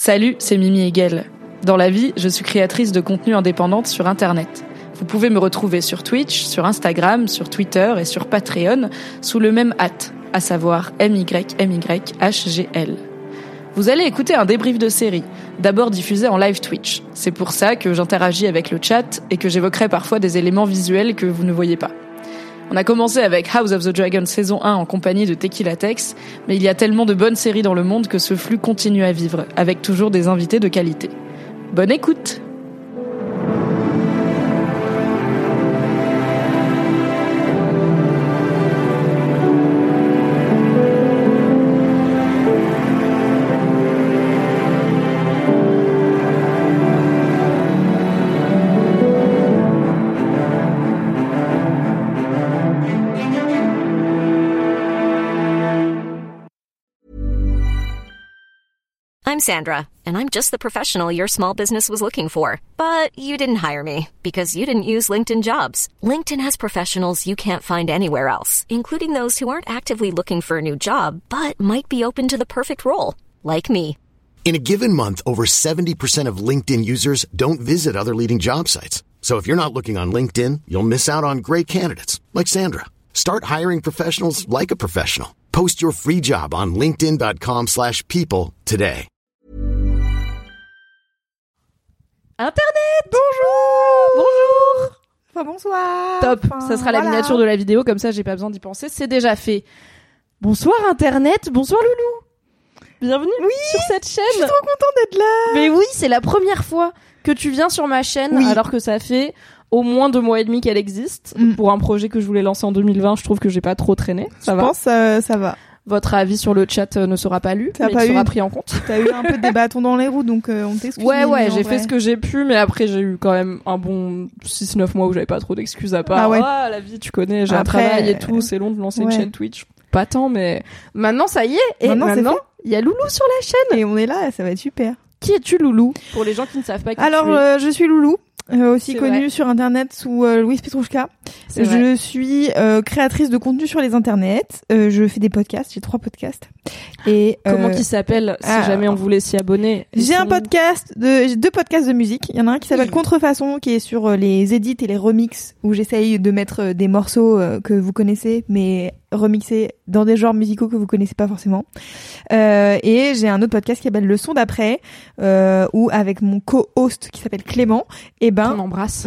Salut, c'est Mimi Hegel. Dans la vie, je suis créatrice de contenu indépendante sur Internet. Vous pouvez me retrouver sur Twitch, sur Instagram, sur Twitter et sur Patreon sous le même @ à savoir MYMYHGL. Vous allez écouter un débrief de série, d'abord diffusé en live Twitch. C'est pour ça que j'interagis avec le chat et que j'évoquerai parfois des éléments visuels que vous ne voyez pas. On a commencé avec House of the Dragon saison 1 en compagnie de Tequila Tex, mais il y a tellement de bonnes séries dans le monde que ce flux continue à vivre, avec toujours des invités de qualité. Bonne écoute! I'm Sandra, and I'm just the professional your small business was looking for. But you didn't hire me because you didn't use LinkedIn Jobs. LinkedIn has professionals you can't find anywhere else, including those who aren't actively looking for a new job, but might be open to the perfect role, like me. In a given month, over 70% of LinkedIn users don't visit other leading job sites. So if you're not looking on LinkedIn, you'll miss out on great candidates, like Sandra. Start hiring professionals like a professional. Post your free job on linkedin.com/people today. Internet! Bonjour! Enfin, bonsoir! Top! Ça sera la miniature de la vidéo, comme ça j'ai pas besoin d'y penser, c'est déjà fait. Bonsoir Internet, bonsoir Loulou! Bienvenue sur cette chaîne! Je suis trop contente d'être là! Mais oui, c'est la première fois que tu viens sur ma chaîne, alors que ça fait au moins 2 mois et demi qu'elle existe. Pour un projet que je voulais lancer en 2020, je trouve que j'ai pas trop traîné. Ça va? Je pense ça va. Votre avis sur le chat ne sera pas lu, mais il sera pris en compte. T'as eu un peu des bâtons dans les roues, donc on t'excuse. Ouais, j'ai fait ce que j'ai pu, mais après j'ai eu quand même un bon 6-9 mois où j'avais pas trop d'excuses à part. La vie, tu connais, j'ai un travail et tout, c'est long de lancer une chaîne Twitch. Pas tant, mais maintenant ça y est. Et maintenant il y a Loulou sur la chaîne. Et on est là, ça va être super. Qui es-tu, Loulou? Pour les gens qui ne savent pas qui Alors, tu es. je suis Loulou. Aussi connue sur internet sous Louise Petrouchka. Je suis créatrice de contenu sur les internets. Je fais des podcasts, j'ai 3 podcasts. Et comment qui s'appelle si jamais on voulait s'y abonner? J'ai 2 podcasts de musique. Il y en a un qui s'appelle Contrefaçon, qui est sur les edits et les remixes, où j'essaye de mettre des morceaux que vous connaissez, mais remixés dans des genres musicaux que vous connaissez pas forcément. Et j'ai un autre podcast qui s'appelle Le Son d'après, où avec mon co-host qui s'appelle Clément, on embrasse.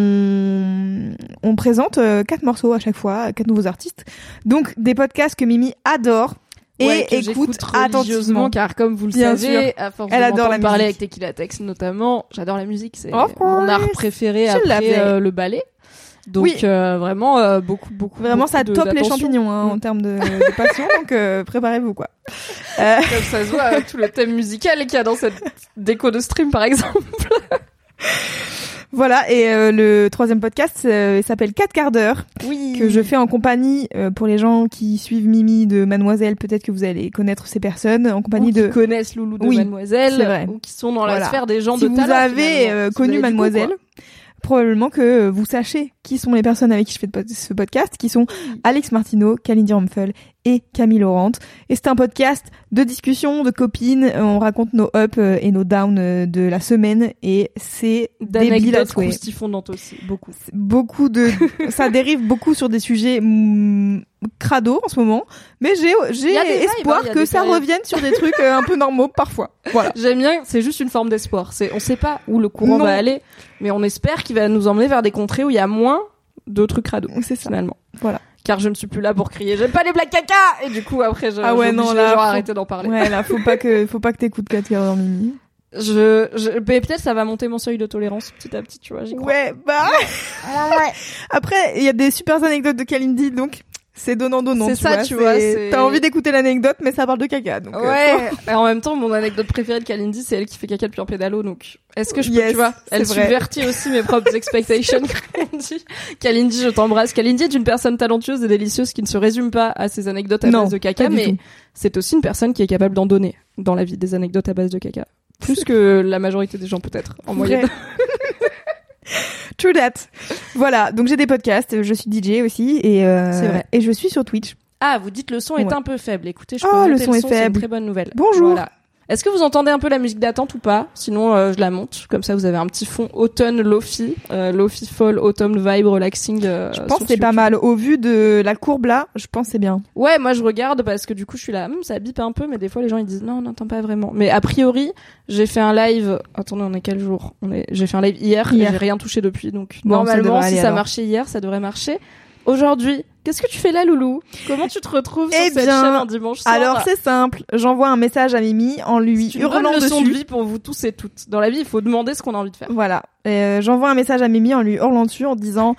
On présente 4 morceaux à chaque fois, 4 nouveaux artistes. Donc des podcasts que Mimi adore. Et écoute attentivement, car comme vous le savez, à force elle adore la musique. Parler avec Tequila Tex notamment, j'adore la musique, c'est mon art préféré après le ballet. Donc vraiment beaucoup vraiment ça top les champignons en termes de passion, donc préparez-vous quoi. Comme ça se voit avec tout le thème musical qu'il y a dans cette déco de stream par exemple. Voilà, et le 3e podcast s'appelle 4 quarts d'heure, que je fais en compagnie, pour les gens qui suivent Mimi de Mademoiselle, peut-être que vous allez connaître ces personnes, en compagnie qui connaissent Loulou de Mademoiselle, ou qui sont dans la sphère des gens de talent. Si vous avez connu Mademoiselle, probablement que vous sachez qui sont les personnes avec qui je fais ce podcast, qui sont Alex Martineau, Kalindi Rumpel et Camille Laurent. Et c'est un podcast de discussion, de copines. On raconte nos ups et nos downs de la semaine, et c'est débile à souhait. D'anecdotes aussi, beaucoup. Ça dérive beaucoup sur des sujets crado en ce moment, mais j'ai espoir que ça revienne sur des trucs un peu normaux parfois. Voilà. J'aime bien, c'est juste une forme d'espoir. On sait pas où le courant va aller, mais on espère qu'il va nous emmener vers des contrées où il y a moins de trucs crado. C'est ça. Finalement. Voilà. Car je ne suis plus là pour crier j'aime pas les blagues caca, et du coup après arrêter d'en parler. Ouais, là faut pas que t'écoutes 4 heures dans Mimi. Mais peut-être ça va monter mon seuil de tolérance petit à petit, tu vois, j'y crois. Ouais. Après il y a des super anecdotes de Kalindi, donc c'est donnant. C'est ça, tu vois. T'as envie d'écouter l'anecdote, mais ça parle de caca. Donc et en même temps, mon anecdote préférée de Kalindi, c'est elle qui fait caca depuis un pédalo. Donc, est-ce que je peux, tu vois, elle subvertit aussi mes propres expectations. Kalindi, je t'embrasse. Kalindi est une personne talentueuse et délicieuse qui ne se résume pas à ses anecdotes à base de caca, mais c'est aussi une personne qui est capable d'en donner dans la vie, des anecdotes à base de caca. Plus que la majorité des gens, peut-être, en moyenne. True that. Voilà, donc j'ai des podcasts, je suis DJ aussi, et c'est vrai. Et je suis sur Twitch. Ah, vous dites le son est un peu faible. Écoutez, je peux noter le son est c'est faible. une très bonne nouvelle. Bonjour. Voilà. Est-ce que vous entendez un peu la musique d'attente ou pas? Sinon, je la monte. Comme ça, vous avez un petit fond automne lofi, lofi fall, autumn vibe relaxing. Je pense que c'est pas mal. Au vu de la courbe là, je pense que c'est bien. Ouais, moi je regarde parce que du coup, je suis là, ça bip un peu, mais des fois les gens ils disent non, on n'entend pas vraiment. Mais a priori, j'ai fait un live. Attendez, on est quel jour? J'ai fait un live hier. Et j'ai rien touché depuis. Donc bon, normalement, si ça marchait hier, ça devrait marcher. Aujourd'hui, qu'est-ce que tu fais là, Loulou? Comment tu te retrouves sur cette chaîne un dimanche soir? Alors c'est simple, j'envoie un message à Mimi en lui hurlant dessus. C'est une leçon de vie pour vous tous et toutes. Dans la vie, il faut demander ce qu'on a envie de faire. Voilà. J'envoie un message à Mimi en lui hurlant dessus en disant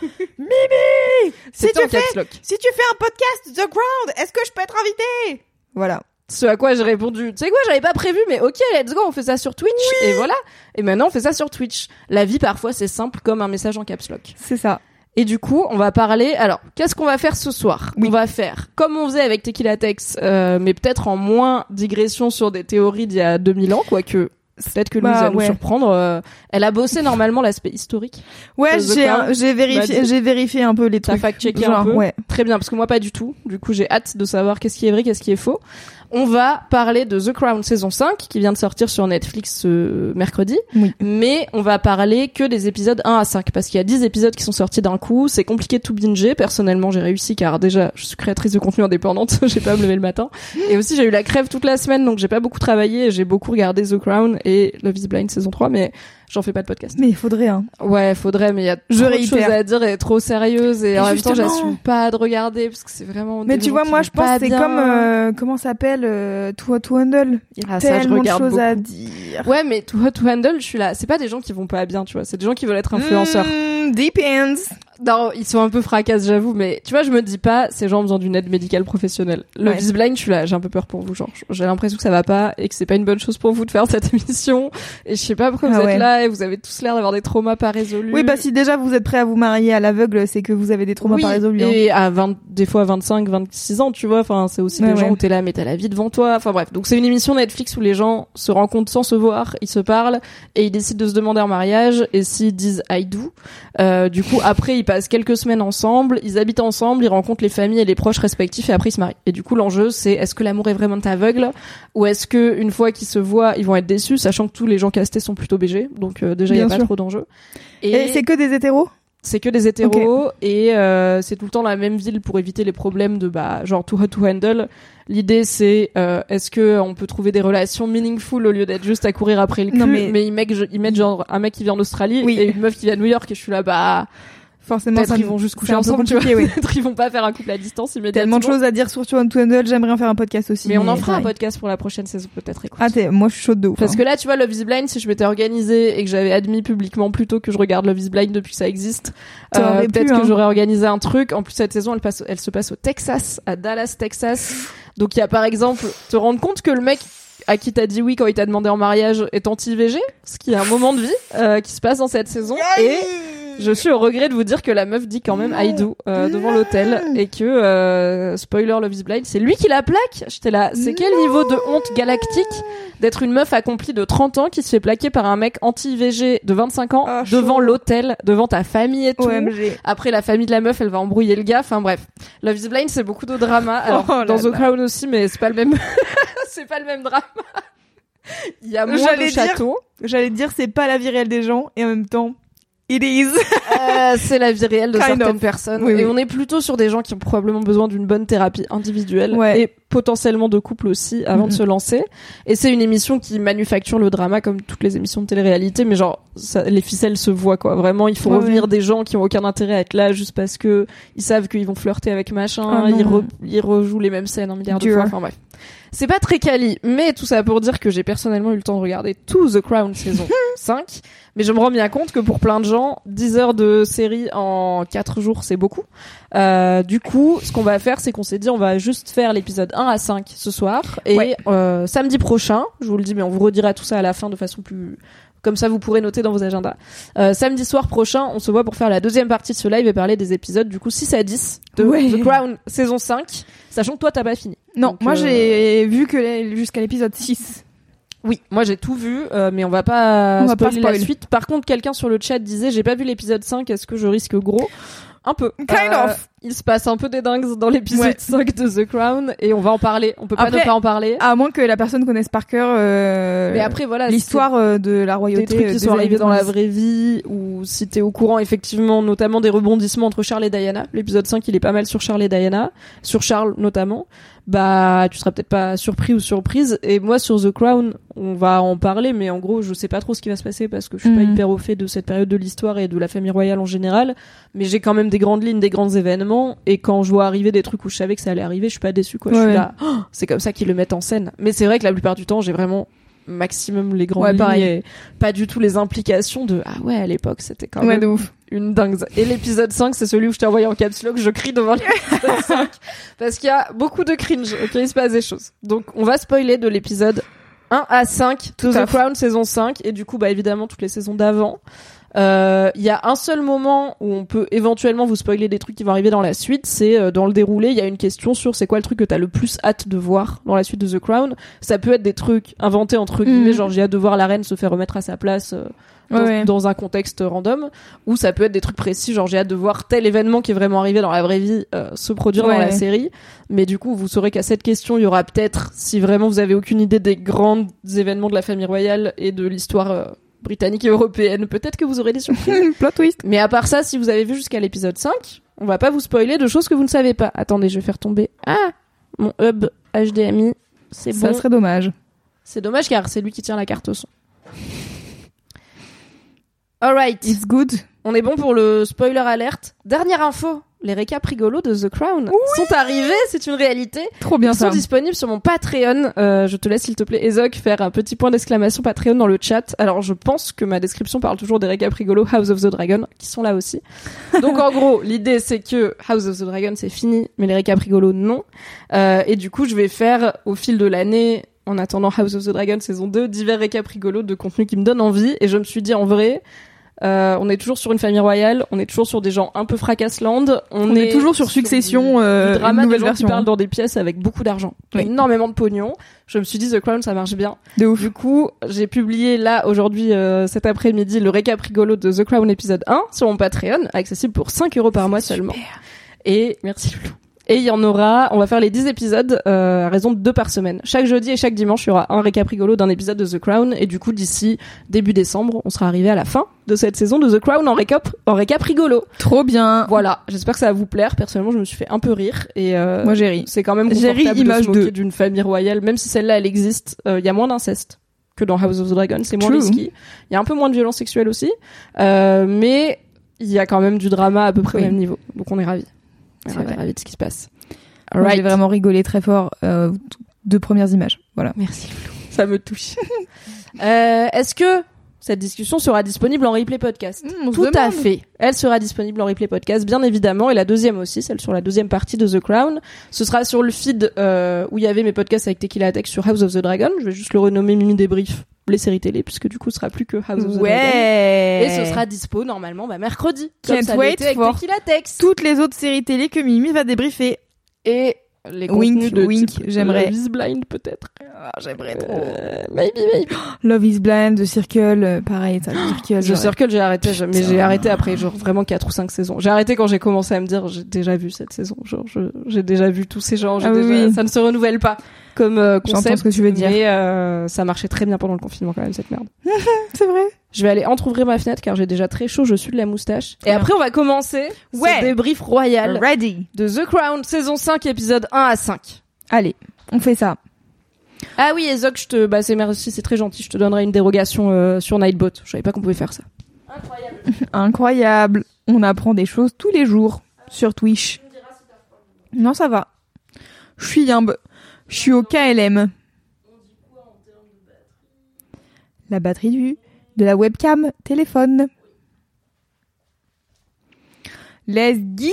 Mimi, si tu fais un podcast The Ground, est-ce que je peux être invitée? Voilà. Ce à quoi j'ai répondu, tu sais quoi, j'avais pas prévu, mais ok, let's go, on fait ça sur Twitch. Oui. Et voilà. Et maintenant, on fait ça sur Twitch. La vie, parfois, c'est simple comme un message en caps lock. C'est ça. Et du coup, on va parler. Alors, qu'est-ce qu'on va faire ce soir? On va faire comme on faisait avec Tequila Tex, mais peut-être en moins digression sur des théories d'il y a 2000 ans, quoique peut-être que Louise va nous surprendre. Elle a bossé normalement l'aspect historique. Ouais, j'ai vérifié un peu les trucs. T'as fact-checké un peu. Ouais. Très bien, parce que moi pas du tout. Du coup, j'ai hâte de savoir qu'est-ce qui est vrai, qu'est-ce qui est faux. On va parler de The Crown saison 5 qui vient de sortir sur Netflix ce mercredi. Oui. Mais on va parler que des épisodes 1 à 5 parce qu'il y a 10 épisodes qui sont sortis d'un coup. C'est compliqué de tout binger. Personnellement, j'ai réussi car déjà, je suis créatrice de contenu indépendante. J'ai pas à me lever le matin. Et aussi, j'ai eu la crève toute la semaine donc j'ai pas beaucoup travaillé. J'ai beaucoup regardé The Crown et Love is Blind saison 3 mais j'en fais pas de podcast. Mais il faudrait, hein. Ouais, faudrait, mais il y a trop de choses à dire et trop sérieuse et en même temps, j'assume pas de regarder parce que c'est vraiment. Mais tu vois, moi, je pense que c'est comme, comment ça s'appelle, Too Hot to Handle. Il y a tellement de choses à dire. Ouais, mais Too Hot to Handle, je suis là. C'est pas des gens qui vont pas bien, tu vois. C'est des gens qui veulent être influenceurs. Depends. Non, ils sont un peu fracasses, j'avoue, mais tu vois, je me dis pas, ces gens ont besoin d'une aide médicale professionnelle. Love is Blind, je suis là, j'ai un peu peur pour vous, genre, j'ai l'impression que ça va pas et que c'est pas une bonne chose pour vous de faire cette émission. Et je sais pas pourquoi vous êtes là et vous avez tous l'air d'avoir des traumas pas résolus. Oui, bah si déjà vous êtes prêts à vous marier à l'aveugle, c'est que vous avez des traumas pas résolus. Et à des fois 25, 26 ans, tu vois, enfin, c'est aussi des gens où t'es là, mais t'as la vie devant toi. Enfin bref. Donc c'est une émission Netflix où les gens se rencontrent sans se voir, ils se parlent et ils décident de se demander en mariage et s'ils disent I do, du coup, après, ils passent quelques semaines ensemble, ils habitent ensemble, ils rencontrent les familles et les proches respectifs et après ils se marient. Et du coup, l'enjeu, c'est est-ce que l'amour est vraiment aveugle ou est-ce que une fois qu'ils se voient, ils vont être déçus, sachant que tous les gens castés sont plutôt BG. Donc déjà, il y a pas trop d'enjeux. Et c'est que des hétéros? C'est que des hétéros et c'est tout le temps la même ville pour éviter les problèmes de genre Too Hot to Handle. L'idée c'est est-ce que on peut trouver des relations meaningful au lieu d'être juste à courir après le cul. Non, mais ils mettent genre un mec qui vient d'Australie et une meuf qui vient de New York et je suis là forcément peut-être ils vont juste coucher ensemble, tu vois. Peut-être ils vont pas faire un couple à distance immédiatement. Tellement de choses à dire sur Too Hot to Handle, j'aimerais en faire un podcast aussi. Mais on en fera un podcast pour la prochaine saison peut-être. Écoute. Moi je suis chaude de ouf. Parce que là tu vois Love is Blind, si je m'étais organisée et que j'avais admis publiquement plutôt que je regarde Love is Blind depuis que ça existe, peut-être que j'aurais organisé un truc. En plus cette saison elle se passe au Texas, à Dallas, Texas. Donc il y a par exemple te rendre compte que le mec à qui t'as dit oui quand il t'a demandé en mariage est anti-VG, ce qui est un moment de vie qui se passe dans cette saison. Et je suis au regret de vous dire que la meuf dit quand même I do devant l'hôtel et que spoiler Love is Blind, c'est lui qui la plaque. J'étais là, c'est quel niveau de honte galactique d'être une meuf accomplie de 30 ans qui se fait plaquer par un mec anti-VG de 25 ans devant l'hôtel, devant ta famille et tout. OMG. Après la famille de la meuf, elle va embrouiller le gars. Enfin bref, Love is Blind, c'est beaucoup de drama. Alors dans The Crown aussi, mais c'est pas le même. C'est pas le même drama. Il y a moins de châteaux. J'allais dire c'est pas la vie réelle des gens et en même temps it is. C'est la vie réelle de certaines personnes. Oui, et on est plutôt sur des gens qui ont probablement besoin d'une bonne thérapie individuelle et potentiellement de couple aussi avant de se lancer. Et c'est une émission qui manufacture le drama comme toutes les émissions de télé-réalité, mais genre les ficelles se voient quoi. Vraiment, il faut revenir des gens qui ont aucun intérêt à être là juste parce que ils savent qu'ils vont flirter avec machin, ils rejouent les mêmes scènes un milliard de fois. Enfin bref. C'est pas très quali, mais tout ça pour dire que j'ai personnellement eu le temps de regarder tout The Crown saison 5, mais je me rends bien compte que pour plein de gens, 10 heures de série en 4 jours, c'est beaucoup. Du coup, ce qu'on va faire, c'est qu'on s'est dit on va juste faire l'épisode 1 à 5 ce soir, et samedi prochain, je vous le dis, mais on vous redira tout ça à la fin de façon plus... Comme ça, vous pourrez noter dans vos agendas. Samedi soir prochain, on se voit pour faire la deuxième partie de ce live et parler des épisodes, du coup, 6 à 10 de The Crown saison 5, sachant que toi, t'as pas fini. Non, donc, moi, j'ai vu que jusqu'à l'épisode 6. Oui, moi, j'ai tout vu, mais on va pas spoiler la suite. Par contre, quelqu'un sur le chat disait, j'ai pas vu l'épisode 5, est-ce que je risque gros? un peu. Kind of. Il se passe un peu des dingues dans l'épisode 5 de The Crown et on va en parler. On peut pas ne pas en parler. À moins que la personne connaisse par cœur mais après, voilà, l'histoire de la royauté. Des trucs qui sont arrivés dans la vraie vie, ou si t'es au courant, effectivement, notamment des rebondissements entre Charles et Diana. L'épisode 5, il est pas mal sur Charles et Diana. Sur Charles, notamment. Bah, tu seras peut-être pas surpris ou surprise. Et moi, sur The Crown, on va en parler, mais en gros, je sais pas trop ce qui va se passer parce que je suis pas hyper au fait de cette période de l'histoire et de la famille royale en général. Mais j'ai quand même des grandes lignes, des grands événements. Et quand je vois arriver des trucs où je savais que ça allait arriver, je suis pas déçue, quoi. Je suis là, oh, c'est comme ça qu'ils le mettent en scène. Mais c'est vrai que la plupart du temps, j'ai vraiment maximum les grandes lignes et pas du tout les implications de ah ouais, à l'époque, c'était quand même de ouf. Une dingue. Et l'épisode 5, c'est celui où je t'ai envoyé en caps lock, je crie devant l'épisode 5 parce qu'il y a beaucoup de cringe. OK, il se passe des choses. Donc on va spoiler de l'épisode 1 à 5 de The Crown saison 5 et du coup bah évidemment toutes les saisons d'avant. Il y a un seul moment où on peut éventuellement vous spoiler des trucs qui vont arriver dans la suite, c'est dans le déroulé, il y a une question sur c'est quoi le truc que t'as le plus hâte de voir dans la suite de The Crown. Ça peut être des trucs inventés entre guillemets, genre j'ai hâte de voir la reine se faire remettre à sa place dans un contexte random, ou ça peut être des trucs précis, genre j'ai hâte de voir tel événement qui est vraiment arrivé dans la vraie vie se produire dans la série. Mais du coup vous saurez qu'à cette question il y aura peut-être, si vraiment vous avez aucune idée des grands événements de la famille royale et de l'histoire britannique et européenne, peut-être que vous aurez des surprises. Plot twist. Mais à part ça, si vous avez vu jusqu'à l'épisode 5, on va pas vous spoiler de choses que vous ne savez pas. Attendez, je vais faire tomber mon hub HDMI. C'est bon. Ça serait dommage. C'est dommage car c'est lui qui tient la carte son. Alright. It's good. On est bon pour le spoiler alert. Dernière info. Les récaps rigolos de The Crown sont arrivés, c'est une réalité. Trop bien ça. Ils sont disponibles sur mon Patreon. Je te laisse, s'il te plaît, Ezok, faire un petit point d'exclamation Patreon dans le chat. Alors, je pense que ma description parle toujours des récaps rigolos House of the Dragon, qui sont là aussi. Donc, en gros, l'idée, c'est que House of the Dragon, c'est fini, mais les récaps rigolos, non. Et du coup, je vais faire, au fil de l'année, en attendant House of the Dragon saison 2, divers récaps rigolos de contenu qui me donnent envie. Et je me suis dit, en vrai... on est toujours sur une famille royale, on est toujours sur des gens un peu fracassland, on est toujours sur Succession, du drama, des gens version. qui parlent dans des pièces avec beaucoup d'argent, énormément de pognon. Je me suis dit The Crown ça marche bien. De ouf. Du coup, j'ai publié là aujourd'hui cet après-midi le récap rigolo de The Crown épisode 1 sur mon Patreon, accessible pour 5€ par mois seulement. Et merci Loulou. Et il y en aura, on va faire les 10 épisodes à raison de 2 par semaine. Chaque jeudi et chaque dimanche, il y aura un récap rigolo d'un épisode de The Crown. Et du coup, d'ici début décembre, on sera arrivé à la fin de cette saison de The Crown en récap rigolo. Trop bien. Voilà, j'espère que ça va vous plaire. Personnellement, je me suis fait un peu rire. Et moi, j'ai ri. C'est quand même confortable de se moquer d'une famille royale, même si celle-là, elle existe. Il y a moins d'inceste que dans House of the Dragon. C'est moins risqué. Il y a un peu moins de violence sexuelle aussi. Mais il y a quand même du drama à peu près au même niveau. Donc on est ravis. On est ravis de ce qui se passe. J'ai vraiment rigolé très fort de premières images. Voilà. Merci. Ça me touche. Est-ce que cette discussion sera disponible en replay podcast? Tout à fait. Elle sera disponible en replay podcast, bien évidemment. Et la deuxième aussi, celle sur la deuxième partie de The Crown. Ce sera sur le feed où il y avait mes podcasts avec Tequila Tech sur House of the Dragon. Je vais juste le renommer Mimi Débrief, les séries télé, puisque du coup ce sera plus que House of the Dragon. Et ce sera dispo normalement mercredi. Comme ça l'était avec Tequila Tech. Toutes les autres séries télé que Mimi va débriefer. Et les contenus de Wink, j'aimerais. Love is Blind peut-être. J'aimerais trop. Maybe. Love is Blind, The Circle, pareil, ça, The Circle, j'ai arrêté, mais j'ai arrêté après genre vraiment 4 ou 5 saisons. J'ai arrêté quand j'ai commencé à me dire j'ai déjà vu cette saison, genre j'ai déjà vu tous ces gens, ça ne se renouvelle pas comme concept. J'entends ce que tu veux dire. Mais ça marchait très bien pendant le confinement quand même cette merde. C'est vrai. Je vais aller entrouvrir ma fenêtre car j'ai déjà très chaud, je suis de la moustache. Et après on va commencer ce débrief royal de The Crown saison 5 épisode 1 à 5. Allez, on fait ça. Ah oui, Ezok, c'est très gentil, je te donnerai une dérogation sur Nightbot. Je savais pas qu'on pouvait faire ça. Incroyable. On apprend des choses tous les jours sur Twitch. Non, ça va. Je suis au KLM. La batterie de la webcam téléphone. Let's go.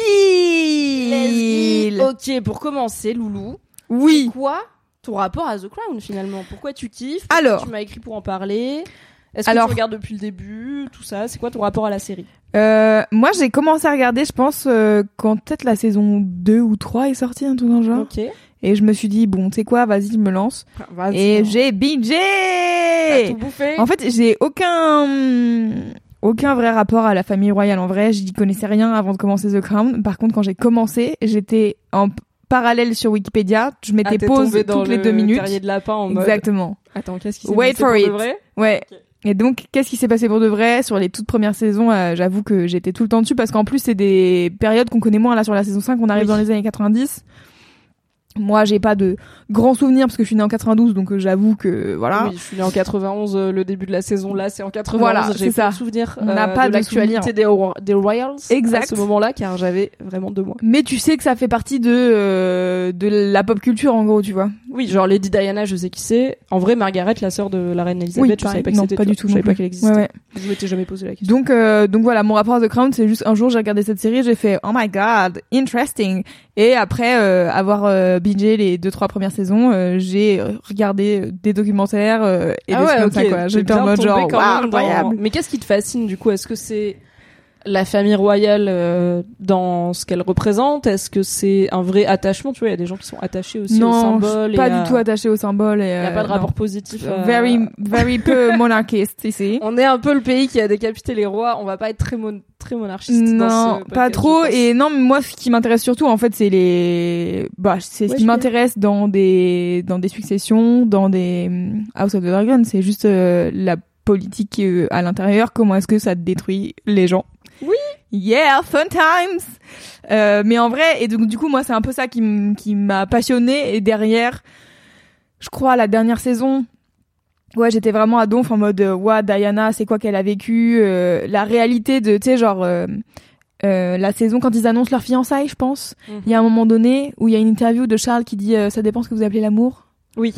Ok, pour commencer, Loulou. Oui. C'est quoi ton rapport à The Crown finalement? Pourquoi tu kiffes? Alors, tu m'as écrit pour en parler. Est-ce que tu regardes depuis le début? Tout ça, c'est quoi ton rapport à la série? Moi, j'ai commencé à regarder, je pense, quand peut-être la saison 2 ou 3 est sortie, un truc dans le genre. Ok. Et je me suis dit, bon, tu sais quoi, vas-y, je me lance. Vas-y. Et j'ai bingé! T'as tout bouffé? En fait, j'ai aucun aucun vrai rapport à la famille royale. En vrai, j'y connaissais rien avant de commencer The Crown. Par contre, quand j'ai commencé, j'étais en parallèle sur Wikipédia. Je mettais pause toutes les 2 minutes. Terrier de lapin en mode. Exactement. Attends, qu'est-ce qui s'est Wait passé for pour it. de vrai? Ouais. Okay. Et donc, qu'est-ce qui s'est passé pour de vrai sur les toutes premières saisons? J'avoue que j'étais tout le temps dessus parce qu'en plus, c'est des périodes qu'on connaît moins. Là, sur la saison 5, on arrive dans les années 90. Moi, j'ai pas de grands souvenirs parce que je suis née en 92, donc j'avoue que voilà. Oui, je suis née en 91, le début de la saison là, c'est en 91. Voilà, j'ai pas de souvenirs. On n'a pas de l'actualité des Royals. Exact. À ce moment-là, car j'avais vraiment 2 mois. Mais tu sais que ça fait partie de la pop culture en gros, tu vois. Oui, genre Lady Diana, je sais qui c'est. En vrai, Margaret, la sœur de la reine Elisabeth, je savais pas que c'était. Pas du tout. Je savais pas qu'elle existait. Ouais. Je m'étais jamais posé la question. Donc voilà, mon rapport à The Crown, c'est juste un jour j'ai regardé cette série, j'ai fait oh my god, interesting. Et après avoir bingé les 2-3 premières saisons, j'ai regardé des documentaires et des trucs comme ça quoi. J'étais en mode genre wow, incroyable. Mais qu'est-ce qui te fascine du coup? Est-ce que c'est la famille royale dans ce qu'elle représente? Est-ce que c'est un vrai attachement? Tu vois, il y a des gens qui sont attachés aussi au symbole. Non, pas du tout attachés au symbole. Il n'y a pas de rapport positif. Very peu monarchiste ici. On est un peu le pays qui a décapité les rois. On va pas être très monarchiste. Non, dans ce pas trop. Et non, moi, ce qui m'intéresse surtout, en fait, c'est ce qui m'intéresse dans des successions, dans des House of the Dragon. C'est juste la politique à l'intérieur. Comment est-ce que ça détruit les gens? Oui. Yeah, fun times. Mais en vrai, et donc du coup, moi, c'est un peu ça qui m'a passionnée. Et derrière, je crois, la dernière saison, ouais, j'étais vraiment à donf en mode, Diana, c'est quoi qu'elle a vécu, la réalité de, tu sais, genre, la saison quand ils annoncent leur fiançailles, je pense. Il y a un moment donné où il y a une interview de Charles qui dit, ça dépend ce que vous appelez l'amour. Oui.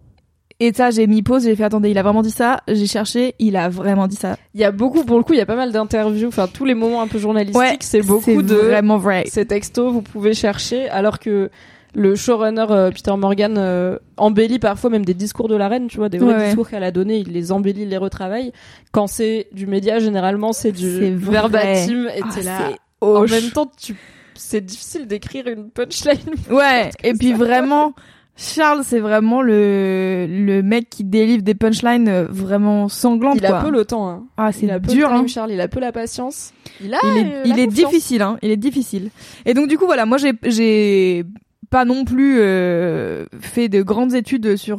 Et ça, j'ai mis pause, j'ai fait attendez, il a vraiment dit ça. J'ai cherché, il a vraiment dit ça. Il y a beaucoup, pour le coup, il y a pas mal d'interviews, enfin tous les moments un peu journalistiques, c'est beaucoup de vraiment vrai. Ces textos, vous pouvez chercher, alors que le showrunner Peter Morgan embellit parfois même des discours de la reine, tu vois, des vrais discours qu'elle a donnés, il les embellit, il les retravaille. Quand c'est du média, généralement, c'est du verbatim, et t'es là. En même temps, c'est difficile d'écrire une punchline. Ouais, et puis vraiment. Charles, c'est vraiment le mec qui délivre des punchlines vraiment sanglantes. Il a peu le temps. Hein. Ah, c'est dur. Hein. Charles, il a peu la patience. Il est difficile. Hein. Il est difficile. Et donc du coup, voilà, moi j'ai pas non plus fait de grandes études sur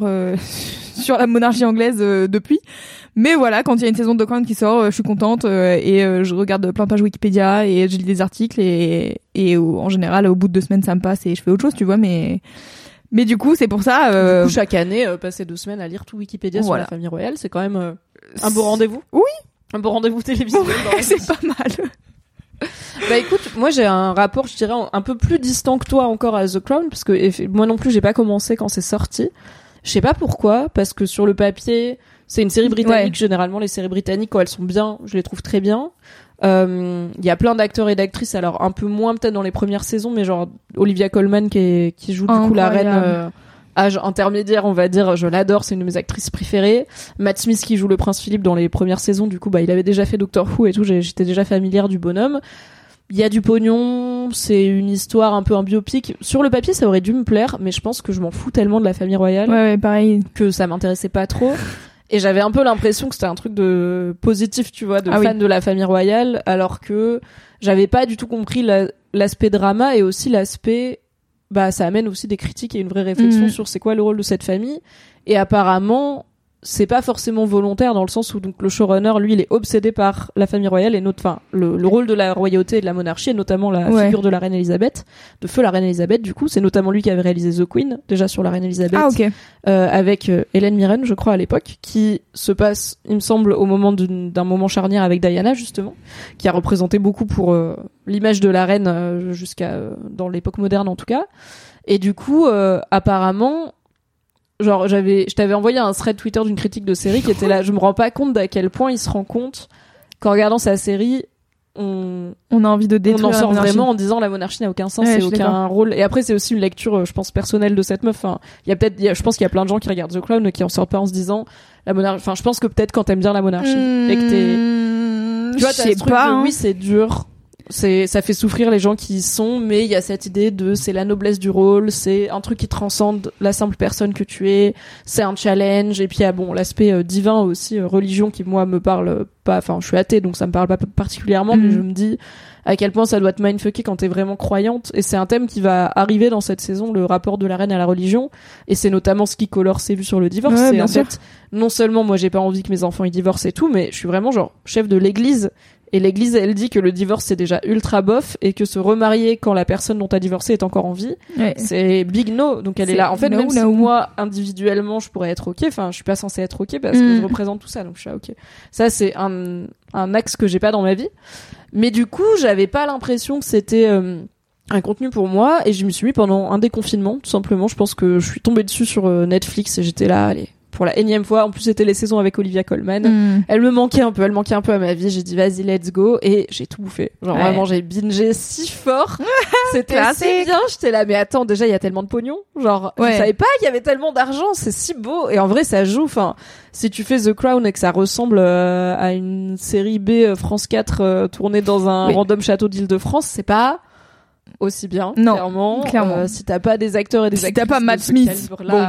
la monarchie anglaise depuis. Mais voilà, quand il y a une saison de Crown qui sort, je suis contente et je regarde plein de pages Wikipédia et je lis des articles et en général, au bout de 2 semaines, ça me passe et je fais autre chose, tu vois, mais du coup, c'est pour ça. Du coup, chaque année, passer 2 semaines à lire tout Wikipédia sur la famille royale, c'est quand même un beau rendez-vous. Oui. Un beau rendez-vous télévisuel. C'est pas mal. Bah écoute, moi j'ai un rapport, je dirais, un peu plus distant que toi encore à The Crown, parce que moi non plus, j'ai pas commencé quand c'est sorti. Je sais pas pourquoi, parce que sur le papier, c'est une série britannique. Généralement, les séries britanniques, quand elles sont bien, je les trouve très bien. Il y a plein d'acteurs et d'actrices, alors un peu moins peut-être dans les premières saisons, mais genre Olivia Colman qui joue du coup la reine âge intermédiaire, on va dire, je l'adore, c'est une de mes actrices préférées. Matt Smith qui joue le prince Philippe dans les premières saisons, du coup il avait déjà fait Doctor Who et tout, j'étais déjà familière du bonhomme. Il y a du pognon, c'est une histoire un peu un biopic. Sur le papier, ça aurait dû me plaire, mais je pense que je m'en fous tellement de la famille royale. Ouais, pareil. Que ça m'intéressait pas trop. Et j'avais un peu l'impression que c'était un truc de positif, tu vois, de fan de la famille royale, alors que j'avais pas du tout compris l'aspect drama et aussi l'aspect, ça amène aussi des critiques et une vraie réflexion sur c'est quoi le rôle de cette famille. Et apparemment, c'est pas forcément volontaire dans le sens où donc le showrunner, lui, il est obsédé par la famille royale et le rôle de la royauté et de la monarchie, et notamment la figure de la reine Elisabeth, de feu la reine Elisabeth. Du coup, c'est notamment lui qui avait réalisé The Queen, déjà sur la reine Elisabeth, avec Helen Mirren, je crois à l'époque, qui se passe, il me semble, au moment d'un moment charnière avec Diana justement, qui a représenté beaucoup pour l'image de la reine jusqu'à dans l'époque moderne en tout cas. Et du coup, apparemment. Genre, je t'avais envoyé un thread Twitter d'une critique de série qui était là, je me rends pas compte d'à quel point il se rend compte qu'en regardant sa série, on a envie de détruire on en sort vraiment en disant la monarchie n'a aucun sens et aucun rôle. Et après, c'est aussi une lecture, je pense, personnelle de cette meuf. Enfin, je pense qu'il y a plein de gens qui regardent The Crown et qui en sortent pas en se disant la monarchie. Enfin, je pense que peut-être quand t'aimes bien la monarchie et que tu vois, t'as ce truc de oui, c'est dur. ça fait souffrir les gens qui y sont, mais il y a cette idée de c'est la noblesse du rôle, c'est un truc qui transcende la simple personne que tu es, c'est un challenge, et puis il y a l'aspect divin aussi, religion qui moi me parle pas, enfin je suis athée donc ça me parle pas particulièrement, mais je me dis à quel point ça doit te mindfucker quand t'es vraiment croyante, et c'est un thème qui va arriver dans cette saison, le rapport de la reine à la religion, et c'est notamment ce qui colore ses vues sur le divorce. Ouais, c'est en sûr. fait, non seulement moi j'ai pas envie que mes enfants ils divorcent et tout, mais je suis vraiment genre chef de l'église, et l'église elle dit que le divorce c'est déjà ultra bof, et que se remarier quand la personne dont t'as divorcé est encore en vie, c'est big no, donc elle est là. En fait, même si moi individuellement je pourrais être ok, enfin je suis pas censée être ok parce que je représente tout ça, donc je suis ok. Ça c'est un axe que j'ai pas dans ma vie. Mais du coup, j'avais pas l'impression que c'était un contenu pour moi, et je me suis mis pendant un déconfinement, tout simplement. Je pense que je suis tombée dessus sur Netflix et j'étais là, allez, pour la énième fois. En plus, c'était les saisons avec Olivia Colman. Elle manquait un peu à ma vie. J'ai dit, vas-y, let's go. Et j'ai tout bouffé. Genre, vraiment, j'ai bingé si fort. C'était assez bien. J'étais là, mais attends, déjà, il y a tellement de pognon. Genre, je savais pas qu'il y avait tellement d'argent. C'est si beau. Et en vrai, ça joue. Enfin, si tu fais The Crown et que ça ressemble à une série B France 4 tournée dans un random château d'Île-de-France, c'est pas aussi bien. Non, clairement. Si t'as pas des acteurs et des actrices, si t'as pas Matt Smith,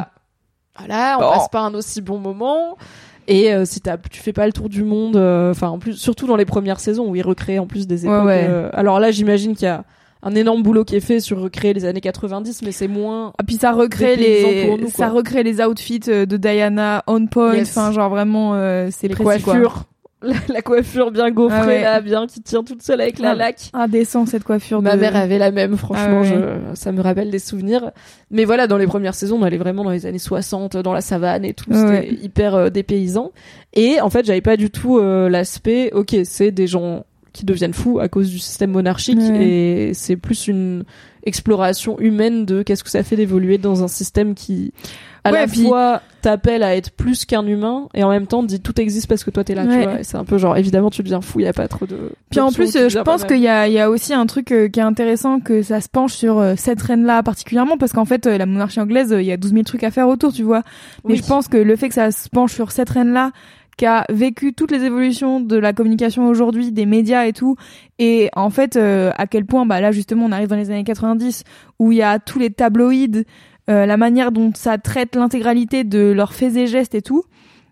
voilà, on passe pas un aussi bon moment. Et si tu fais pas le tour du monde, enfin en plus, surtout dans les premières saisons où ils recréent en plus des époques. Alors là, j'imagine qu'il y a un énorme boulot qui est fait sur recréer les années 90, mais c'est moins. Ah, puis ça recrée ça recrée les outfits de Diana on point. Enfin, genre vraiment, c'est les précis, coiffures. Quoi. La coiffure bien gaufrée là, bien qui tient toute seule avec la laque. Indécent cette coiffure. Ma mère avait la même, franchement, ça me rappelle des souvenirs. Mais voilà, dans les premières saisons, on allait vraiment dans les années 60, dans la savane et tout, c'était hyper dépaysant. Et en fait, j'avais pas du tout l'aspect, ok, c'est des gens qui deviennent fous à cause du système monarchique, et c'est plus une exploration humaine de qu'est-ce que ça fait d'évoluer dans un système qui à la fois t'appelle à être plus qu'un humain, et en même temps dit tout existe parce que toi t'es là, tu vois. Et c'est un peu genre, évidemment tu deviens fou, il y a pas trop de. Puis en plus, je pense qu'il y a aussi un truc qui est intéressant, que ça se penche sur cette reine-là particulièrement, parce qu'en fait la monarchie anglaise, il y a 12 000 trucs à faire autour, tu vois. Mais je pense que le fait que ça se penche sur cette reine-là, qui a vécu toutes les évolutions de la communication aujourd'hui, des médias et tout, et en fait à quel point là justement on arrive dans les années 90 où il y a tous les tabloïds, la manière dont ça traite l'intégralité de leurs faits et gestes et tout,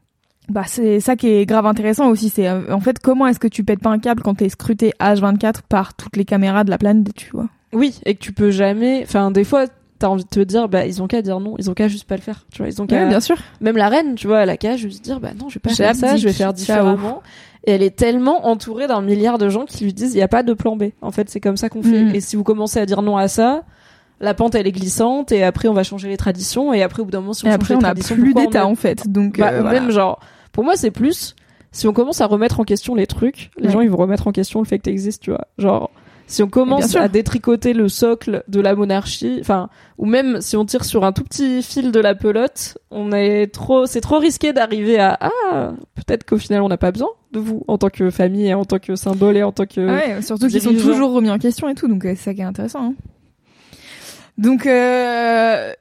c'est ça qui est grave intéressant aussi. C'est en fait comment est-ce que tu pètes pas un câble quand t'es scruté H24 par toutes les caméras de la planète, tu vois. Oui, et que tu peux jamais, enfin des fois t'as envie de te dire, ils ont qu'à dire non, ils ont qu'à juste pas le faire, tu vois, ils ont qu'à. Bien sûr. Même la reine, tu vois, elle a qu'à juste dire, non, je vais pas faire ça, je vais faire différemment. Et elle est tellement entourée d'un milliard de gens qui lui disent, il y a pas de plan B. En fait, c'est comme ça qu'on fait. Et si vous commencez à dire non à ça, la pente elle est glissante, et après on va changer les traditions, et après au bout d'un moment, si on change les traditions, on a plus d'état en fait. Donc voilà. Même genre, pour moi c'est plus, si on commence à remettre en question les trucs, les gens ils vont remettre en question le fait que t'existes, tu vois. Genre, si on commence à détricoter le socle de la monarchie, enfin, ou même si on tire sur un tout petit fil de la pelote, c'est trop risqué d'arriver à, peut-être qu'au final on n'a pas besoin de vous en tant que famille, et en tant que symbole, et en tant que. Surtout qu'ils sont toujours remis en question et tout, donc c'est ça qui est intéressant. Hein. Donc là,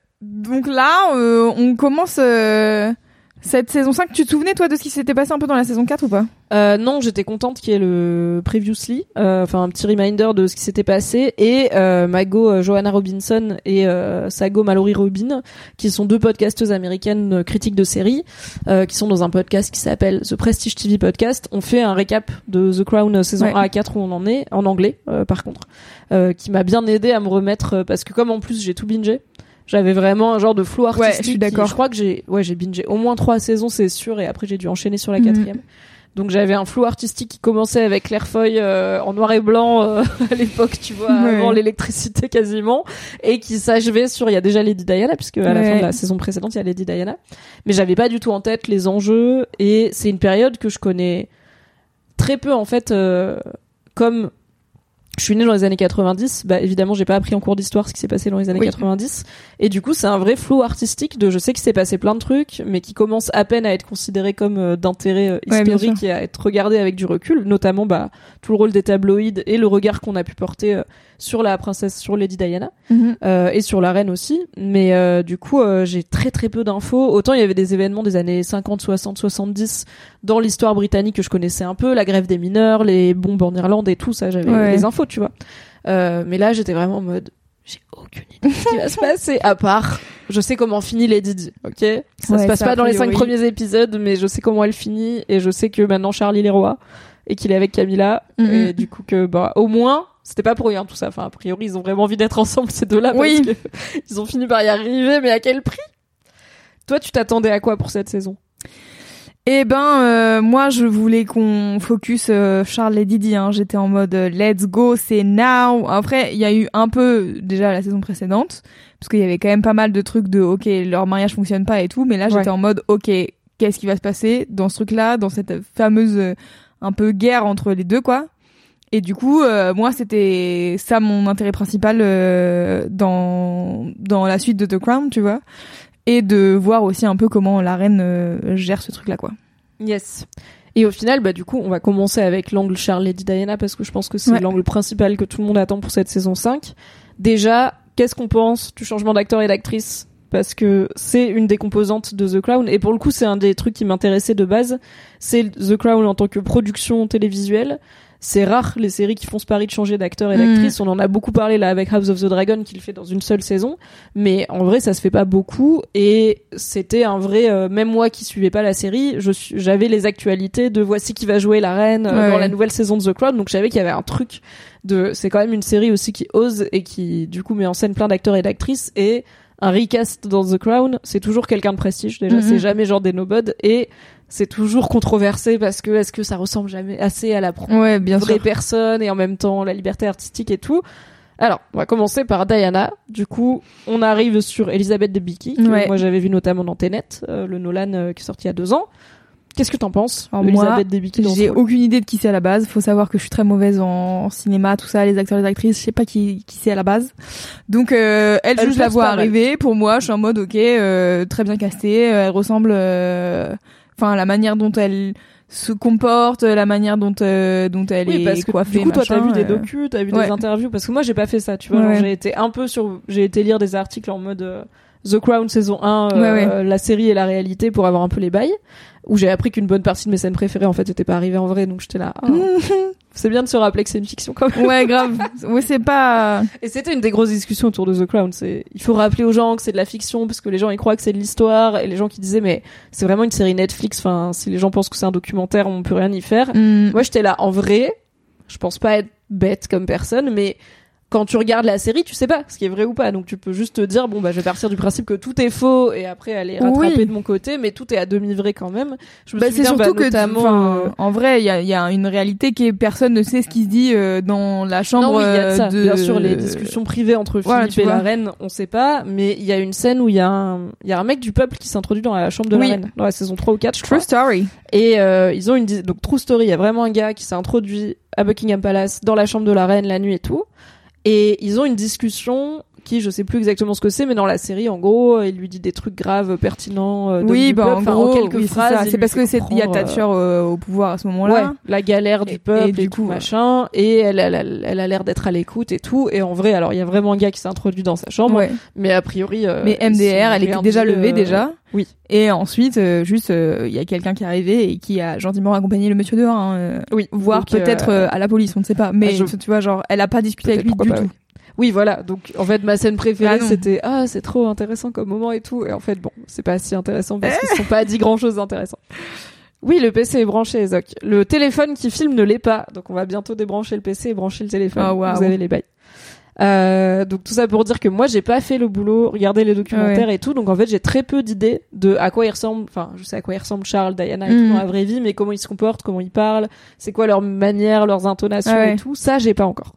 on commence cette saison 5. Tu te souvenais, toi, de ce qui s'était passé un peu dans la saison 4 ou pas? Non, j'étais contente qu'il y ait le Previously, enfin un petit reminder de ce qui s'était passé, et Mago Johanna Robinson et Sago Mallory Robin, qui sont deux podcasteuses américaines critiques de séries, qui sont dans un podcast qui s'appelle The Prestige TV Podcast. On fait un récap de The Crown saison 1 à 4 où on en est, en anglais par contre, qui m'a bien aidé à me remettre, parce que comme en plus j'ai tout bingé, j'avais vraiment un genre de flow artistique. Je suis d'accord. Je crois que j'ai bingé au moins 3 saisons, c'est sûr, et après j'ai dû enchaîner sur la 4e. Donc j'avais un flow artistique qui commençait avec Claire Foy en noir et blanc à l'époque, tu vois, avant l'électricité quasiment, et qui s'achevait sur, il y a déjà Lady Diana, puisque à la fin de la saison précédente il y a Lady Diana, mais j'avais pas du tout en tête les enjeux, et c'est une période que je connais très peu en fait, comme je suis née dans les années 90, évidemment j'ai pas appris en cours d'histoire ce qui s'est passé dans les années 90, et du coup c'est un vrai flou artistique de, je sais qu'il s'est passé plein de trucs, mais qui commence à peine à être considéré comme d'intérêt historique, et à être regardé avec du recul, notamment tout le rôle des tabloïds et le regard qu'on a pu porter sur la princesse, sur Lady Diana, et sur la reine aussi. Mais du coup, j'ai très très peu d'infos. Autant il y avait des événements des années 50, 60, 70 dans l'histoire britannique que je connaissais un peu, la grève des mineurs, les bombes en Irlande et tout ça, j'avais les infos, tu vois. Mais là, j'étais vraiment en mode, j'ai aucune idée de ce qui va se passer, à part, je sais comment finit Lady Di, ok? Ça se passe pas dans les 5 premiers épisodes, mais je sais comment elle finit, et je sais que maintenant Charlie est roi, et qu'il est avec Camilla, et du coup que, bah, au moins, c'était pas pour rien tout ça, enfin, a priori, ils ont vraiment envie d'être ensemble, ces deux-là, parce que ils ont fini par y arriver, mais à quel prix? Toi, tu t'attendais à quoi pour cette saison? Eh ben, moi, je voulais qu'on focus Charles et Didi. Hein. J'étais en mode let's go, c'est now. Après, il y a eu un peu déjà la saison précédente, parce qu'il y avait quand même pas mal de trucs de ok, leur mariage fonctionne pas et tout. Mais là, j'étais en mode ok, qu'est-ce qui va se passer dans ce truc-là, dans cette fameuse un peu guerre entre les deux, quoi. Et du coup, moi, c'était ça mon intérêt principal dans la suite de The Crown, tu vois. Et de voir aussi un peu comment la reine gère ce truc-là, quoi. Yes. Et au final, bah du coup, on va commencer avec l'angle Charles Lady Diana parce que je pense que c'est l'angle principal que tout le monde attend pour cette saison 5. Déjà, qu'est-ce qu'on pense du changement d'acteur et d'actrice? Parce que c'est une des composantes de The Crown et pour le coup, c'est un des trucs qui m'intéressait de base. C'est The Crown en tant que production télévisuelle. C'est rare les séries qui font ce pari de changer d'acteur et d'actrice. On en a beaucoup parlé là avec House of the Dragon qui le fait dans une seule saison, mais en vrai ça se fait pas beaucoup et c'était un vrai même moi qui suivais pas la série, j'avais les actualités de voici qui va jouer la reine dans la nouvelle saison de The Crown, donc je savais qu'il y avait un truc de c'est quand même une série aussi qui ose et qui du coup met en scène plein d'acteurs et d'actrices et un recast dans The Crown, c'est toujours quelqu'un de prestige déjà, c'est jamais genre des nobody et c'est toujours controversé parce que est-ce que ça ressemble jamais assez à la vraie personne et en même temps la liberté artistique et tout. Alors, on va commencer par Diana. Du coup, on arrive sur Elizabeth Debicki, que moi j'avais vu notamment dans Tenet, le Nolan qui est sorti il y a 2 ans. Qu'est-ce que t'en penses? Alors Elizabeth Debicki, j'ai aucune idée de qui c'est à la base. Faut savoir que je suis très mauvaise en cinéma, tout ça, les acteurs, les actrices, je sais pas qui c'est à la base. Donc elle juste la voit arriver. Pour moi, je suis en mode ok, très bien castée. Elle ressemble, enfin la manière dont elle se comporte, la manière dont elle est coiffée. Du coup, toi, t'as vu des docus, t'as vu des interviews, parce que moi, j'ai pas fait ça, tu vois. Genre, j'ai été lire des articles en mode The Crown saison 1, la série et la réalité pour avoir un peu les bails, où j'ai appris qu'une bonne partie de mes scènes préférées, en fait, étaient pas arrivées en vrai, donc j'étais là. C'est bien de se rappeler que c'est une fiction quand même. Ouais, grave. Ouais, c'est pas... Et c'était une des grosses discussions autour de The Crown. Il faut rappeler aux gens que c'est de la fiction parce que les gens ils croient que c'est de l'histoire et les gens qui disaient mais c'est vraiment une série Netflix. Enfin, si les gens pensent que c'est un documentaire, on peut rien y faire. Moi, j'étais là. En vrai, je pense pas être bête comme personne, mais quand tu regardes la série, tu sais pas ce qui est vrai ou pas. Donc tu peux juste te dire bon bah je vais partir du principe que tout est faux et après aller rattraper de mon côté, mais tout est à demi vrai quand même. Je me c'est surtout que en vrai il y a une réalité qui est personne ne sait ce qui se dit dans la chambre. Non, oui, y a de ça. Bien sûr les discussions privées entre Philippe et la reine, on sait pas, mais il y a une scène où il y a un mec du peuple qui s'introduit dans la chambre de la reine dans la saison 3 ou 4 je crois. True story. Et ils ont donc True Story, il y a vraiment un gars qui s'est introduit à Buckingham Palace dans la chambre de la reine la nuit et tout. Et ils ont une discussion qui, je sais plus exactement ce que c'est, mais dans la série, en gros, il lui dit des trucs graves, pertinents. En gros, quelques phrases. C'est parce que il y a Thatcher au pouvoir à ce moment-là. Ouais, la galère du peuple et tout machin. Et elle a l'air d'être à l'écoute et tout. Et en vrai, alors il y a vraiment un gars qui s'est introduit dans sa chambre, mais a priori. Mais MDR, elle était déjà levée déjà. Oui. Et ensuite, il y a quelqu'un qui est arrivé et qui a gentiment accompagné le monsieur dehors. Voire peut-être à la police, on ne sait pas. Mais tu vois, genre, elle a pas discuté avec lui du tout. Oui, voilà. Donc, en fait, ma scène préférée, c'était c'est trop intéressant comme moment et tout. Et en fait, bon, c'est pas si intéressant parce qu'ils sont pas dit grand-chose d'intéressant. Oui, le PC est branché, Zoc. Le téléphone qui filme ne l'est pas. Donc, on va bientôt débrancher le PC et brancher le téléphone. Oh, wow. Vous avez les bails. Donc tout ça pour dire que moi j'ai pas fait le boulot, regarder les documentaires et tout, donc en fait j'ai très peu d'idées de à quoi ils ressemblent, enfin je sais à quoi ils ressemblent Charles, Diana et tout dans la vraie vie, mais comment ils se comportent, comment ils parlent, c'est quoi leur manière, leurs intonations et tout, ça j'ai pas encore.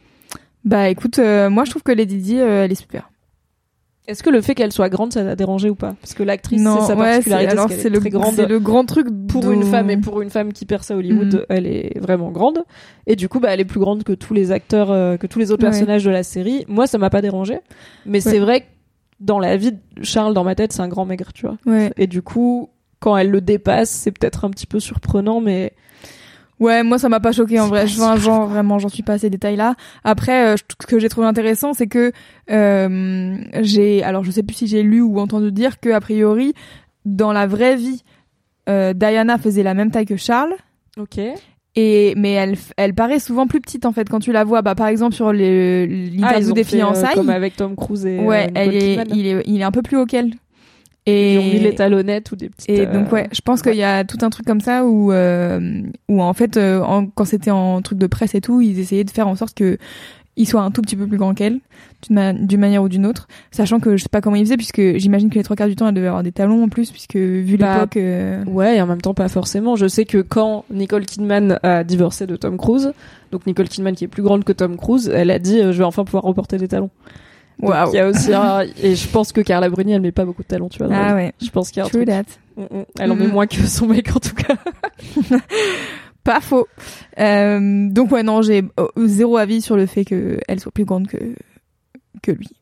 Bah écoute, moi je trouve que Lady Di elle est super. Est-ce que le fait qu'elle soit grande, ça t'a dérangé ou pas? Parce que l'actrice, c'est sa particularité, c'est le grand truc pour une femme, et pour une femme qui perce à Hollywood, elle est vraiment grande. Et du coup, bah, elle est plus grande que tous les acteurs, que tous les autres personnages de la série. Moi, ça m'a pas dérangé. Mais c'est vrai que dans la vie de Charles, dans ma tête, c'est un grand maigre, tu vois. Ouais. Et du coup, quand elle le dépasse, c'est peut-être un petit peu surprenant, mais Ouais, moi ça m'a pas choqué en vrai. Vraiment, j'en suis pas à ces détails-là. Après, ce que j'ai trouvé intéressant, c'est que alors je sais plus si j'ai lu ou entendu dire que a priori, dans la vraie vie, Diana faisait la même taille que Charles. Ok. Mais elle paraît souvent plus petite en fait quand tu la vois. Par exemple sur l'interview des fiançailles, comme avec Tom Cruise et il est un peu plus haut qu'elle. Et ils ont mis les talonnettes ou des petites. Et donc je pense qu'il y a tout un truc comme ça où en fait quand c'était en truc de presse et tout, ils essayaient de faire en sorte que il soit un tout petit peu plus grand qu'elle d'une manière ou d'une autre, sachant que je sais pas comment ils faisaient puisque j'imagine que les 3/4 du temps elle devait avoir des talons en plus puisque vu l'époque ouais, et en même temps pas forcément. Je sais que quand Nicole Kidman a divorcé de Tom Cruise, donc Nicole Kidman qui est plus grande que Tom Cruise, elle a dit je vais enfin pouvoir reporter des talons. Waouh. Il y a aussi et je pense que Carla Bruni elle met pas beaucoup de talons, tu vois. Ah ouais. Je pense qu'il y a un True truc. Elle en met moins que son mec en tout cas. Pas faux. Donc ouais, non, j'ai zéro avis sur le fait qu'elle soit plus grande que lui.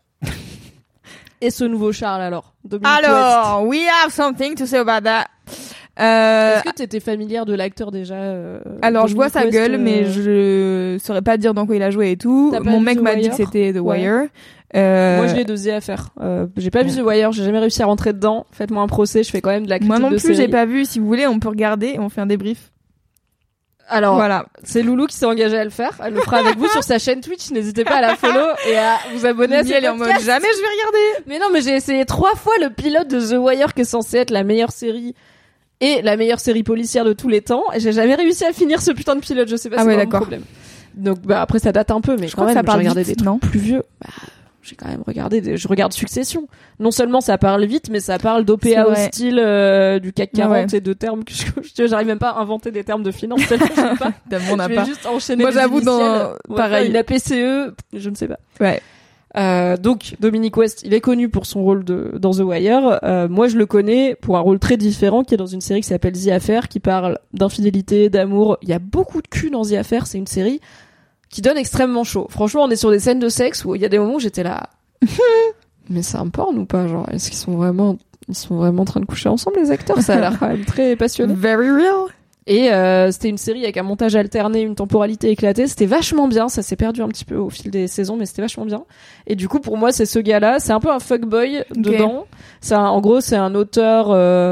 Et ce nouveau Charles alors, Dominic Alors, West. we have something to say about that. Est-ce que t'étais familière de l'acteur déjà Alors, Dominic je vois sa West, gueule, mais je saurais pas dire dans quoi il a joué et tout. Mon mec m'a dit que c'était The Wire. Moi, je l'ai de The Affair. J'ai pas vu The Wire, j'ai jamais réussi à rentrer dedans. Faites-moi un procès, je fais quand même de la critique de série. Moi non plus, j'ai pas vu. Si vous voulez, on peut regarder et on fait un débrief. Alors, voilà. C'est Loulou qui s'est engagée à le faire. Elle le fera avec vous sur sa chaîne Twitch. N'hésitez pas à la follow et à vous abonner à ses podcasts. Elle est en mode jamais je vais regarder. Mais non, mais j'ai essayé 3 fois le pilote de The Wire qui est censé être la meilleure série et la meilleure série policière de tous les temps. Et j'ai jamais réussi à finir ce putain de pilote. Je sais pas si c'est un problème. Donc, après, ça date un peu, mais je quand même, ça parle j'ai regardé vite, des trucs plus vieux. J'ai quand même regardé je regarde Succession. Non seulement ça parle vite, mais ça parle d'OPA hostile, du CAC 40 et de termes que j'arrive même pas à inventer des termes de finance, tellement je sais pas. Je vais juste enchaîner. Moi, j'avoue, pareil. Une APCE, je ne sais pas. Ouais. Donc, Dominic West, il est connu pour son rôle dans The Wire. Moi, je le connais pour un rôle très différent qui est dans une série qui s'appelle The Affair, qui parle d'infidélité, d'amour. Il y a beaucoup de cul dans The Affair. C'est une série qui donne extrêmement chaud. Franchement, on est sur des scènes de sexe où il y a des moments où j'étais là. Mais c'est un porn ou pas? Genre, est-ce qu'ils sont vraiment en train de coucher ensemble, les acteurs? Ça a l'air quand même très passionnant. Very real. Et c'était une série avec un montage alterné, une temporalité éclatée. C'était vachement bien. Ça s'est perdu un petit peu au fil des saisons, mais c'était vachement bien. Et du coup, pour moi, c'est ce gars-là. C'est un peu un fuckboy dedans. En gros, c'est un auteur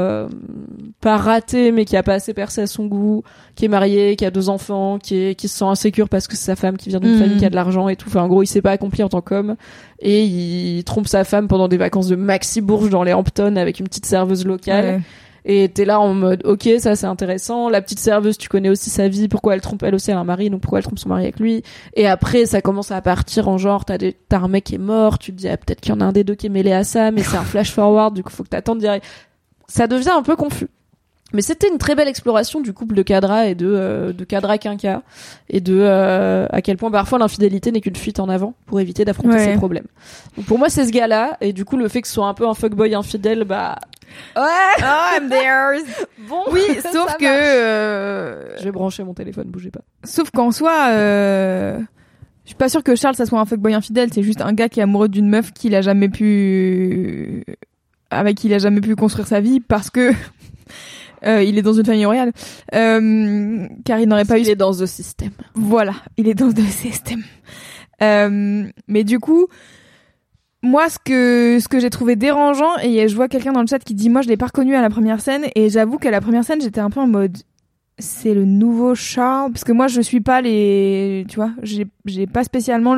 pas raté, mais qui a pas assez percé à son goût, qui est marié, qui a 2 enfants, qui se sent insécure parce que c'est sa femme qui vient d'une famille qui a de l'argent et tout. Enfin, en gros, il s'est pas accompli en tant qu'homme. Et il trompe sa femme pendant des vacances de Maxi Bourges dans les Hamptons avec une petite serveuse locale. Ouais. Et t'es là en mode, ok, ça c'est intéressant. La petite serveuse, tu connais aussi sa vie. Pourquoi elle trompe? Elle aussi, elle a un mari, donc pourquoi elle trompe son mari avec lui? Et après, ça commence à partir en genre, t'as un mec qui est mort. Tu te dis, peut-être qu'il y en a un des deux qui est mêlé à ça, mais c'est un flash forward. Du coup, faut que t'attendes direct. Ça devient un peu confus. Mais c'était une très belle exploration du couple de Cadra et de Cadra Quinca et de à quel point parfois l'infidélité n'est qu'une fuite en avant pour éviter d'affronter ses problèmes. Donc pour moi, c'est ce gars-là, et du coup, le fait que ce soit un peu un fuckboy infidèle, oh, I'm there. Bon, oui, sauf que je vais brancher mon téléphone, bougez pas. Sauf qu'en soi, je suis pas sûre que Charles ça soit un fuckboy infidèle. C'est juste un gars qui est amoureux d'une meuf avec qui il a jamais pu construire sa vie parce que il est dans une famille royale. Car il n'aurait pas eu. Il est dans the system. Voilà, il est dans the system. Mais du coup. Moi, ce que j'ai trouvé dérangeant, et je vois quelqu'un dans le chat qui dit, moi, je l'ai pas reconnu à la première scène, et j'avoue qu'à la première scène, j'étais un peu en mode, c'est le nouveau Charles, parce que moi, je suis pas tu vois, j'ai pas spécialement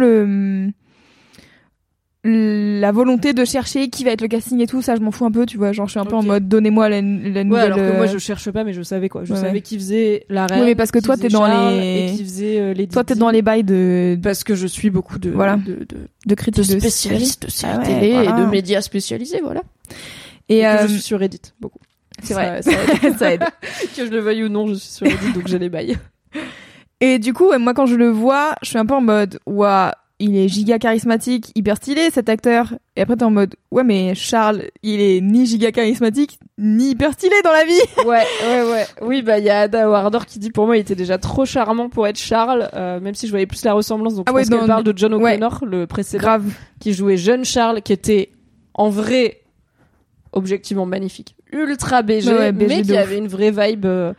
la volonté de chercher qui va être le casting et tout, ça je m'en fous un peu, tu vois, genre je suis un peu en mode donnez-moi la nouvelle. Ouais, alors que moi je cherche pas, mais je savais quoi, je savais qui faisait la reine. Oui, mais parce que toi t'es dans Charles, et qui faisait les toi t'es dans les bails de parce que je suis beaucoup de critiques de spécialistes de séries télé et de médias spécialisés, voilà. Et que je suis sur Reddit beaucoup. C'est vrai, ça aide. Que je le veuille ou non, je suis sur Reddit, donc j'ai les bails. Et du coup, moi quand je le vois, je suis un peu en mode waouh. Il est giga charismatique, hyper stylé cet acteur. Et après t'es en mode ouais mais Charles, il est ni giga charismatique ni hyper stylé dans la vie. Ouais. Oui, il y a Ada Warder qui dit pour moi il était déjà trop charmant pour être Charles, même si je voyais plus la ressemblance. Donc je pense qu'elle parle de John O'Connor, le précédent, qui jouait jeune Charles, qui était en vrai objectivement magnifique, ultra BG, mais qui avait une vraie vibe.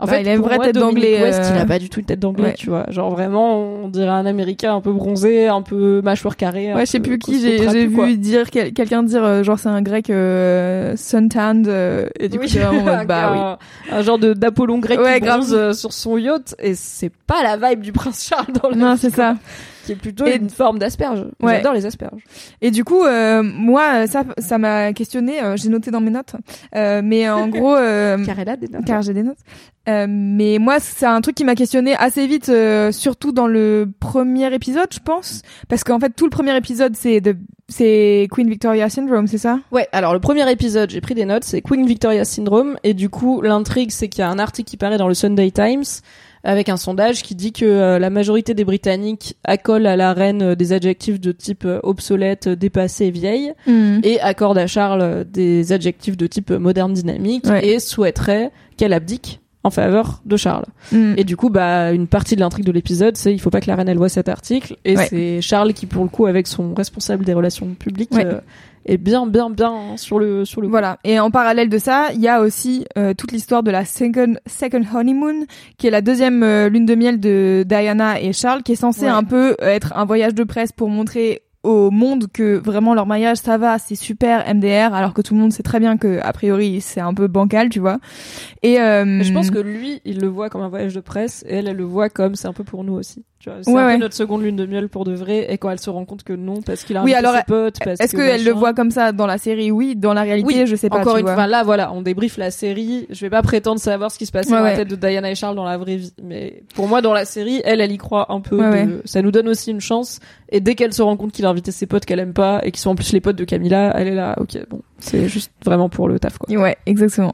En fait, il a une vraie tête d'anglais. Dominic West, il a pas du tout une tête d'anglais, tu vois. Genre vraiment, on dirait un Américain un peu bronzé, un peu mâchoire carrée. Ouais, je sais plus qui, j'ai vu dire quelqu'un dire genre c'est un grec suntanned et du coup c'est vraiment un genre d'Apollon grec qui bronze sur son yacht, et c'est pas la vibe du prince Charles dans le Non, c'est ça. Qui est plutôt une forme d'asperge. J'adore les asperges. Et du coup, moi, ça m'a questionné. J'ai noté dans mes notes, mais en gros, car elle a des notes. Car j'ai des notes. Mais moi, c'est un truc qui m'a questionné assez vite, surtout dans le premier épisode, je pense, parce qu'en fait, tout le premier épisode, c'est Queen Victoria Syndrome, c'est ça? Ouais. Alors le premier épisode, j'ai pris des notes, c'est Queen Victoria Syndrome, et du coup, l'intrigue, c'est qu'il y a un article qui paraît dans le Sunday Times avec un sondage qui dit que la majorité des Britanniques accolent à la reine des adjectifs de type obsolète, dépassé, vieille, et accordent à Charles des adjectifs de type moderne, dynamique, et souhaiteraient qu'elle abdique en faveur de Charles. Et du coup, une partie de l'intrigue de l'épisode, c'est il faut pas que la reine elle voit cet article, et c'est Charles qui, pour le coup, avec son responsable des relations publiques, est bien sur le Voilà. Et en parallèle de ça, il y a aussi toute l'histoire de la second honeymoon, qui est la deuxième lune de miel de Diana et Charles, qui est censée un peu être un voyage de presse pour montrer au monde que vraiment leur mariage ça va, c'est super MDR, alors que tout le monde sait très bien que a priori c'est un peu bancal, tu vois. Et je pense que lui il le voit comme un voyage de presse, et elle le voit comme c'est un peu pour nous aussi, tu vois. C'est un peu notre seconde lune de miel pour de vrai, et quand elle se rend compte que non, parce qu'il a invité ses potes, est-ce qu'elle le voit comme ça dans la série? Oui, dans la réalité je sais pas. Encore une fois, là voilà, on débriefe la série, je vais pas prétendre savoir ce qui se passait dans la tête de Diana et Charles dans la vraie vie, mais pour moi dans la série elle y croit un peu. Ça nous donne aussi une chance, et dès qu'elle se rend compte qu'il a invité ses potes qu'elle aime pas et qui sont en plus les potes de Camilla, elle est là, ok, bon, c'est juste vraiment pour le taf, quoi. Ouais, exactement.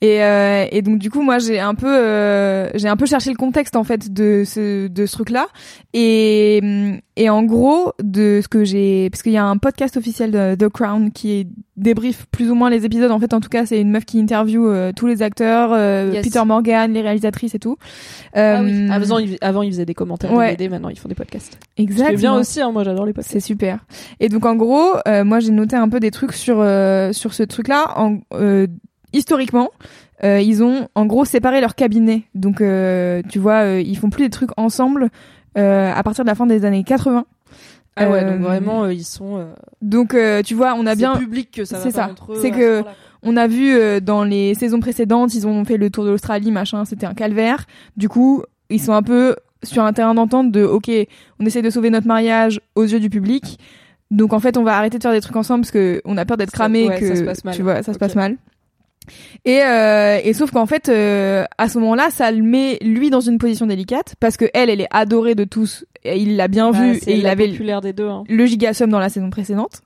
Et donc du coup moi j'ai un peu cherché le contexte en fait de ce truc là, et en gros de ce que j'ai, parce qu'il y a un podcast officiel de The Crown qui débrief plus ou moins les épisodes, en fait en tout cas c'est une meuf qui interviewe tous les acteurs, Peter Morgan, les réalisatrices et tout. Oui. Avant ils faisaient des commentaires DVD, maintenant ils font des podcasts. Exactement. C'est bien aussi, hein, moi j'adore les podcasts. C'est super. Et donc en gros, moi j'ai noté un peu des trucs sur ce truc-là. Historiquement, ils ont en gros séparé leur cabinet. Donc tu vois, ils font plus des trucs ensemble à partir de la fin des années 80. Ah ouais, donc vraiment ils sont. Donc tu vois, on a bien. C'est public que ça va. C'est pas ça. Entre eux, c'est que on a vu dans les saisons précédentes, ils ont fait le tour de l'Australie, machin. C'était un calvaire. Du coup, ils sont un peu sur un terrain d'entente de ok, on essaie de sauver notre mariage aux yeux du public. Donc en fait, on va arrêter de faire des trucs ensemble parce que on a peur d'être cramé, que ça se passe mal. Tu vois, ça se passe mal. Et sauf qu'en fait, à ce moment-là, ça le met lui dans une position délicate parce que elle est adorée de tous. Et il l'a bien vu et il avait populaire des deux, hein. Le gigasum dans la saison précédente.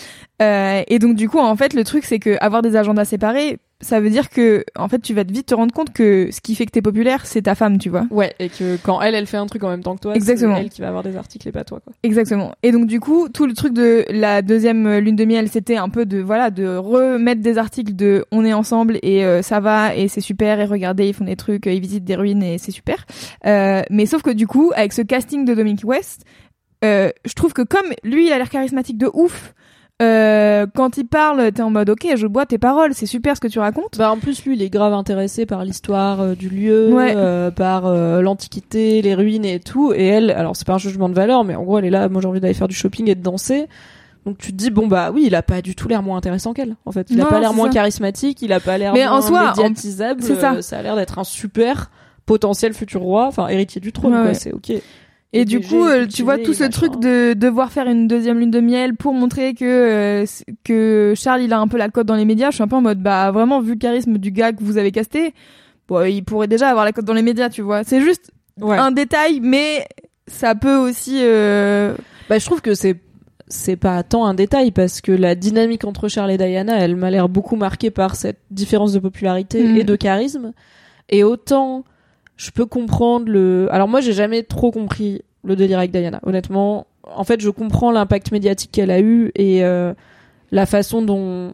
Et donc du coup, en fait, le truc c'est que avoir des agendas séparés, ça veut dire que en fait, tu vas vite te rendre compte que ce qui fait que t'es populaire, c'est ta femme, tu vois. Ouais, et que quand elle fait un truc en même temps que toi, exactement, c'est elle qui va avoir des articles et pas toi, quoi. Exactement. Et donc du coup, tout le truc de la deuxième lune de miel, c'était un peu de remettre des articles de on est ensemble et ça va et c'est super et regardez, ils font des trucs, ils visitent des ruines et c'est super. Mais sauf que du coup, avec ce casting de Dominic West, je trouve que comme lui, il a l'air charismatique de ouf. Quand il parle, t'es en mode ok, je bois tes paroles, c'est super ce que tu racontes. En plus lui il est grave intéressé par l'histoire du lieu, par l'antiquité, les ruines et tout, et elle, alors c'est pas un jugement de valeur, mais en gros elle est là, moi j'ai envie d'aller faire du shopping et de danser. Donc tu te dis oui, il a pas du tout l'air moins intéressant qu'elle, en fait. Il a pas l'air moins charismatique, il a pas l'air moins médiatisable, c'est ça. Ça a l'air d'être un super potentiel futur roi, enfin héritier du trône, quoi, c'est ok. Et du coup, tu vois tout ce truc de devoir faire une deuxième lune de miel pour montrer que Charles il a un peu la cote dans les médias. Je suis un peu en mode vraiment vu le charisme du gars que vous avez casté, il pourrait déjà avoir la cote dans les médias, tu vois. C'est juste un détail, mais ça peut aussi. Je trouve que c'est pas tant un détail parce que la dynamique entre Charles et Diana, elle m'a l'air beaucoup marquée par cette différence de popularité et de charisme. Et autant je peux comprendre alors moi j'ai jamais trop compris le délire avec Diana, honnêtement. En fait je comprends l'impact médiatique qu'elle a eu et la façon dont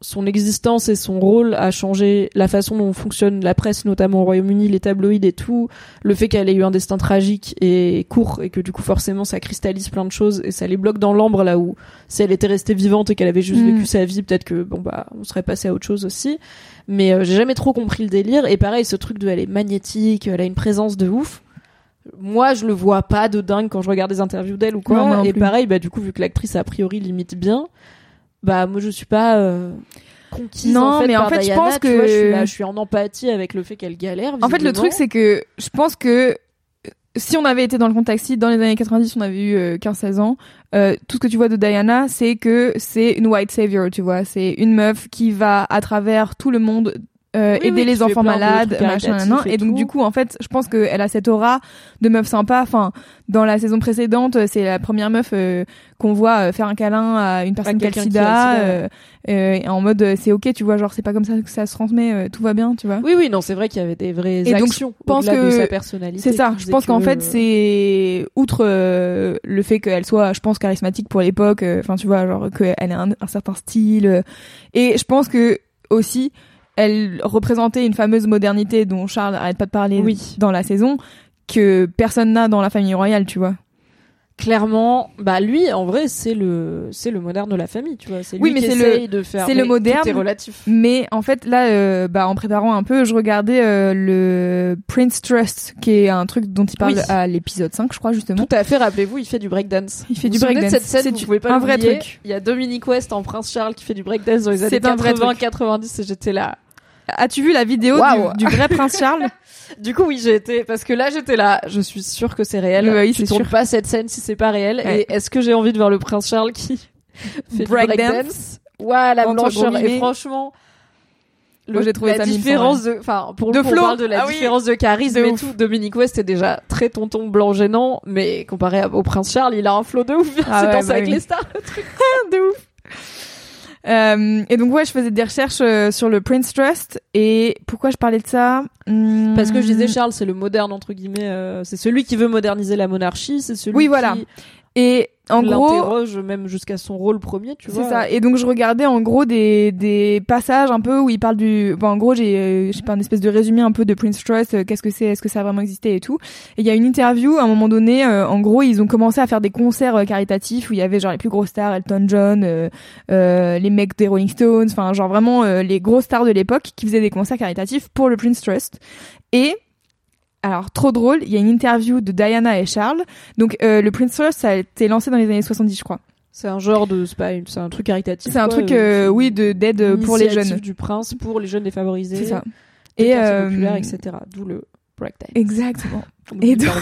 son existence et son rôle a changé la façon dont fonctionne la presse, notamment au Royaume-Uni, les tabloïds et tout, le fait qu'elle ait eu un destin tragique et court et que du coup forcément ça cristallise plein de choses et ça les bloque dans l'ambre, là où si elle était restée vivante et qu'elle avait juste vécu sa vie, peut-être que on serait passé à autre chose aussi. Mais j'ai jamais trop compris le délire. Et pareil, ce truc de elle est magnétique, elle a une présence de ouf. Moi, je le vois pas de dingue quand je regarde des interviews d'elle ou quoi. Non, et pareil, du coup, vu que l'actrice a priori limite bien, moi je suis pas conquise mais par Diana, je pense que je suis en empathie avec le fait qu'elle galère. En fait, le truc c'est que je pense que si on avait été dans le contexte, dans les années 90, on avait eu 15-16 ans, tout ce que tu vois de Diana, c'est que c'est une white savior, tu vois, c'est une meuf qui va à travers tout le monde aider les enfants malades, machin, et donc du coup en fait je pense qu'elle a cette aura de meuf sympa. Enfin, dans la saison précédente, c'est la première meuf qu'on voit faire un câlin à une personne qui a le sida, en mode c'est ok, tu vois, genre c'est pas comme ça que ça se transmet, tout va bien, tu vois. Oui, non, c'est vrai qu'il y avait des vraies et actions donc, je pense au-delà que de sa personnalité. C'est ça, je pense qu'en fait c'est outre le fait qu'elle soit, je pense, charismatique pour l'époque, enfin tu vois, genre qu'elle ait un certain style, et je pense que aussi elle représentait une fameuse modernité dont Charles arrête pas de parler dans la saison, que personne n'a dans la famille royale, tu vois. Clairement, lui, en vrai, c'est le moderne de la famille, tu vois. C'est lui qui essaye de faire. C'est le moderne. Tout est relatif. Mais en fait, là, en préparant un peu, je regardais le Prince Trust, qui est un truc dont il parle à l'épisode 5, je crois, justement. Tout à fait, rappelez-vous, il fait du breakdance. Il fait du breakdance. Cette scène, vous pouvez pas un vrai truc. Il y a Dominic West en Prince Charles qui fait du breakdance dans les années 80-90 et j'étais là. As-tu vu la vidéo du vrai Prince Charles? Du coup, oui, j'étais là, je suis sûre que c'est réel. Oui, tu tournes pas cette scène si c'est pas réel. Ouais. Et est-ce que j'ai envie de voir le Prince Charles qui fait breakdance? Ouais, la blancheur. Et franchement, moi, j'ai trouvé la ça différence pour le coup, on parle de la différence de charisme et tout. Dominic West est déjà très tonton blanc gênant, mais comparé au Prince Charles, il a un flow de ouf. C'est danse avec les stars, le truc. De ouf. Et donc je faisais des recherches sur le Prince Trust. Et pourquoi je parlais de ça? Parce que je disais Charles, c'est le moderne entre guillemets, c'est celui qui veut moderniser la monarchie, c'est celui qui et en gros l'interroge même jusqu'à son rôle premier, tu vois. C'est ça. Et donc je regardais en gros des passages un peu où il parle en gros j'ai je sais pas, une espèce de résumé un peu de Prince Trust, qu'est-ce que c'est, est-ce que ça a vraiment existé et tout. Et il y a une interview à un moment donné, en gros ils ont commencé à faire des concerts caritatifs où il y avait genre les plus grosses stars, Elton John, les mecs des Rolling Stones, enfin genre vraiment les grosses stars de l'époque qui faisaient des concerts caritatifs pour le Prince Trust. Et alors, trop drôle, il y a une interview de Diana et Charles. Donc, le Prince Trust, ça a été lancé dans les années 70, je crois. C'est un genre de, c'est un truc caritatif. C'est un truc, d'aide pour les jeunes. Du prince, pour les jeunes défavorisés. C'est ça. Et populaires, etc. D'où le breakdance. Exactement. Et donc,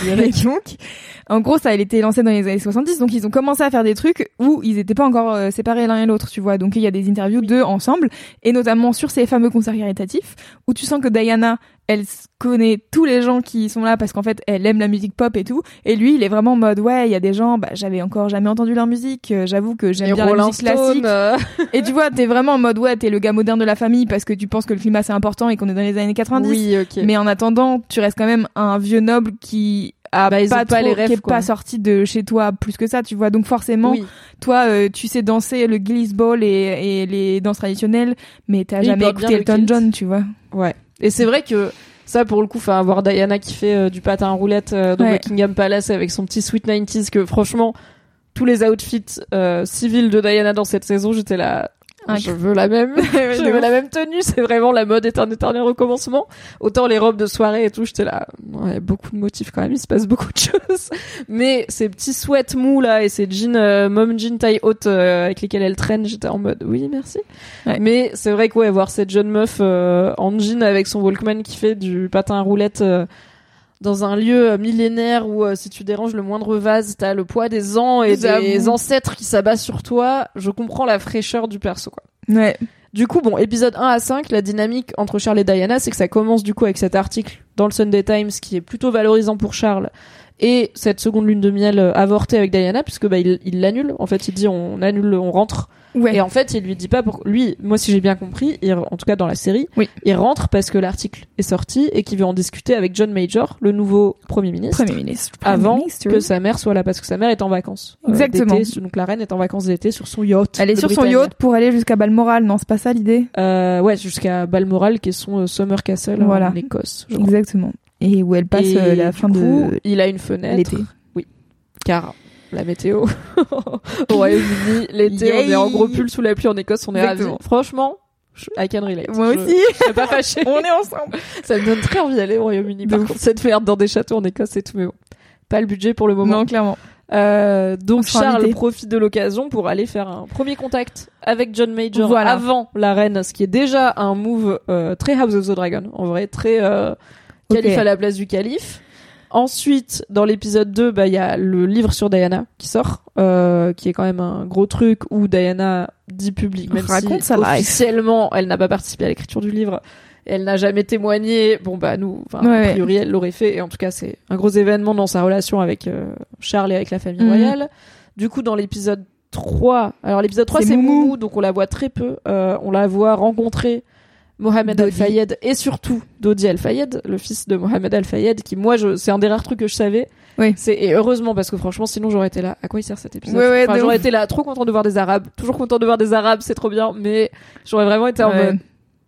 en gros, ça a été lancé dans les années 70, donc ils ont commencé à faire des trucs où ils étaient pas encore séparés l'un et l'autre, tu vois. Donc il y a des interviews d'eux ensemble, et notamment sur ces fameux concerts caritatifs, où tu sens que Diana, elle connaît tous les gens qui sont là parce qu'en fait, elle aime la musique pop et tout, et lui, il est vraiment en mode, ouais, il y a des gens, j'avais encore jamais entendu leur musique, j'avoue que j'aime bien la musique classique. Et tu vois, t'es vraiment en mode, ouais, t'es le gars moderne de la famille parce que tu penses que le climat c'est important et qu'on est dans les années 90. Oui, ok. Mais en attendant, tu restes quand même un vieux noble qui a pas les rêves, qui est pas sorti de chez toi plus que ça, tu vois. Donc forcément, toi, tu sais danser le gliss ball et les danses traditionnelles, mais t'as jamais écouté Elton John, tu vois. Ouais. Et c'est vrai que ça, pour le coup, avoir Diana qui fait du patin à roulettes dans Buckingham Palace avec son petit Sweet 90s, que franchement, tous les outfits civils de Diana dans cette saison, j'étais là... Je veux la même, je veux la même tenue, c'est vraiment la mode est un éternel recommencement. Autant les robes de soirée et tout, j'étais là, ouais, beaucoup de motifs quand même, il se passe beaucoup de choses. Mais ces petits sweats mous là et ces jeans, mom jeans taille haute avec lesquels elle traîne, j'étais en mode oui merci. Ouais. Mais c'est vrai que voir cette jeune meuf en jean avec son Walkman qui fait du patin à roulettes dans un lieu millénaire où si tu déranges le moindre vase, t'as le poids des ans et des ancêtres qui s'abattent sur toi. Je comprends la fraîcheur du perso, quoi. Ouais. Du coup, épisode 1 à 5, la dynamique entre Charles et Diana, c'est que ça commence du coup avec cet article dans le Sunday Times qui est plutôt valorisant pour Charles et cette seconde lune de miel avortée avec Diana, puisque il l'annule. En fait, il dit on annule, on rentre Ouais. Et en fait, il lui dit pas pour lui. Moi, si j'ai bien compris, en tout cas dans la série, il rentre parce que l'article est sorti et qu'il veut en discuter avec John Major, le nouveau Premier ministre, avant que sa mère soit là, parce que sa mère est en vacances. Exactement. Donc la reine est en vacances d'été sur son yacht. Elle est sur son yacht pour aller jusqu'à Balmoral. Non, c'est pas ça l'idée. Ouais, jusqu'à Balmoral, qui est son Summer Castle en Écosse. Exactement. Et où elle passe la fin de. Il a une fenêtre. L'été. Oui. Car la météo au Royaume-Uni, l'été, on est en gros pull sous la pluie en Écosse, on est ravis. Franchement, I can relate. Moi aussi. Je serais pas fâchée. On est ensemble. Ça me donne très envie d'aller au Royaume-Uni. Par contre, cette merde dans des châteaux en Écosse et tout, mais bon. Pas le budget pour le moment. Non, clairement. Donc Charles profite de l'occasion pour aller faire un premier contact avec John Major avant la reine, ce qui est déjà un move très House of the Dragon. En vrai, très calife à la place du calife. Ensuite, dans l'épisode 2, il y a le livre sur Diana qui sort, qui est quand même un gros truc où Diana dit public, même si officiellement elle n'a pas participé à l'écriture du livre, elle n'a jamais témoigné. Bon nous, a priori elle l'aurait fait, et en tout cas c'est un gros événement dans sa relation avec Charles et avec la famille royale. Du coup, dans l'épisode 3, alors l'épisode 3 c'est Moumou, donc on la voit très peu, on la voit rencontrer Mohamed Al-Fayed et surtout Dodi Al-Fayed, le fils de Mohamed Al-Fayed, qui moi c'est un des rares trucs que je savais. Et heureusement, parce que franchement sinon j'aurais été là. À quoi il sert cet épisode? J'aurais été là trop content de voir des Arabes, toujours content de voir des Arabes, c'est trop bien, mais j'aurais vraiment été en mode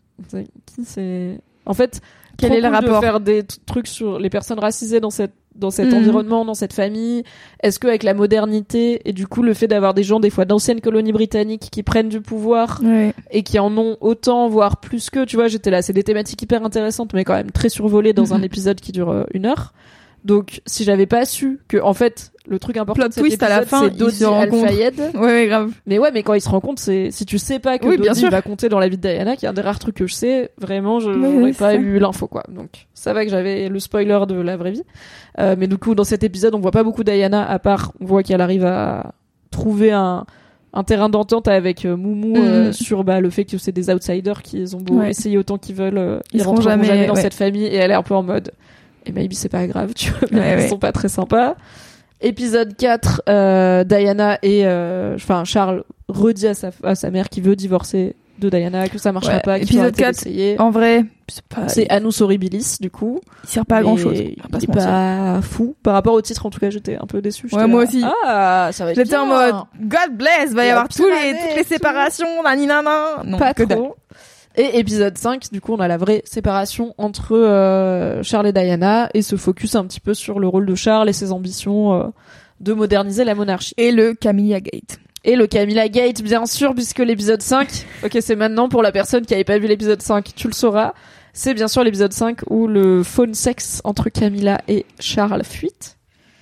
qui c'est en fait quel est le rapport de faire des trucs sur les personnes racisées dans cet environnement, dans cette famille. Est-ce que avec la modernité et du coup le fait d'avoir des gens des fois d'anciennes colonies britanniques qui prennent du pouvoir et qui en ont autant, voire plus que, tu vois, j'étais là, c'est des thématiques hyper intéressantes mais quand même très survolées dans un épisode qui dure 1 heure. Donc si j'avais pas su que en fait le truc important de cet épisode, à la fin, c'est Dodi Al-Fayed. Ouais, grave. Mais quand ils se rencontrent, c'est si tu sais pas que Dodi va compter dans la vie de Diana, qui est un des rares trucs que je sais, vraiment j'aurais pas eu l'info quoi. Donc ça va que j'avais le spoiler de la vraie vie. Mais du coup dans cet épisode, on voit pas beaucoup Diana, à part on voit qu'elle arrive à trouver un terrain d'entente avec Moumou sur le fait que c'est des outsiders qui ont beau essayer autant qu'ils veulent, ils rentreront jamais dans cette famille, et elle est un peu en mode et maybe c'est pas grave, tu vois, mais ils sont pas très sympas. Épisode 4, Diana et Charles redit à sa mère qu'il veut divorcer de Diana, que ça marchera pas, qu'il faut arrêter d'essayer. En vrai, c'est Annus Horribilis, du coup. Il sert pas à grand chose. Il est pas fou. Par rapport au titre, en tout cas, j'étais un peu déçue. Moi aussi. Ah, ça va être j'étais en mode, God bless, va y avoir toutes les séparations, naninana. Non, pas trop. Et épisode 5, du coup, on a la vraie séparation entre Charles et Diana, et se focus un petit peu sur le rôle de Charles et ses ambitions de moderniser la monarchie. Et le Camilla Gate. Et le Camilla Gate, bien sûr, puisque l'épisode 5, c'est maintenant pour la personne qui avait pas vu l'épisode 5, tu le sauras. C'est bien sûr l'épisode 5 où le phone sex entre Camilla et Charles fuite.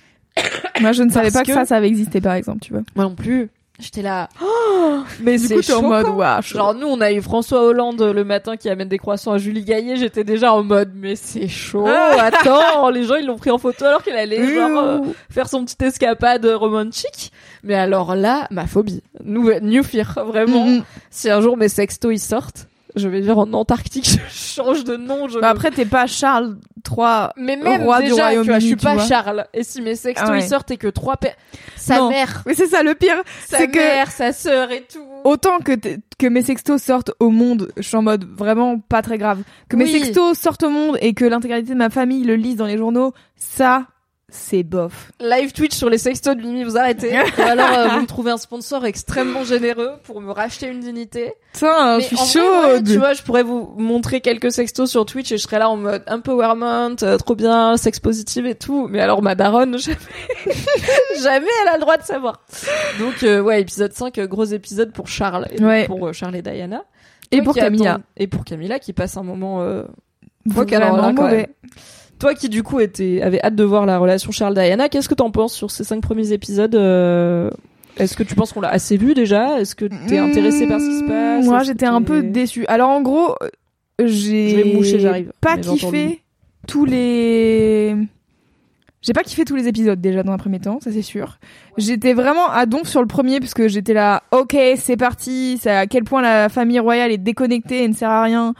Moi, je ne savais pas que ça avait existé, par exemple, tu vois. Moi non plus. J'étais là, mais du coup, t'es en mode, genre, nous, on a eu François Hollande le matin qui amène des croissants à Julie Gaillet. J'étais déjà en mode, mais c'est chaud. Attends, les gens, ils l'ont pris en photo alors qu'elle allait, faire son petite escapade romantique. Mais alors là, ma phobie. New fear, vraiment. Si un jour mes sextos, ils sortent, je vais vivre en Antarctique, je change de nom. Après, t'es pas Charles III, mais même roi déjà, du Royaume-Uni, tu vois, je suis pas Charles. Et si mes sextos ils sortent et que sa mère, mais c'est ça le pire, c'est que sa sœur et tout. Autant que mes sextos sortent au monde, je suis en mode vraiment pas très grave. Que mes sextos sortent au monde et que l'intégralité de ma famille le lise dans les journaux, ça, c'est bof. Live Twitch sur les sextos de Mimi, vous arrêtez. Ou alors vous me trouvez un sponsor extrêmement généreux pour me racheter une dignité. Putain, je suis chaude. Tu vois, je pourrais vous montrer quelques sextos sur Twitch et je serais là en mode empowerment, trop bien, sex positive et tout. Mais alors ma daronne, jamais elle a le droit de savoir. Donc épisode 5, gros épisode pour Charles et pour Charles et Diana. Et pour Camilla. Et pour Camilla qui passe un moment vraiment mauvais. Toi qui du coup avait hâte de voir la relation Charles-Diana, qu'est-ce que t'en penses sur ces 5 premiers épisodes? Est-ce que tu penses qu'on l'a assez vu déjà? Est-ce que t'es intéressé par ce qui se passe? Moi j'étais un peu déçue. Alors en gros, j'ai pas kiffé tous les épisodes déjà dans un premier temps, ça c'est sûr. J'étais vraiment à donf sur le premier parce que j'étais là, ok c'est parti, c'est à quel point la famille royale est déconnectée et ne sert à rien.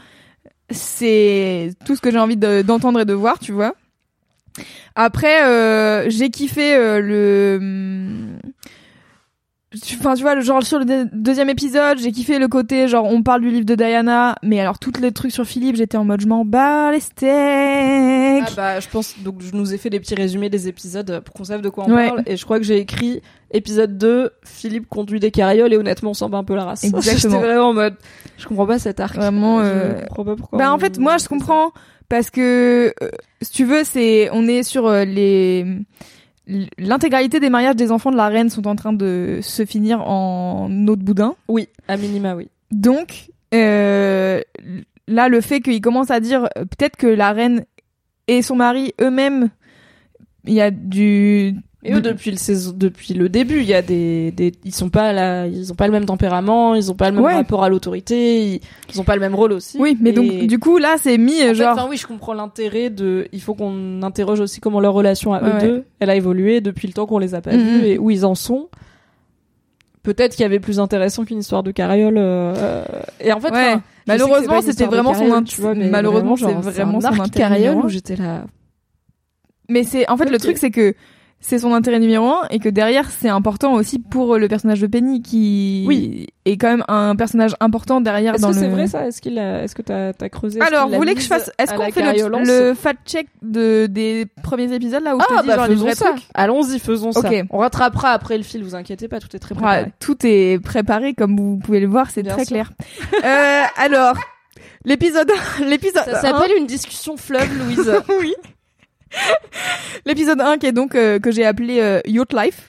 C'est tout ce que j'ai envie d'entendre et de voir, tu vois. Après, j'ai kiffé Enfin, tu vois, genre sur le deuxième épisode, j'ai kiffé le côté genre on parle du livre de Diana, mais alors tous les trucs sur Philippe, j'étais en mode je m'en bats les steaks. Ah bah je pense donc je nous ai fait des petits résumés des épisodes pour qu'on sache de quoi on parle et je crois que j'ai écrit épisode 2, Philippe conduit des carrioles et honnêtement on s'en bat un peu la race. Exactement. J'étais vraiment en mode je comprends pas cet arc. Vraiment je comprends pas pourquoi. Bah en fait moi je comprends parce que si tu veux on est sur l'intégralité des mariages des enfants de la reine sont en train de se finir en eau de boudin. Oui, à minima, oui. Donc, là, le fait qu'il commence à dire peut-être que la reine et son mari eux-mêmes, il y a du... Et eux, depuis le début, il y a ils ont pas le même tempérament, ils ont pas le même rapport à l'autorité, ils ont pas le même rôle aussi. Oui, mais donc, du coup, là, c'est mis, genre... Enfin, oui, je comprends l'intérêt il faut qu'on interroge aussi comment leur relation à eux deux, elle a évolué depuis le temps qu'on les a pas vus et où ils en sont. Peut-être qu'il y avait plus intéressant qu'une histoire de carriole, et en fait, malheureusement, c'était vraiment son intérêt. Malheureusement, c'est vraiment son intérêt. Carriole où j'étais là. Mais c'est, en fait, le truc, c'est que c'est son intérêt numéro 1 et que derrière c'est important aussi pour le personnage de Penny qui est quand même un personnage important derrière dans le... Est-ce que c'est vrai ça? Est-ce que t'as creusé? Alors, vous voulez que je fasse... Est-ce qu'on fait le fact-check des premiers épisodes là où je te dis genre les vrais trucs? Allons-y, faisons ça. On rattrapera après le fil, vous inquiétez pas, tout est très préparé. Tout est préparé comme vous pouvez le voir, c'est très clair. Alors, l'épisode... Ça s'appelle une discussion fleuve, Louise. Oui. L'épisode 1 qui est donc que j'ai appelé Yacht Life.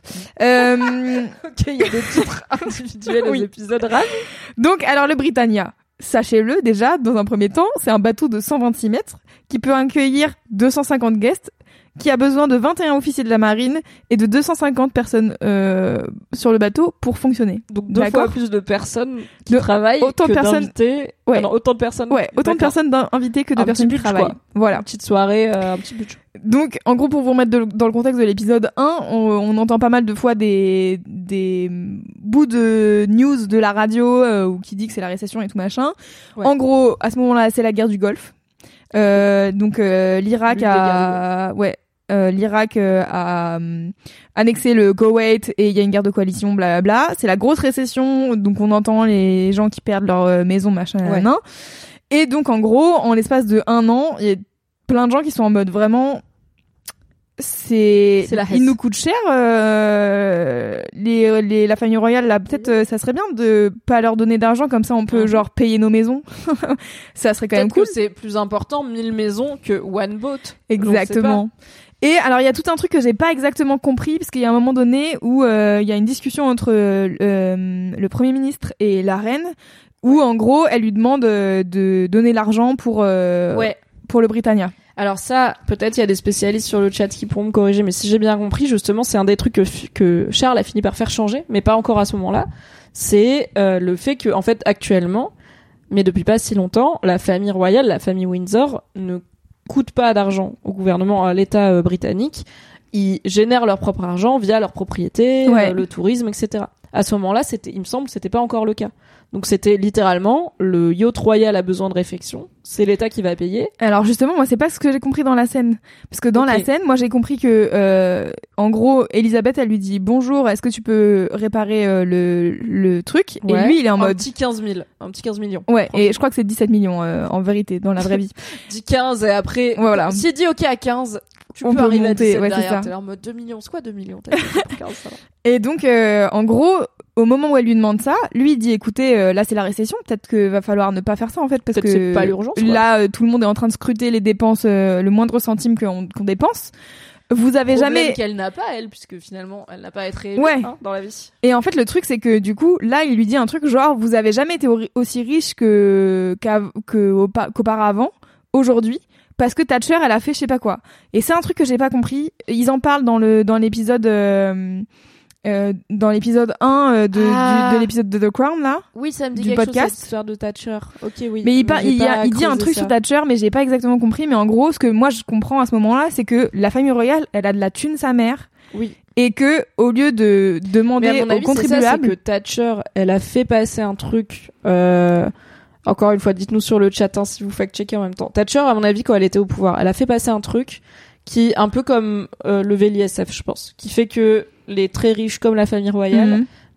Ok, il y a des titres individuels aux épisodes rares. Donc alors le Britannia, sachez-le déjà dans un premier temps, c'est un bateau de 126 mètres qui peut accueillir 250 guests, qui a besoin de 21 officiers de la marine et de 250 personnes sur le bateau pour fonctionner. Donc deux fois plus de personnes qui travaillent autant que d'invités. Ouais. Non, autant de personnes. Ouais, autant de personnes invitées que de personnes qui travaillent. Quoi. Voilà. Une petite soirée, un petit budget. Donc, en gros, pour vous remettre dans le contexte de l'épisode 1, on entend pas mal de fois des bouts de news de la radio qui dit que c'est la récession et tout machin. Ouais. En gros, à ce moment-là, c'est la guerre du Golfe. Donc, l'Irak l'Irak a annexé le Koweït et il y a une guerre de coalition, blablabla. C'est la grosse récession, donc on entend les gens qui perdent leur maison, machin, nan. Et donc, en gros, en l'espace de 1 an, il y a plein de gens qui sont en mode vraiment... il nous coûte cher la famille royale là, peut-être ça serait bien de pas leur donner d'argent, comme ça on peut genre payer nos maisons. Ça serait quand même cool. Que c'est plus important 1000 maisons que one boat. Exactement. Et alors il y a tout un truc que j'ai pas exactement compris, parce qu'il y a un moment donné où il y a une discussion entre le Premier ministre et la reine, où en gros elle lui demande de donner l'argent pour le Britannia. Alors ça, peut-être il y a des spécialistes sur le chat qui pourront me corriger, mais si j'ai bien compris, justement, c'est un des trucs que Charles a fini par faire changer, mais pas encore à ce moment-là. C'est le fait que, en fait, actuellement, mais depuis pas si longtemps, la famille royale, la famille Windsor, ne coûte pas d'argent au gouvernement, à l'État britannique. Ils génèrent leur propre argent via leur propriété, le tourisme, etc. À ce moment-là, il me semble, c'était pas encore le cas. Donc c'était littéralement le yacht royal a besoin de réfection, c'est l'État qui va payer. Alors justement, moi c'est pas ce que j'ai compris dans la scène, parce que dans la scène, moi j'ai compris que en gros, Elisabeth elle lui dit bonjour, est-ce que tu peux réparer le truc, et lui il est en mode un petit 15 millions. Ouais, et je crois que c'est 17 millions en vérité dans la vraie vie. Dit 15 et après voilà. S'il dit OK à 15, tu peux arriver à 17 derrière, t'es en mode 2 millions, c'est quoi 2 millions 15, ça va. Et donc en gros, au moment où elle lui demande ça, lui il dit écoutez, là c'est la récession, peut-être que va falloir ne pas faire ça en fait, parce que c'est pas l'urgence. Là tout le monde est en train de scruter les dépenses, le moindre centime qu'on dépense. Vous avez jamais qu'elle n'a pas elle, puisque finalement elle n'a pas à être élue dans la vie. Et en fait le truc c'est que du coup là il lui dit un truc genre vous avez jamais été aussi riche qu'auparavant aujourd'hui. Parce que Thatcher, elle a fait je sais pas quoi. Et c'est un truc que j'ai pas compris. Ils en parlent dans l'épisode 1 de l'épisode de The Crown là. Oui, ça me dit du quelque podcast. chose, cette histoire de Thatcher. Ok, oui. Mais il dit un truc sur Thatcher, mais j'ai pas exactement compris. Mais en gros, ce que moi je comprends à ce moment-là, c'est que la famille royale, elle a de la thune sa mère. Oui. Et que au lieu de demander aux contribuables, c'est que Thatcher, elle a fait passer un truc. Encore une fois, dites-nous sur le chat si vous fact-checkez en même temps. Thatcher, à mon avis, quand elle était au pouvoir, elle a fait passer un truc qui, un peu comme lever l'ISF, je pense, qui fait que les très riches, comme la famille royale,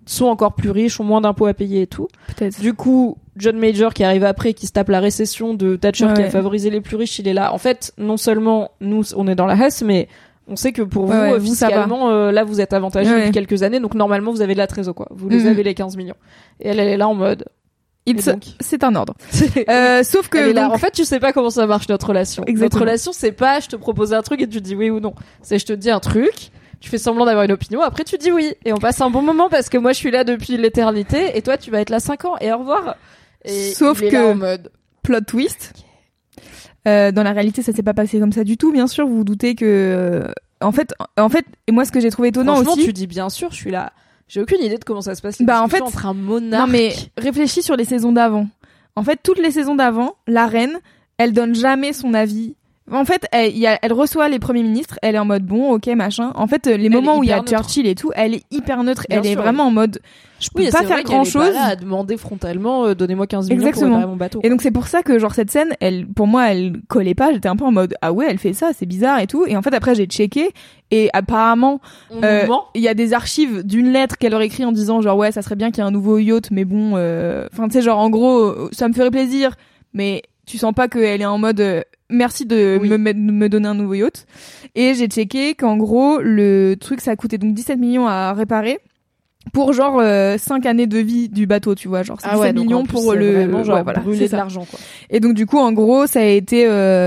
sont encore plus riches, ont moins d'impôts à payer et tout. Peut-être. Du coup, John Major qui arrive après, qui se tape la récession de Thatcher qui a favorisé les plus riches, il est là. En fait, non seulement nous, on est dans la hesse, mais on sait que pour vous, fiscalement, là, vous êtes avantagés depuis quelques années, donc normalement, vous avez de la trésor, quoi. Vous les avez les 15 millions. Et elle est là en mode... C'est un ordre. Sauf que... là. En fait, tu sais pas comment ça marche, notre relation. Exactement. Notre relation, c'est pas je te propose un truc et tu dis oui ou non. C'est je te dis un truc, tu fais semblant d'avoir une opinion, après tu dis oui. Et on passe un bon moment parce que moi, je suis là depuis l'éternité et toi, tu vas être là 5 ans et au revoir. Et sauf que... Là en mode... Plot twist... dans la réalité, ça s'est pas passé comme ça du tout, bien sûr. Vous vous doutez que, en fait, et moi, ce que j'ai trouvé étonnant aussi. Franchement, tu dis bien sûr, je suis là. J'ai aucune idée de comment ça se passe. En fait, entre un monarque. Non, mais réfléchis sur les saisons d'avant. En fait, toutes les saisons d'avant, la reine, elle donne jamais son avis. En fait, elle reçoit les premiers ministres, elle est en mode bon, ok, machin. En fait, les moments où il y a Churchill et tout, elle est hyper neutre. Elle est vraiment en mode, je peux pas faire grand chose. Elle est pas là à demander frontalement, donnez-moi 15 millions pour réparer mon bateau. Et donc c'est pour ça que genre cette scène, pour moi, elle collait pas. J'étais un peu en mode, ah ouais, elle fait ça, c'est bizarre et tout. Et en fait, après, j'ai checké et apparemment, il y a des archives d'une lettre qu'elle aurait écrit en disant genre ouais, ça serait bien qu'il y ait un nouveau yacht, mais bon, enfin tu sais genre en gros, ça me ferait plaisir, mais tu sens pas qu'elle est en mode merci de me donner un nouveau yacht. Et j'ai checké qu'en gros le truc ça a coûté donc 17 millions à réparer pour genre 5 années de vie du bateau, tu vois, genre 17 millions pour brûler de l'argent quoi. Et donc du coup en gros ça a été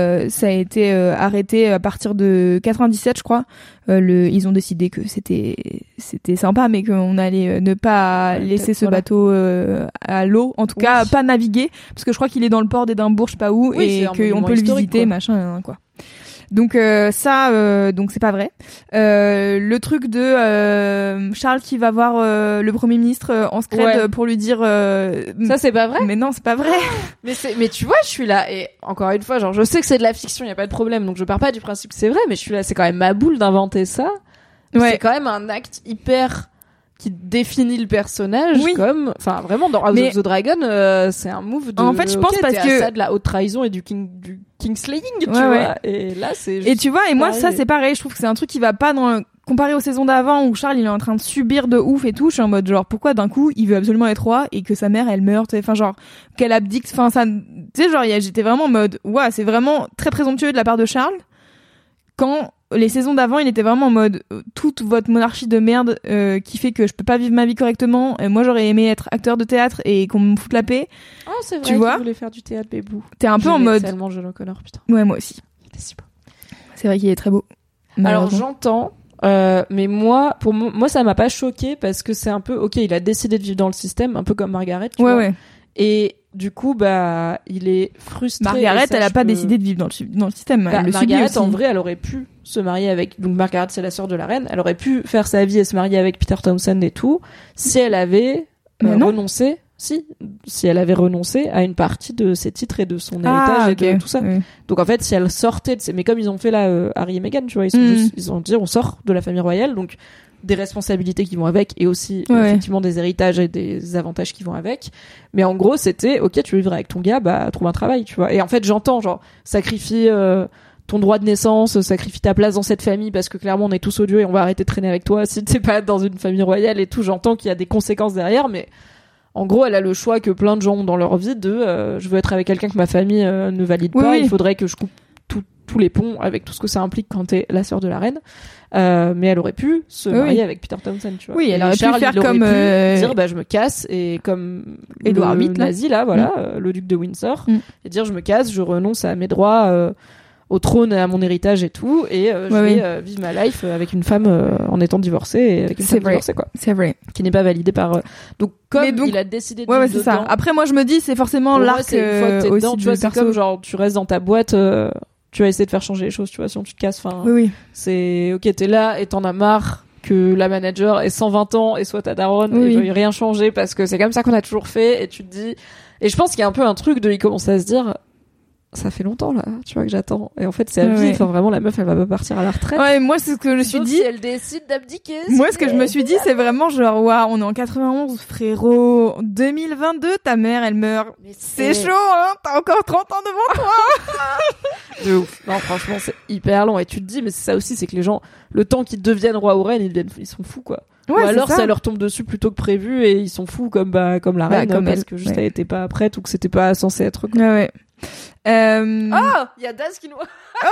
arrêté à partir de 97 je crois. Ils ont décidé que c'était sympa mais qu'on allait ne pas laisser ce bateau à l'eau, en tout cas pas naviguer parce que je crois qu'il est dans le port d'Édimbourg, je sais pas où, et qu'on peut le visiter quoi. Machin quoi. Donc donc c'est pas vrai. Le truc de Charles qui va voir le Premier ministre en scred pour lui dire ça c'est pas vrai. Mais non, c'est pas vrai. Mais tu vois, je suis là et encore une fois, genre je sais que c'est de la fiction, il y a pas de problème. Donc je pars pas du principe que c'est vrai, mais je suis là, c'est quand même ma boule d'inventer ça. C'est quand même un acte hyper qui définit le personnage comme, enfin vraiment dans House of the Dragon, c'est un move de. En fait, je pense parce que ça de la haute trahison et du kingslaying, tu vois. Et là, c'est. Et tu vois, et moi ça c'est pareil. Je trouve que c'est un truc qui va pas dans comparé aux saisons d'avant où Charles il est en train de subir de ouf et tout. Je suis en mode genre pourquoi d'un coup il veut absolument être roi et que sa mère elle meurt. Enfin genre qu'elle abdique. Enfin ça, tu sais genre j'étais vraiment en mode c'est vraiment très présomptueux de la part de Charles. Quand les saisons d'avant, il était vraiment en mode toute votre monarchie de merde qui fait que je peux pas vivre ma vie correctement. Moi, j'aurais aimé être acteur de théâtre et qu'on me foute la paix. Oh, c'est vrai. Tu vois, voulais faire du théâtre, bébou. T'es un peu en mode. Tellement John O'Connor, putain. Ouais, moi aussi. Il était si beau. C'est vrai qu'il est très beau. Alors j'entends, mais moi, moi, ça m'a pas choqué parce que c'est un peu ok. Il a décidé de vivre dans le système, un peu comme Margaret. Tu vois. Ouais. Et du coup, il est frustré. Margaret, elle a pas décidé de vivre dans le système. Elle le Margaret, aussi. en vrai, elle aurait pu se marier avec. Donc Margaret, c'est la sœur de la reine. Elle aurait pu faire sa vie et se marier avec Peter Townsend et tout, si elle avait renoncé. Si elle avait renoncé à une partie de ses titres et de son héritage et de tout ça. Oui. Donc en fait, si elle sortait de mais comme ils ont fait là Harry et Meghan, tu vois, ils ont dit on sort de la famille royale, donc des responsabilités qui vont avec et aussi effectivement des héritages et des avantages qui vont avec. Mais en gros, c'était ok, tu veux vivre avec ton gars, trouve un travail, tu vois. Et en fait, j'entends genre sacrifie ton droit de naissance, sacrifie ta place dans cette famille parce que clairement on est tous odieux et on va arrêter de traîner avec toi si t'es pas dans une famille royale et tout. J'entends qu'il y a des conséquences derrière, mais en gros, elle a le choix que plein de gens ont dans leur vie de je veux être avec quelqu'un que ma famille ne valide pas. Il faudrait que je coupe tous les ponts avec tout ce que ça implique quand t'es la sœur de la reine. Mais elle aurait pu se marier avec Peter Townsend, tu vois. Oui, elle aurait Charles, pu faire comme dire je me casse et comme Édouard VIII nazi là, voilà, le duc de Windsor, et dire je me casse, je renonce à mes droits au trône et à mon héritage et tout, et je vais vivre ma life avec une femme en étant divorcée et avec une femme divorcée quoi. C'est vrai. Qui n'est pas validée par donc il a décidé de c'est ça. Après moi je me dis c'est forcément l'arc aussi dedans, tu vois, c'est comme genre tu restes dans ta boîte tu vas essayer de faire changer les choses, tu vois, sinon tu te casses. Enfin, c'est ok, t'es là et t'en as marre que la manager ait 120 ans et soit ta daronne et veuille rien changer parce que c'est comme ça qu'on a toujours fait. Et tu te dis, et je pense qu'il y a un peu un truc de, il commence à se dire, ça fait longtemps là, tu vois, que j'attends. Et en fait, c'est à vie. Enfin, vraiment, la meuf, elle va pas partir à la retraite. Ouais, moi, c'est ce que je me suis dit. Si elle décide d'abdiquer. Moi, ce que je me suis dit, c'est vraiment genre, waouh, on est en 91, frérot. 2022, ta mère, elle meurt. Mais c'est chaud, hein. T'as encore 30 ans devant toi. De ouf. Non, franchement, c'est hyper long. Et tu te dis, mais c'est ça aussi, c'est que les gens, le temps qu'ils deviennent roi ou reine, ils sont fous, quoi. Ouais, ou alors ça leur tombe dessus plutôt que prévu et ils sont fous comme la reine parce que juste elle était pas prête ou que c'était pas censé être. Quoi. Ouais. Oh, il y a Daz qui nous.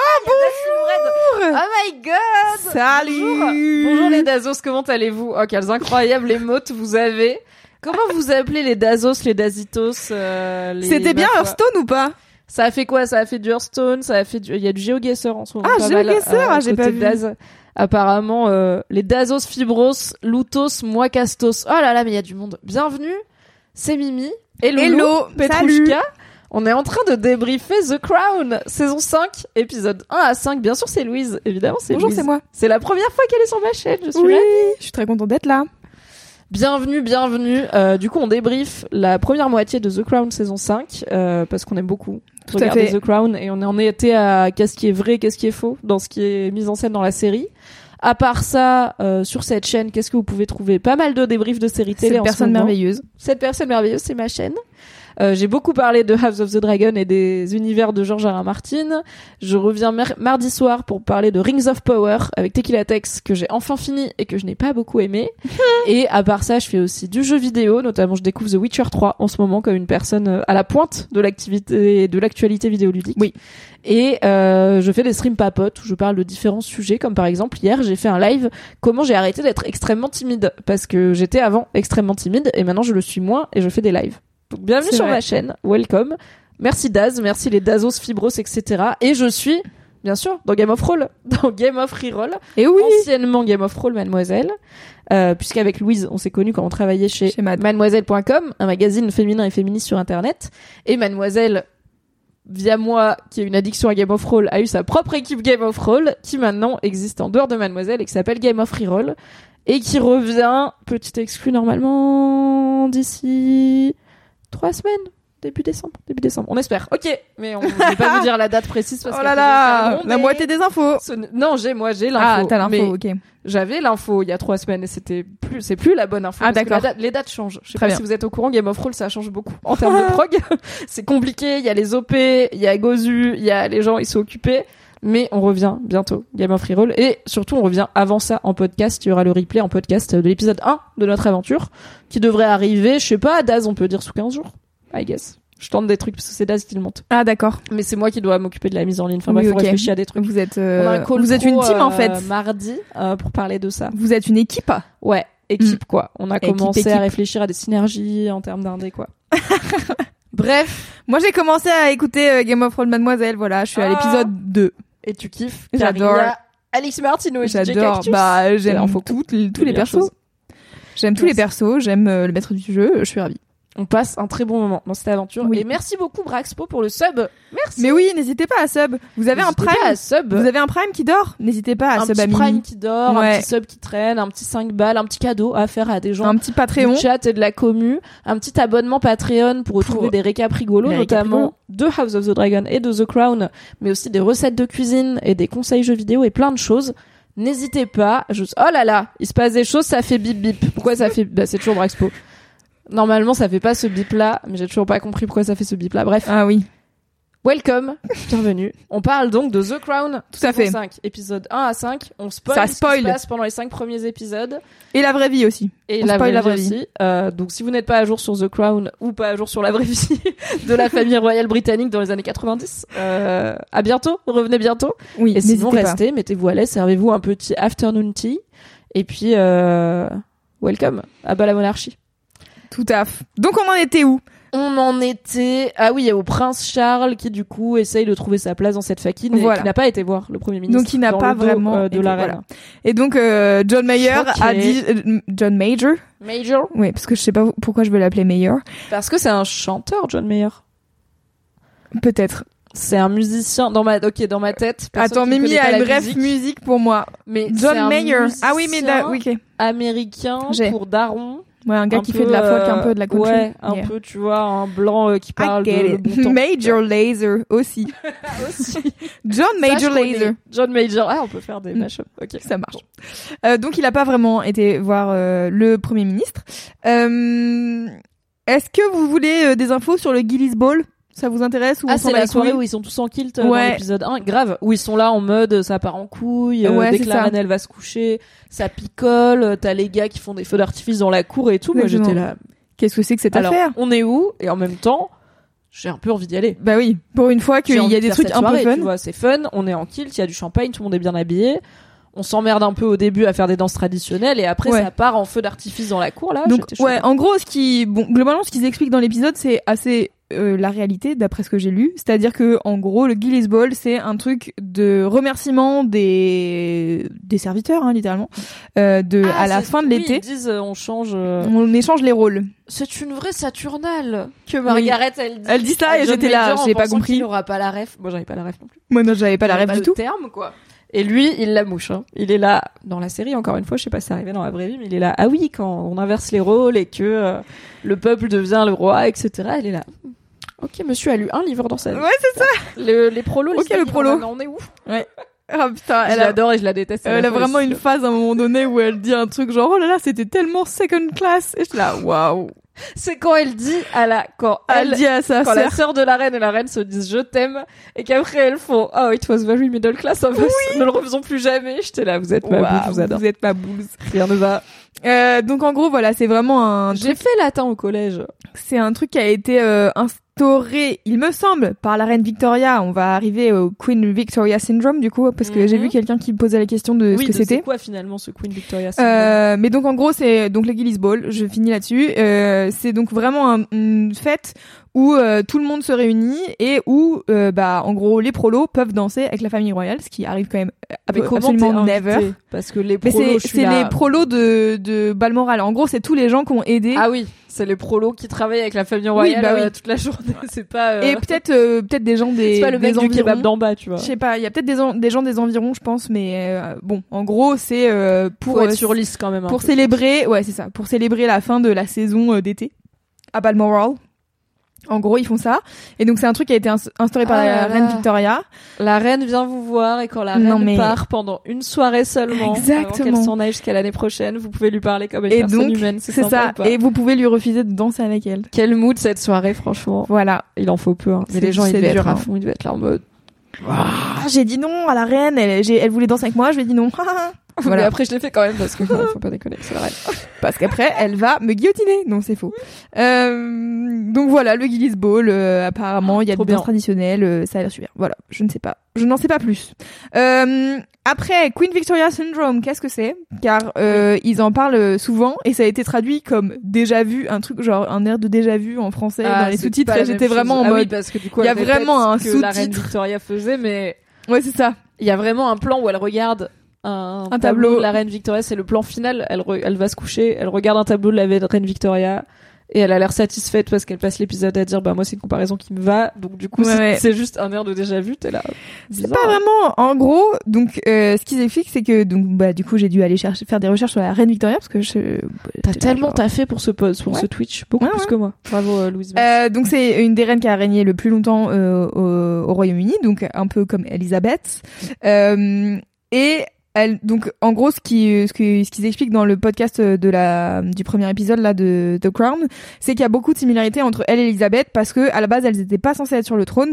Oh bonjour. Oh my god. Salut. Bonjour les Dazos, comment allez-vous? Oh quelles incroyables émotes vous avez. Comment vous appelez les Dazos, les Dazitos C'était bien Hearthstone ou pas? Ça a fait quoi? Ça a fait du Hearthstone, il y a du GeoGuessr en ce moment. Ah, GeoGuessr, j'ai pas vu. Daz. Apparemment, les Dazos, Fibros, Loutos, Moicastos. Oh là là, mais il y a du monde. Bienvenue, c'est Mimi. Hello, Petrouchka. On est en train de débriefer The Crown, saison 5, épisode 1 à 5. Bien sûr, c'est Louise. Évidemment, c'est Louise. Bonjour, c'est moi. C'est la première fois qu'elle est sur ma chaîne. Je suis ravie. Je suis très contente d'être là. Bienvenue. Du coup, on débriefe la première moitié de The Crown saison 5, parce qu'on aime beaucoup regarder The Crown et on en était à qu'est-ce qui est vrai, qu'est-ce qui est faux dans ce qui est mis en scène dans la série. À part ça, sur cette chaîne, qu'est-ce que vous pouvez trouver? Pas mal de débriefs de séries télé en ce moment. Cette personne merveilleuse, c'est ma chaîne. J'ai beaucoup parlé de House of the Dragon et des univers de George R.R. Martin. Je reviens mardi soir pour parler de Rings of Power avec Tequila Tex que j'ai enfin fini et que je n'ai pas beaucoup aimé. Et à part ça, je fais aussi du jeu vidéo, notamment je découvre The Witcher 3 en ce moment comme une personne à la pointe de l'actualité vidéoludique. Oui. Et je fais des streams papotes où je parle de différents sujets, comme par exemple hier j'ai fait un live comment j'ai arrêté d'être extrêmement timide parce que j'étais avant extrêmement timide et maintenant je le suis moins et je fais des lives. Donc bienvenue sur ma chaîne, welcome. Merci Daz, merci les Dazos, Fibros, etc. Et je suis, bien sûr, dans Game of Roll, dans Game of Reroll. Et oui. Anciennement Game of Roll, mademoiselle. Puisqu'avec Louise, on s'est connus quand on travaillait chez mademoiselle.com, un magazine féminin et féministe sur Internet. Et mademoiselle, via moi, qui a une addiction à Game of Roll, a eu sa propre équipe Game of Roll, qui maintenant existe en dehors de mademoiselle et qui s'appelle Game of Reroll. Et qui revient, petit exclu normalement, d'ici 3 semaines, début décembre. On espère. Ok, mais on ne va pas vous dire la date précise parce oh là là, la moitié des infos. Non, j'ai l'info. Ah, t'as l'info, ok. J'avais l'info il y a 3 semaines et c'est plus la bonne info. Ah, d'accord. Les dates changent. Je sais pas si vous êtes au courant, Game of Roll, ça change beaucoup. En termes de prog, c'est compliqué. Il y a les OP, il y a Gozu, il y a les gens, ils sont occupés. Mais on revient bientôt, Game of Reroll. Et surtout, on revient avant ça en podcast. Il y aura le replay en podcast de l'épisode 1 de notre aventure, qui devrait arriver, je sais pas, à Daz, on peut dire sous 15 jours. I guess. Je tente des trucs parce que c'est Daz qui le monte. Ah, d'accord. Mais c'est moi qui dois m'occuper de la mise en ligne. Enfin bref, faut réfléchir à des trucs. Vous êtes une team, en fait. Mardi, pour parler de ça. Vous êtes une équipe? Ouais, équipe, quoi. On a commencé à réfléchir à des synergies en termes d'indé, quoi. Bref. Moi, j'ai commencé à écouter Game of Roll Mademoiselle, voilà. Je suis à l'épisode 2. Et tu kiffes? J'adore. Alex Martino et j'adore. Bah, j'aime tous les persos. J'aime tous les persos, j'aime le maître du jeu, je suis ravie. On passe un très bon moment dans cette aventure. Oui. Et merci beaucoup Braxpo pour le sub. Merci. Mais oui, n'hésitez pas à sub. Vous avez un Prime. Vous avez un Prime qui dort. N'hésitez pas à sub à Mimi. Un petit Prime qui dort, un petit sub qui traîne, un petit 5 balles, un petit cadeau à faire à des gens. Un petit Patreon. Du chat et de la commu. Un petit abonnement Patreon pour retrouver des récaps rigolos, notamment de House of the Dragon et de The Crown, mais aussi des recettes de cuisine et des conseils jeux vidéo et plein de choses. N'hésitez pas. Oh là là, il se passe des choses, ça fait bip bip. Pourquoi ça fait? Bah, c'est toujours Braxpo. Normalement, ça fait pas ce bip-là, mais j'ai toujours pas compris pourquoi ça fait ce bip-là. Bref. Ah oui. Welcome. Bienvenue. On parle donc de The Crown. Tout à fait. 5, épisode 1 à 5. On spoil ce qui se passe pendant les 5 premiers épisodes. Et la vraie vie aussi. Et la vraie vie aussi. Donc, si vous n'êtes pas à jour sur The Crown ou pas à jour sur la vraie vie de la famille royale britannique dans les années 90, à bientôt. Revenez bientôt. Oui. Et sinon, restez, mettez-vous à l'aise, servez-vous un petit afternoon tea. Et puis, welcome à bas la monarchie. Tout à fait. Donc on en était où? On en était... Ah oui, il y a au prince Charles qui du coup essaye de trouver sa place dans cette faquine et qui n'a pas été voir le Premier ministre. Donc il n'a pas vraiment de la reine. Voilà. Et donc John Mayer a dit... John Major? Major? Oui, parce que je sais pas pourquoi je veux l'appeler Mayer. Parce que c'est un chanteur, John Mayer. Peut-être. C'est un musicien dans ma tête. Attends, Mimi a une rêve musique pour moi. Mais John Mayer. Ah oui, mais ok. Américain pour daron. Ouais, un gars qui fait de la folk, un peu de la country. Ouais, un peu, tu vois, un blanc qui parle de bon temps. Major Lazer aussi. John Major Lazer. John Major. Ah, on peut faire des mashups. Ok, ça marche. Bon. Donc il a pas vraiment été voir le Premier ministre. Est-ce que vous voulez des infos sur le Gillies Ball? Ça vous intéresse ou c'est la soirée où ils sont tous en kilt dans l'épisode 1. Grave. Où ils sont là en mode ça part en couille. Dès que la reine elle va se coucher, ça picole. T'as les gars qui font des feux d'artifice dans la cour et tout. Moi j'étais là. Qu'est-ce que c'est que cette affaire ? On est où ? Et en même temps, j'ai un peu envie d'y aller. Bah oui. Pour une fois qu'il y a des trucs un peu fun. Tu vois, c'est fun. On est en kilt, il y a du champagne, tout le monde est bien habillé. On s'emmerde un peu au début à faire des danses traditionnelles et après ça part en feu d'artifice dans la cour là. Donc en gros globalement ce qu'ils expliquent dans l'épisode c'est assez la réalité d'après ce que j'ai lu, c'est-à-dire que en gros le Gillies Ball c'est un truc de remerciement des serviteurs littéralement à la fin de l'été. Ils disent on échange les rôles. C'est une vraie Saturnale que Margaret elle dit ça et j'étais là, j'ai pas compris. Il aura pas la ref. Moi j'avais pas la ref non plus. Moi non, j'avais pas la ref du tout. Terme quoi. Et lui, il la mouche. Il est là dans la série, encore une fois, je sais pas si c'est arrivé dans la vraie vie, mais il est là. Ah oui, quand on inverse les rôles et que le peuple devient le roi, etc. Elle est là. Ok, monsieur a lu un livre dans sa vie. Ouais, c'est ça. Les prolos. Ok, le prolo. On est où ? Ouais. Ah putain, je l'adore et je la déteste. Elle a vraiment une phase à un moment donné où elle dit un truc genre oh là là, c'était tellement second class. Et je suis là, waouh. C'est quand elle dit quand dit à sa quand sœur. La sœur de la reine et la reine se disent je t'aime et qu'après elles font oh it was very middle class of us, ne le refaisons plus jamais. J'étais là, vous êtes ma boule, je vous adore. Vous êtes ma boule. Rien ne va. Donc en gros voilà, c'est vraiment J'ai fait latin au collège. C'est un truc qui a été instauré, il me semble, par la reine Victoria. On va arriver au Queen Victoria Syndrome du coup parce que j'ai vu quelqu'un qui me posait la question de ce que c'était. C'est quoi finalement ce Queen Victoria Syndrome mais donc en gros c'est donc le Gillies Ball. Je finis là-dessus. C'est donc vraiment une fête où tout le monde se réunit et où en gros les prolos peuvent danser avec la famille royale, ce qui arrive quand même absolument never. Parce que les prolos, c'est les prolos de Balmoral. En gros, c'est tous les gens qui ont aidé. Ah oui, c'est les prolos qui travaillent avec la famille royale toute la journée. C'est pas. Et peut-être des gens des. C'est pas le mec du kebab d'en bas, tu vois. Je sais pas. Il y a peut-être des gens des environs, je pense, mais bon, en gros, c'est pour être sur liste quand même. Pour célébrer, c'est ça. Pour célébrer la fin de la saison d'été à Balmoral. En gros, ils font ça. Et donc, c'est un truc qui a été instauré par la reine Victoria. La reine vient vous voir et quand la reine part pendant une soirée seulement, avant qu'elle s'en aille jusqu'à l'année prochaine, vous pouvez lui parler comme une personne humaine. C'est ça. Et vous pouvez lui refuser de danser avec elle. Quel mood cette soirée, franchement. Voilà. Il en faut peu. Mais les gens, ils devaient être à fond. Ils devaient être là en mode... J'ai dit non à la reine. Elle voulait danser avec moi. Je lui ai dit non. Voilà. Mais après je l'ai fait quand même parce que faut pas déconner, c'est la reine. Parce qu'après elle va me guillotiner. Non, c'est faux. Donc voilà, le Gillies Ball, apparemment il y a des danses traditionnelles, ça a l'air super. Voilà, je n'en sais pas plus. Après Queen Victoria Syndrome, qu'est-ce que c'est ? Car ils en parlent souvent et ça a été traduit comme déjà vu, un truc genre un air de déjà vu en français dans les sous-titres et j'étais vraiment en mode parce que du coup il y a vraiment un que sous-titre la reine Victoria faisait, mais ouais, c'est ça. Il y a vraiment un plan où elle regarde un tableau de la reine Victoria, c'est le plan final. Elle va se coucher, elle regarde un tableau de la reine Victoria et elle a l'air satisfaite parce qu'elle passe l'épisode à dire moi c'est une comparaison qui me va, donc du coup c'est juste un air de déjà vu. T'es là, c'est pas vraiment en gros. Donc ce qu'ils expliquent c'est que donc du coup j'ai dû aller faire des recherches sur la reine Victoria parce que t'as tellement taffé pour ce Twitch, beaucoup plus que moi. Bravo Louise. Donc c'est une des reines qui a régné le plus longtemps au Royaume-Uni, donc un peu comme Elisabeth, et donc en gros ce qu'ils expliquent dans le podcast du premier épisode là de The Crown, c'est qu'il y a beaucoup de similarités entre elle et Elisabeth parce que à la base elles étaient pas censées être sur le trône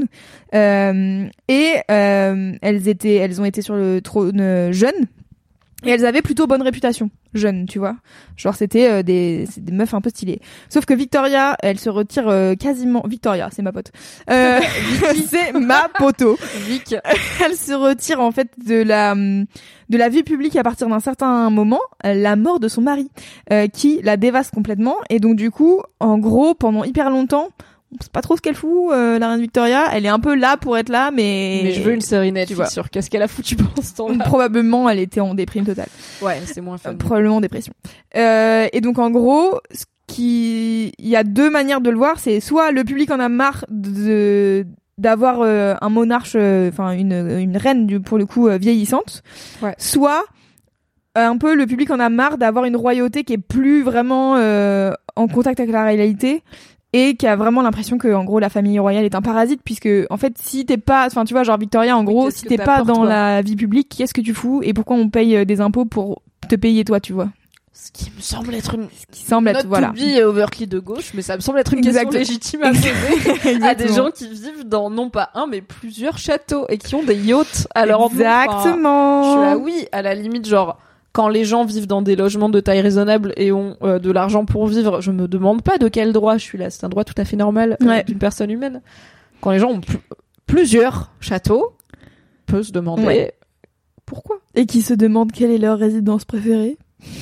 et elles ont été sur le trône jeunes. Et elles avaient plutôt bonne réputation, jeunes, tu vois. Genre c'était des meufs un peu stylées. Sauf que Victoria, elle se retire quasiment... Victoria, c'est ma pote. C'est ma poteau. Vic. Elle se retire en fait de la vie publique à partir d'un certain moment, la mort de son mari, qui la dévaste complètement. Et donc du coup, en gros, pendant hyper longtemps... on sait pas trop ce qu'elle fout, la reine Victoria. Elle est un peu là pour être là, mais je veux une série Netflix sur qu'est-ce qu'elle a foutu pendant ce temps-là. Probablement, elle était en déprime totale. Ouais, c'est moins fun. Probablement en dépression. Et donc, en gros, il y a deux manières de le voir. C'est soit le public en a marre d'avoir un monarque, une reine, pour le coup, vieillissante. Ouais. Soit un peu le public en a marre d'avoir une royauté qui est plus vraiment en contact avec la réalité. Et qui a vraiment l'impression que en gros la famille royale est un parasite, puisque en fait si t'es pas, tu vois, genre Victoria en gros, si t'es pas dans la vie publique, qu'est-ce que tu fous et pourquoi on paye des impôts pour te payer toi, tu vois. Ce qui me semble être une... qui semble être, voilà. Not to be Overclock de gauche, mais ça me semble être une question légitime à poser à des gens qui vivent dans, non pas un, mais plusieurs châteaux et qui ont des yachts à leur endroit. Exactement. Je suis là, oui, à la limite, genre, quand les gens vivent dans des logements de taille raisonnable et ont de l'argent pour vivre, je me demande pas de quel droit je suis là. C'est un droit tout à fait normal d'une personne humaine. Quand les gens ont plusieurs châteaux, on peut se demander pourquoi. Et qui se demandent quelle est leur résidence préférée.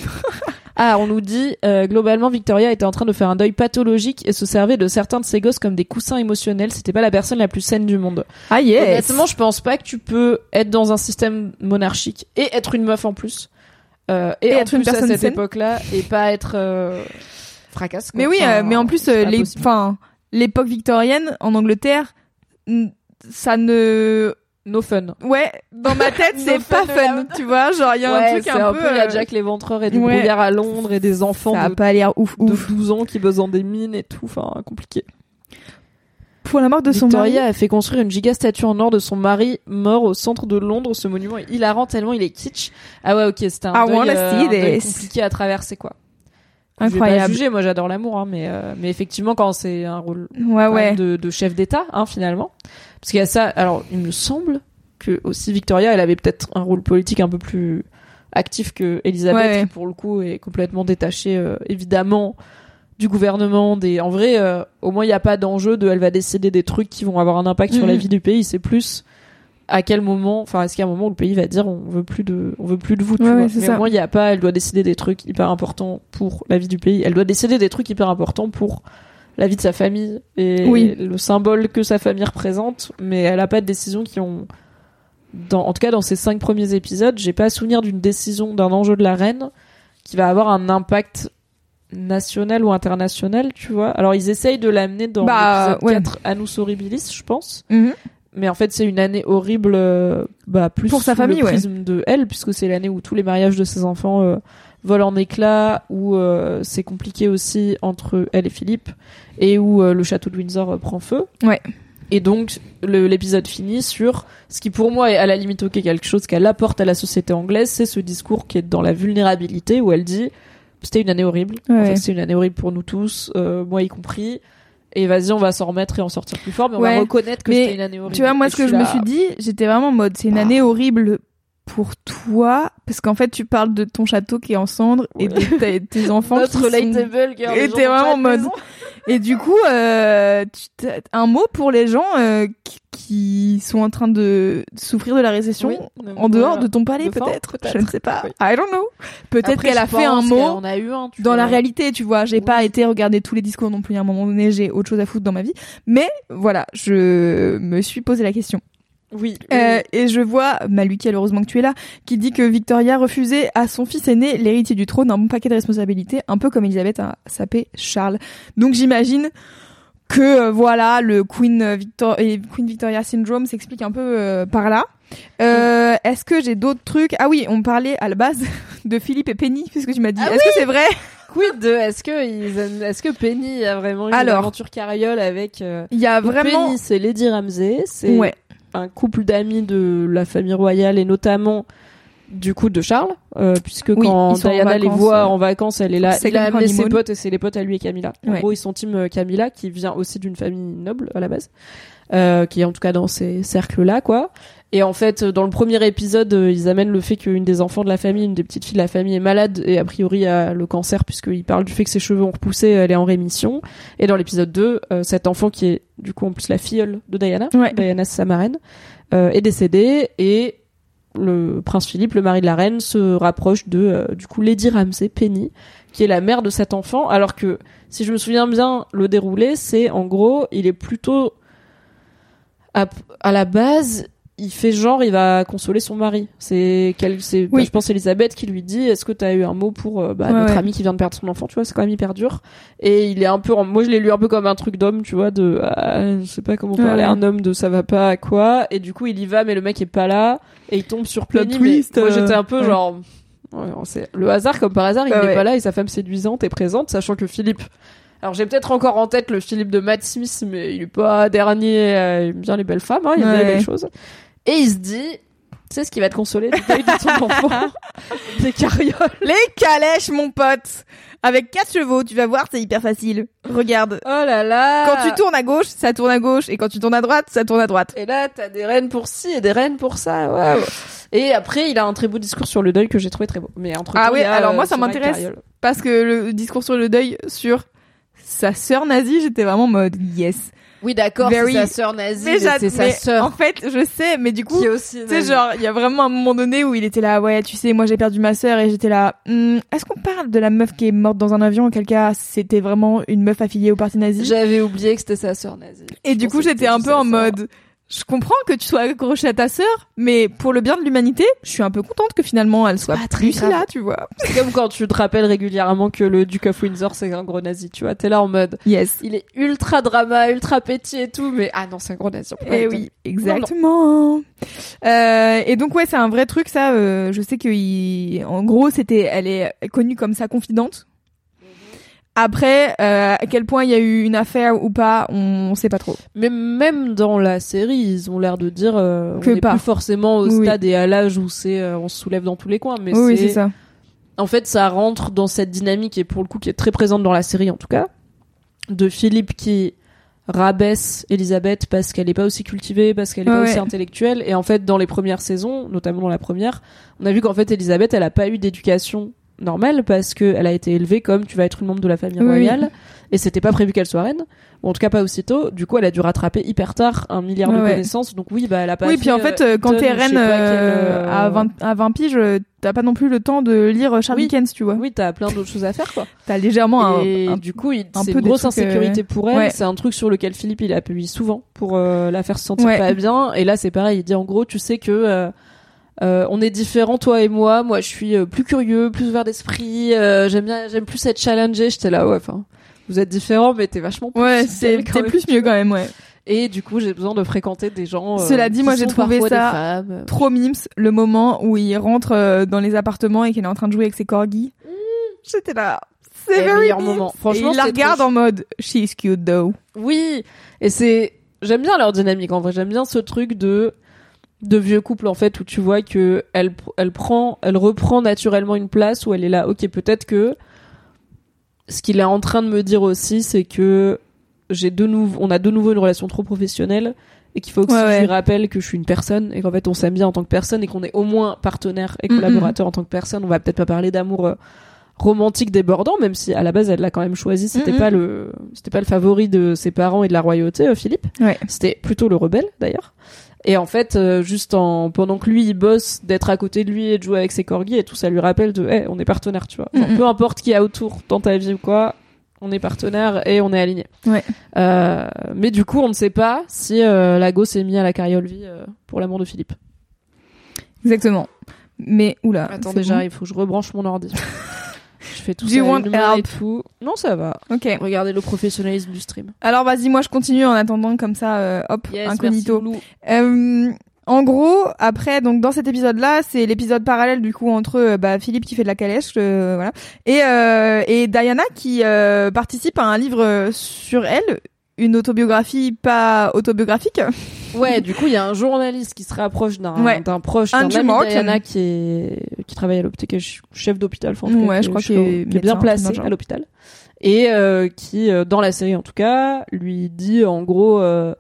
Ah, on nous dit globalement Victoria était en train de faire un deuil pathologique et se servait de certains de ses gosses comme des coussins émotionnels. C'était pas la personne la plus saine du monde. Ah yes. Honnêtement, je pense pas que tu peux être dans un système monarchique et être une meuf en plus et en être plus une personne à cette saine. époque-là et pas être fracasse. Quoi. Mais oui, mais en plus l'époque victorienne en Angleterre, ça ne no fun. Ouais, dans ma tête, c'est pas fun, tu vois, genre il y a un truc un peu il y a Jack l'Éventreur et du brouillard à Londres et des enfants ça a pas l'air ouf de 12 ans qui bossent dans des mines et tout, enfin compliqué. Pour la mort de son mari, Victoria a fait construire une giga statue en or de son mari mort au centre de Londres. Ce monument est hilarant tellement il est kitsch. Ah ouais, OK, c'était un deuil compliqué à traverser quoi. Incroyable. Je vais pas juger, moi j'adore l'amour hein, mais effectivement quand c'est un rôle de chef d'État hein, finalement. Parce qu'il y a ça, alors il me semble que aussi Victoria, elle avait peut-être un rôle politique un peu plus actif que Elisabeth qui pour le coup est complètement détachée évidemment du gouvernement en vrai au moins il y a pas d'enjeu elle va décider des trucs qui vont avoir un impact sur la vie du pays, c'est plus à quel moment, enfin est-ce qu'il y a un moment où le pays va dire on veut plus de vous tu vois. Mais au moins il y a pas, elle doit décider des trucs hyper importants pour la vie du pays, elle doit décider des trucs hyper importants pour la vie de sa famille et le symbole que sa famille représente, mais elle a pas de décisions qui ont en tout cas dans ces 5 premiers épisodes, j'ai pas souvenir d'une décision d'un enjeu de la reine qui va avoir un impact national ou international, tu vois. Alors ils essayent de l'amener dans l'épisode 4 Annus Horribilis, je pense. Mais en fait, c'est une année horrible plus pour sa famille, le prisme de elle, puisque c'est l'année où tous les mariages de ses enfants volent en éclats, où c'est compliqué aussi entre elle et Philippe, et où le château de Windsor prend feu. Ouais. Et donc, l'épisode finit sur ce qui, pour moi, est à la limite quelque chose qu'elle apporte à la société anglaise, c'est ce discours qui est dans la vulnérabilité, où elle dit c'était une année horrible. En fait, c'est une année horrible pour nous tous, moi y compris. Et vas-y, on va s'en remettre et en sortir plus fort, mais on va reconnaître que c'était une année horrible. Tu vois, moi, ce que je me suis dit, j'étais vraiment en mode, c'est une année horrible pour toi, parce qu'en fait, tu parles de ton château qui est en cendres et de tes enfants Notre relatable girl. Et t'es vraiment en mode. Et du coup, un mot pour les gens qui sont en train de souffrir de la récession en dehors de ton palais, peut-être. Je ne sais pas. Oui. I don't know. Peut-être qu'elle a fait un mot dans la réalité, tu vois. J'ai pas été regarder tous les discours non plus à un moment donné. J'ai autre chose à foutre dans ma vie. Mais voilà, je me suis posé la question. Oui. Et je vois Maluki, heureusement que tu es là, qui dit que Victoria refusait à son fils aîné, l'héritier du trône, un bon paquet de responsabilités, un peu comme Elisabeth a sapé Charles. Donc j'imagine que voilà, le Queen Victoria syndrome s'explique un peu par là. Est-ce que j'ai d'autres trucs? Ah oui, on parlait à la base de Philippe et Penny, puisque tu m'as dit. Est-ce que c'est vrai? Est-ce que Penny a vraiment une aventure carriole avec il y a vraiment Penny, c'est Lady Ramsay, c'est un couple d'amis de la famille royale et notamment du coup de Charles, puisque quand Diana les voit en vacances, elle est là, il a amené ses potes et c'est les potes à lui et Camilla. En gros, ils sont team Camilla qui vient aussi d'une famille noble à la base, qui est en tout cas dans ces cercles-là, quoi. Et en fait, dans le premier épisode, ils amènent le fait qu'une des enfants de la famille, une des petites filles de la famille est malade et a priori a le cancer puisqu'ils parlent du fait que ses cheveux ont repoussé, elle est en rémission. Et dans l'épisode 2, cet enfant qui est du coup en plus la filleule de Diana, Diana c'est sa marraine, est décédée et le prince Philippe, le mari de la reine, se rapproche de du coup Lady Ramsay, Penny, qui est la mère de cet enfant. Alors que si je me souviens bien, le déroulé, c'est en gros, il est plutôt à la base. Il fait genre, il va consoler son mari. Je pense Elisabeth qui lui dit, est-ce que t'as eu un mot pour notre ami qui vient de perdre son enfant, tu vois, c'est quand même hyper dur. Et il est un peu, moi je l'ai lu un peu comme un truc d'homme, tu vois, je sais pas comment parler à un homme de ça va pas à quoi. Et du coup il y va, mais le mec est pas là et il tombe sur Penny. Moi j'étais un peu genre, c'est le hasard comme par hasard, il n'est pas là et sa femme séduisante est présente, sachant que Philippe. Alors j'ai peut-être encore en tête le Philippe de Matt Smith, mais il est pas dernier, il aime bien les belles femmes, il aime bien les belles choses. Et il se dit, Tu sais ce qui va te consoler du deuil de ton enfant? Des carrioles. Les calèches, mon pote. Avec 4 chevaux, tu vas voir, c'est hyper facile. Regarde. Oh là là. Quand tu tournes à gauche, ça tourne à gauche. Et quand tu tournes à droite, ça tourne à droite. Et là, t'as des rênes pour ci et des rênes pour ça. Wow. Et après, il a un très beau discours sur le deuil que j'ai trouvé très beau. Mais entre ah oui, alors moi, ça m'intéresse. Parce que le discours sur le deuil sur sa sœur nazie, j'étais vraiment en mode yes. Oui, d'accord, c'est sa sœur nazie, mais c'est sa sœur. En fait, je sais, mais du coup, tu sais, genre, il y a vraiment un moment donné où il était là, ouais, tu sais, moi j'ai perdu ma sœur, et j'étais là, est-ce qu'on parle de la meuf qui est morte dans un avion, auquel cas c'était vraiment une meuf affiliée au parti nazi? J'avais oublié que c'était sa sœur nazie. Et du coup, j'étais un peu en mode, je comprends que tu sois accroché à ta sœur, mais pour le bien de l'humanité, je suis un peu contente que finalement elle soit plus là, tu vois. C'est comme quand tu te rappelles régulièrement que le Duke of Windsor c'est un gros nazi, tu vois. T'es là en mode, yes, il est ultra drama, ultra petit et tout, mais ah non, c'est un gros nazi. Eh oui, exactement. Et donc ouais, c'est un vrai truc ça. Je sais que en gros, elle est connue comme sa confidente. Après, à quel point il y a eu une affaire ou pas, on sait pas trop. Mais même dans la série, ils ont l'air de dire on n'est plus forcément au stade et à l'âge où on se soulève dans tous les coins. Mais oui, c'est ça. En fait, ça rentre dans cette dynamique et pour le coup qui est très présente dans la série en tout cas, de Philippe qui rabaisse Elisabeth parce qu'elle est pas aussi cultivée, parce qu'elle est pas aussi intellectuelle. Et en fait, dans les premières saisons, notamment dans la première, on a vu qu'en fait Elisabeth, elle a pas eu d'éducation normale parce que elle a été élevée comme tu vas être une membre de la famille royale et c'était pas prévu qu'elle soit reine, ou en tout cas pas aussitôt. Du coup elle a dû rattraper hyper tard 1 milliard de connaissances, donc oui, bah elle a pas puis en fait quand t'es reine à 20 piges, t'as pas non plus le temps de lire Charles Dickens, tu vois. Oui, t'as plein d'autres choses à faire quoi. T'as légèrement du coup c'est une grosse insécurité pour elle. C'est un truc sur lequel Philippe il appuie souvent pour la faire se sentir pas bien, et là c'est pareil, il dit en gros tu sais que on est différents, toi et moi. Moi, je suis plus curieux, plus ouvert d'esprit. J'aime plus être challengé. J'étais là, enfin, vous êtes différents, mais t'es vachement plus. Ouais, t'es plus mieux quand même, ouais. Et du coup, j'ai besoin de fréquenter des gens. Cela dit, moi, j'ai trouvé ça trop mimes, le moment où il rentre dans les appartements et qu'il est en train de jouer avec ses corgis. J'étais là. C'est very meilleur moment. Franchement, il la regarde en mode she's cute though. Oui, et j'aime bien leur dynamique. En vrai, j'aime bien ce truc de vieux couple en fait où tu vois que elle reprend naturellement une place où elle est là. Ok, peut-être que ce qu'il est en train de me dire aussi, c'est que on a de nouveau une relation trop professionnelle et qu'il faut que je lui rappelle que je suis une personne et qu'en fait on s'aime bien en tant que personne et qu'on est au moins partenaire et collaborateur en tant que personne. On va peut-être pas parler d'amour romantique débordant, même si à la base elle l'a quand même choisi. C'était pas le favori de ses parents et de la royauté, Philippe. C'était plutôt le rebelle d'ailleurs. Et en fait, pendant que lui il bosse, d'être à côté de lui et de jouer avec ses corgis et tout, ça lui rappelle on est partenaires, tu vois. Genre, peu importe qui y a autour dans ta vie ou quoi, on est partenaires et on est alignés. Mais du coup, on ne sait pas si Lago s'est mis à la carriole vie pour l'amour de Philippe. Exactement. Mais oula. Attendez, j'arrive, faut que je rebranche mon ordi. Je fais tout ça une main et tout. Non, ça va. Ok. Regardez le professionnalisme du stream. Alors vas-y, moi je continue en attendant comme ça, incognito. Merci, en gros, après, donc dans cet épisode-là, c'est l'épisode parallèle du coup entre Philippe qui fait de la calèche, voilà, et Diana qui participe à un livre sur elle, une autobiographie pas autobiographique. Ouais, du coup, il y a un journaliste qui se rapproche d'un proche, d'un ami de Diana qui travaille à l'hôpital, qui est chef d'hôpital, enfin, je crois qu'il est bien placé à l'hôpital. Et qui, dans la série en tout cas, lui dit en gros,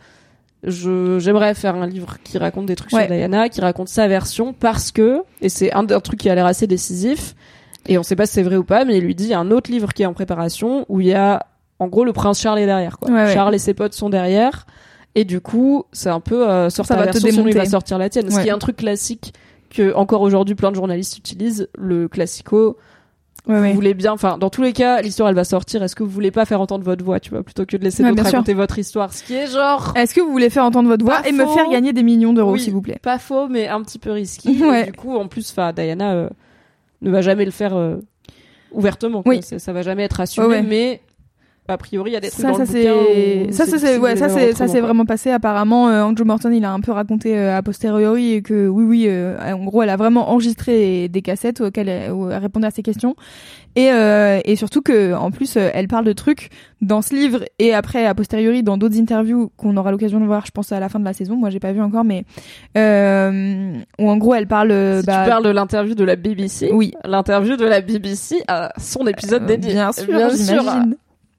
j'aimerais faire un livre qui raconte des trucs sur Diana, qui raconte sa version parce que, et c'est un truc qui a l'air assez décisif, et on sait pas si c'est vrai ou pas, mais il lui dit il y a un autre livre qui est en préparation où il y a, en gros, le prince Charles est derrière, quoi. Charles et ses potes sont derrière. Et du coup, c'est un peu sort ta version, sinon il va sortir la tienne. Ce qui est un truc classique que encore aujourd'hui plein de journalistes utilisent, le classico. Vous voulez bien, enfin dans tous les cas, l'histoire elle va sortir. Est-ce que vous voulez pas faire entendre votre voix, tu vois, plutôt que de laisser d'autres raconter votre histoire, ce qui est genre. Est-ce que vous voulez faire entendre votre voix et me faire gagner des millions d'euros, s'il vous plaît? Pas faux, mais un petit peu risqué. Et du coup, en plus, Diana ne va jamais le faire ouvertement. Ça va jamais être assumé, mais a priori il y a des trucs dans le bouquin ça c'est vraiment passé apparemment. Andrew Morton il a un peu raconté a posteriori et que oui en gros elle a vraiment enregistré des cassettes auxquelles elle répondait à ces questions et surtout que en plus elle parle de trucs dans ce livre et après a posteriori dans d'autres interviews qu'on aura l'occasion de voir, je pense à la fin de la saison, moi j'ai pas vu encore, mais où en gros elle parle tu parles de l'interview de la BBC. Oui, l'interview de la BBC a son épisode dédié, bien sûr j'imagine.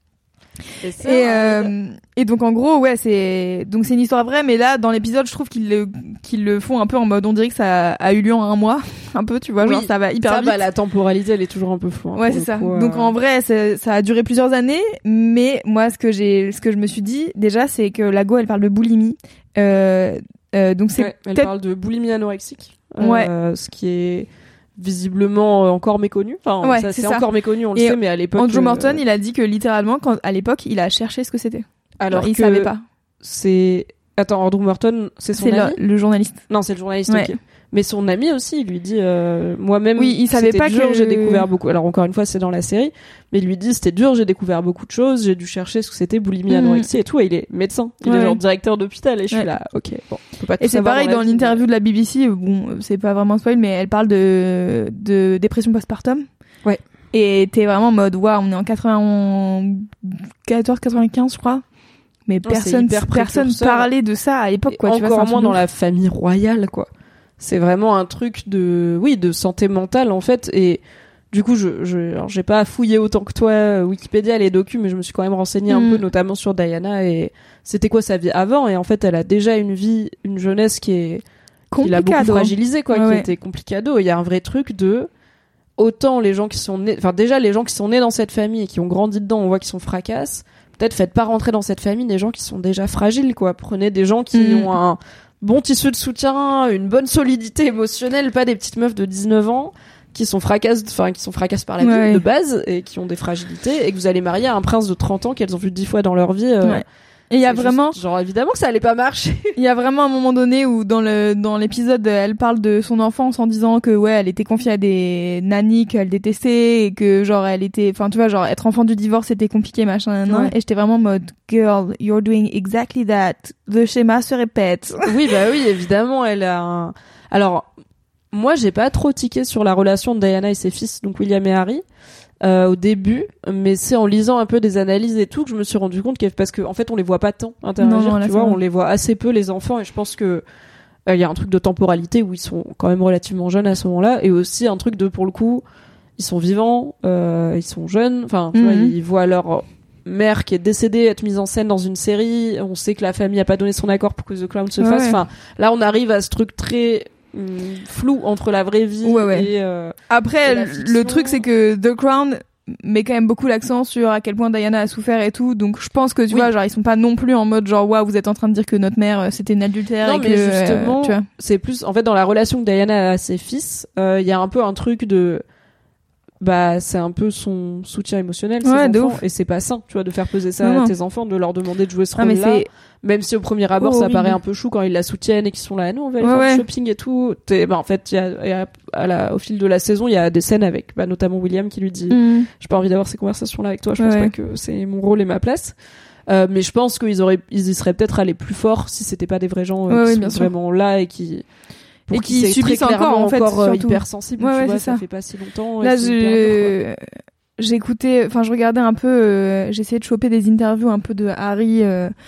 Et donc en gros c'est une histoire vraie, mais là dans l'épisode je trouve qu'ils le font un peu en mode on dirait que ça a eu lieu en un mois un peu, tu vois, genre ça va hyper vite. La temporalité elle est toujours un peu floue, ouais c'est ça. Donc en vrai ça a duré plusieurs années, mais moi ce que je me suis dit déjà c'est que la Go elle parle de boulimie, donc c'est elle parle de boulimie anorexique, ce qui est visiblement encore méconnu. Enfin, ça c'est encore méconnu, on le sait, mais à l'époque. Andrew Morton, il a dit que littéralement, à l'époque, il a cherché ce que c'était. Alors il savait pas. Attends, Andrew Morton, c'est son ami. C'est le journaliste. Non, c'est le journaliste. Ouais. Ok. Mais son ami aussi, il lui dit, moi-même, oui, il savait pas dur, j'ai découvert beaucoup. Alors encore une fois, c'est dans la série, mais il lui dit, c'était dur, j'ai découvert beaucoup de choses, j'ai dû chercher ce que c'était boulimie, anorexie et tout. Et il est médecin, il est genre directeur d'hôpital, et je suis là, ok, bon, on peut pas tout et c'est pareil dans l'interview de la BBC. Bon, c'est pas vraiment spoil, mais elle parle de dépression postpartum. Ouais. Et t'es vraiment en mode, waouh, on est en 94-95, je crois. Mais personne parlait de ça à l'époque, quoi. Encore moins dans la famille royale, quoi. C'est vraiment un truc de santé mentale, en fait. Et du coup, alors, j'ai pas fouillé autant que toi Wikipédia, les docus, mais je me suis quand même renseignée un peu, notamment sur Diana et c'était quoi sa vie avant. Et en fait, elle a déjà une jeunesse qui l'a beaucoup fragilisée, quoi, qui était complicado. Il y a un vrai truc de autant les gens qui sont nés, enfin déjà les gens qui sont nés dans cette famille et qui ont grandi dedans, on voit qu'ils sont fracasses. Peut-être faites pas rentrer dans cette famille des gens qui sont déjà fragiles, quoi. Prenez des gens qui ont un bon tissu de soutien, une bonne solidité émotionnelle, pas des petites meufs de 19 ans qui sont fracasses par la vie de base et qui ont des fragilités, et que vous allez marier à un prince de 30 ans qu'elles ont vu 10 fois dans leur vie. Et il y a vraiment genre évidemment que ça allait pas marcher. Il y a vraiment un moment donné où dans l'épisode elle parle de son enfance en disant que elle était confiée à des nannies qu'elle détestait et que genre elle était, enfin tu vois, genre être enfant du divorce c'était compliqué machin. Et j'étais vraiment en mode girl, you're doing exactly that. Le schéma se répète. Oui évidemment elle a alors moi j'ai pas trop tiqué sur la relation de Diana et ses fils, donc William et Harry. Au début, mais c'est en lisant un peu des analyses et tout que je me suis rendu compte parce que en fait on les voit pas tant interagir, tu vois, on les voit assez peu les enfants, et je pense que il y a un truc de temporalité où ils sont quand même relativement jeunes à ce moment-là, et aussi un truc de pour le coup ils sont vivants, ils sont jeunes, enfin tu vois, ils voient leur mère qui est décédée être mise en scène dans une série, on sait que la famille a pas donné son accord pour que The Crown se fasse, enfin là on arrive à ce truc très flou entre la vraie vie et après et le truc c'est que The Crown met quand même beaucoup l'accent sur à quel point Diana a souffert et tout, donc je pense que tu vois, genre ils sont pas non plus en mode genre waouh vous êtes en train de dire que notre mère c'était une adultère. Non, et mais que justement tu vois, c'est plus en fait dans la relation que Diana a à ses fils, il y a un peu un truc de c'est un peu son soutien émotionnel, ses enfants, et c'est pas sain, tu vois, de faire peser ça à tes enfants, de leur demander de jouer ce rôle-là, même si au premier abord ça paraît un peu chou quand ils la soutiennent et qu'ils sont là, nous on va aller faire du shopping et tout. En fait au fil de la saison il y a des scènes avec notamment William qui lui dit j'ai pas envie d'avoir ces conversations-là avec toi, je pense pas que c'est mon rôle et ma place. Mais je pense qu'ils y seraient peut-être allés plus fort si c'était pas des vrais gens qui sont vraiment là et qui subissent encore en fait, hyper sensible, tu vois, ça fait pas si longtemps. Là j'écoutais, enfin je regardais un peu, j'essayais de choper des interviews un peu de Harry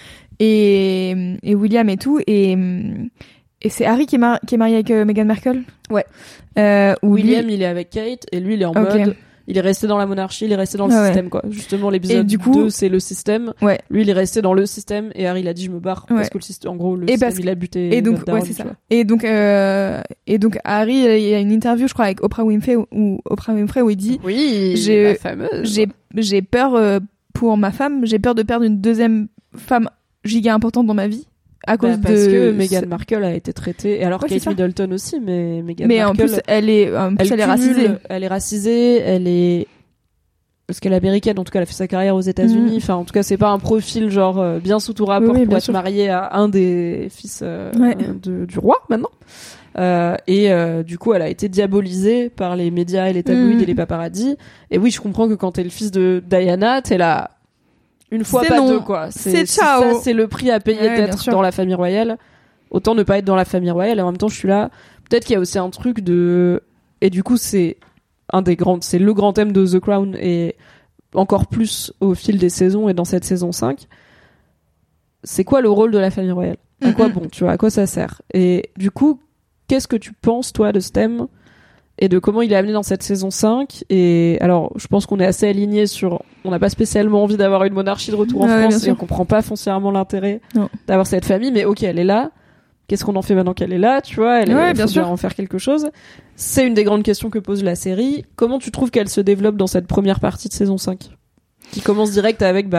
et William et tout, et c'est Harry qui est marié avec Meghan Markle. Ouais. William il est avec Kate et lui il est en mode il est resté dans la monarchie, il est resté dans le système, quoi. Justement, l'épisode 2, c'est le système. Ouais. Lui, il est resté dans le système, et Harry, il a dit, je me barre, parce que le système, en gros, le système, il a buté. Et donc, c'est ça. Et donc, Harry, il y a une interview, je crois, avec Oprah Winfrey, où il dit, la fameuse. J'ai peur pour ma femme, j'ai peur de perdre une deuxième femme giga importante dans ma vie. Parce que Meghan Markle a été traitée, et alors Kate Middleton aussi, mais Meghan Markle, en plus elle est racisée. Elle est racisée, parce qu'elle est américaine, en tout cas elle a fait sa carrière aux États-Unis, enfin en tout cas c'est pas un profil genre bien sous tout rapport pour être mariée à un des fils du roi maintenant. Du coup elle a été diabolisée par les médias et les tabloïds et les paparazzis, et oui je comprends que quand t'es le fils de Diana t'es là, Une fois, c'est pas non. deux, quoi. C'est si ciao. ça, c'est le prix à payer d'être dans la famille royale. Autant ne pas être dans la famille royale. Et en même temps, je suis là. Peut-être qu'il y a aussi un truc de... Et du coup, c'est le grand thème de The Crown, et encore plus au fil des saisons et dans cette saison 5. C'est quoi le rôle de la famille royale? À quoi bon, tu vois, à quoi ça sert? Et du coup, qu'est-ce que tu penses, toi, de ce thème et de comment il est amené dans cette saison 5? Et alors, je pense qu'on est assez alignés sur... On n'a pas spécialement envie d'avoir une monarchie de retour en France, et on comprend pas foncièrement l'intérêt d'avoir cette famille, mais ok, elle est là. Qu'est-ce qu'on en fait maintenant qu'elle est là, tu vois? Il faut bien en faire quelque chose. C'est une des grandes questions que pose la série. Comment tu trouves qu'elle se développe dans cette première partie de saison 5? Qui commence direct avec,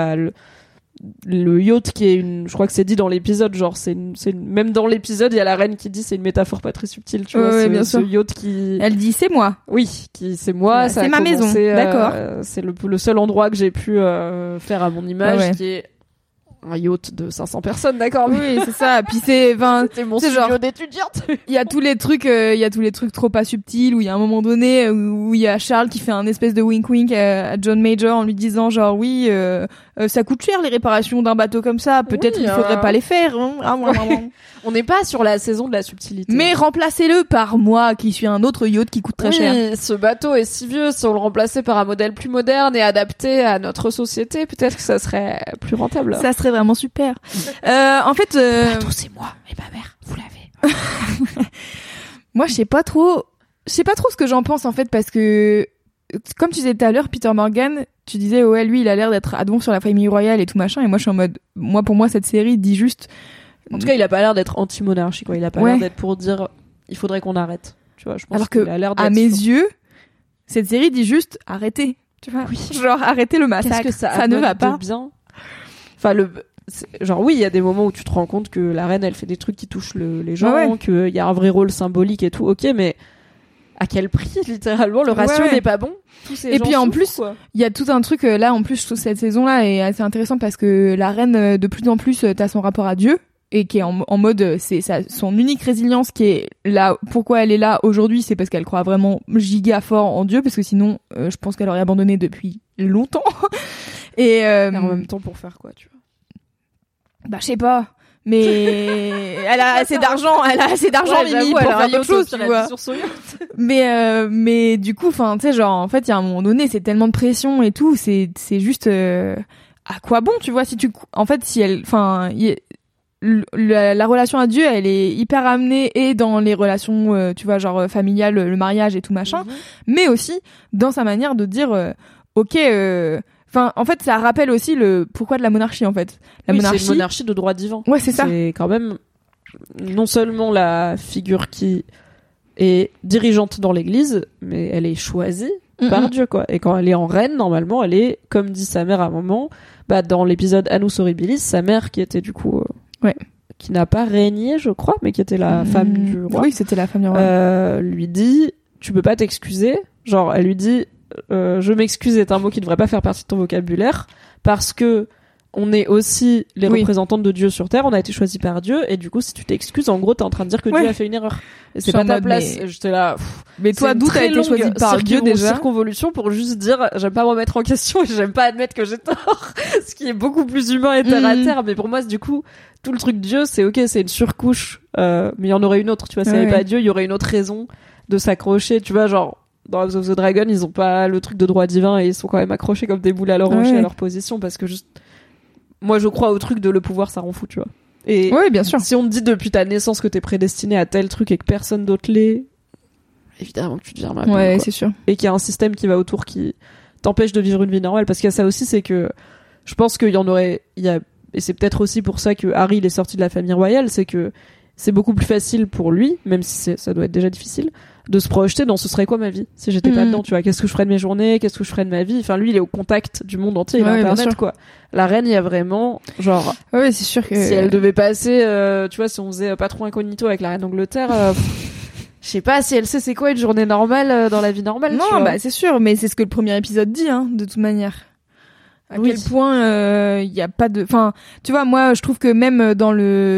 le yacht qui est je crois que c'est dit dans l'épisode, genre, même dans l'épisode, il y a la reine qui dit, c'est une métaphore pas très subtile, tu vois, ce yacht qui... Elle dit, c'est moi. Oui, c'est moi, ça c'est ma maison, d'accord. C'est le seul endroit que j'ai pu faire à mon image, qui est un yacht de 500 personnes, d'accord? Oui, c'est ça. Puis c'était mon studio d'étudiante. Il y a tous les trucs trop pas subtils, où il y a un moment donné où il y a Charles qui fait un espèce de wink wink à John Major en lui disant genre oui, ça coûte cher les réparations d'un bateau comme ça, peut-être il faudrait pas les faire. On n'est pas sur la saison de la subtilité. Mais remplacez-le par moi qui suis un autre yacht qui coûte très cher. Ce bateau est si vieux, si on le remplaçait par un modèle plus moderne et adapté à notre société, peut-être que ça serait plus rentable. Ça serait vraiment super. En fait, le bateau, c'est moi et ma mère, vous l'avez. Moi, je sais pas trop ce que j'en pense, en fait, parce que comme tu disais tout à l'heure, Peter Morgan, tu disais ouais, lui, il a l'air d'être à donf sur la famille royale et tout machin, et moi je suis en mode, pour moi cette série dit juste... En tout cas, il a pas l'air d'être anti-monarchie, quoi. Il a pas l'air d'être pour dire il faudrait qu'on arrête. Tu vois, je pense. Alors que, a l'air à mes yeux, cette série dit juste arrêtez. Tu vois, genre arrêtez le massacre. Qu'est-ce que ça ne va pas bien. Enfin genre oui, il y a des moments où tu te rends compte que la reine, elle fait des trucs qui touchent les gens, qu'il y a un vrai rôle symbolique et tout. Ok, mais à quel prix, littéralement, le ratio n'est pas bon. Et puis en plus, il y a tout un truc là. En plus, je trouve cette saison-là est assez intéressante parce que la reine, de plus en plus, t'as son rapport à Dieu. Et qui est en mode, c'est son unique résilience qui est là. Pourquoi elle est là aujourd'hui, c'est parce qu'elle croit vraiment giga fort en Dieu, parce que sinon, je pense qu'elle aurait abandonné depuis longtemps. Et en même temps, pour faire quoi, tu vois? Je sais pas. Mais elle a assez d'argent, Mimi, pour faire d'autres choses, tu vois. Mais du coup, enfin, tu sais, genre, en fait, il y a un moment donné, c'est tellement de pression et tout, c'est juste, à quoi bon, tu vois, si elle, enfin, la relation à Dieu, elle est hyper amenée et dans les relations, tu vois, genre familiales, le mariage et tout machin, mais aussi dans sa manière de dire, enfin, en fait, ça rappelle aussi le pourquoi de la monarchie, en fait. C'est une monarchie de droit divin. Ouais, c'est ça. C'est quand même non seulement la figure qui est dirigeante dans l'église, mais elle est choisie par Dieu, quoi. Et quand elle est en reine, normalement, elle est, comme dit sa mère à un moment, dans l'épisode Annus Horribilis, sa mère qui était du coup... qui n'a pas régné, je crois, mais qui était la femme du roi. Oui, c'était la femme du roi. Lui dit, tu peux pas t'excuser. Genre, elle lui dit, je m'excuse est un mot qui devrait pas faire partie de ton vocabulaire, parce que on est aussi les représentantes de Dieu sur Terre, on a été choisis par Dieu, et du coup, si tu t'excuses, en gros, t'es en train de dire que Dieu a fait une erreur. Et c'est pas ta place. J'étais là... Mais toi, d'où t'as été choisi par Dieu déjà? Circonvolution pour juste dire, j'aime pas me remettre en question et j'aime pas admettre que j'ai tort. Ce qui est beaucoup plus humain et terre à terre. Mais pour moi, du coup, tout le truc Dieu, c'est ok, c'est une surcouche, mais il y en aurait une autre, tu vois. S'il n'y avait pas Dieu, il y aurait une autre raison de s'accrocher, tu vois, genre, dans House of the Dragon, ils ont pas le truc de droit divin et ils sont quand même accrochés comme des boules à leur rocher à leur position, parce que juste, moi, je crois au truc de le pouvoir, ça rend fou, tu vois. Et bien sûr. Si on te dit depuis ta naissance que t'es prédestiné à tel truc et que personne d'autre l'est, évidemment que tu deviens mal. Ouais, c'est sûr. Et qu'il y a un système qui va autour qui t'empêche de vivre une vie normale, parce qu'il y a ça aussi, c'est que je pense qu'il y en aurait, et c'est peut-être aussi pour ça que Harry il est sorti de la famille royale, c'est que c'est beaucoup plus facile pour lui, même si ça doit être déjà difficile, de se projeter dans ce serait quoi ma vie si j'étais pas dedans, tu vois, qu'est-ce que je ferais de mes journées, qu'est-ce que je ferais de ma vie, enfin lui il est au contact du monde entier, il a internet, quoi. La reine, il y a vraiment genre c'est sûr que si elle devait passer tu vois, si on faisait patron incognito avec la reine d'Angleterre, je sais pas si elle sait c'est quoi une journée normale dans la vie normale. Non, c'est sûr, mais c'est ce que le premier épisode dit, de toute manière. À quel point il y a pas de, enfin, tu vois, moi je trouve que même dans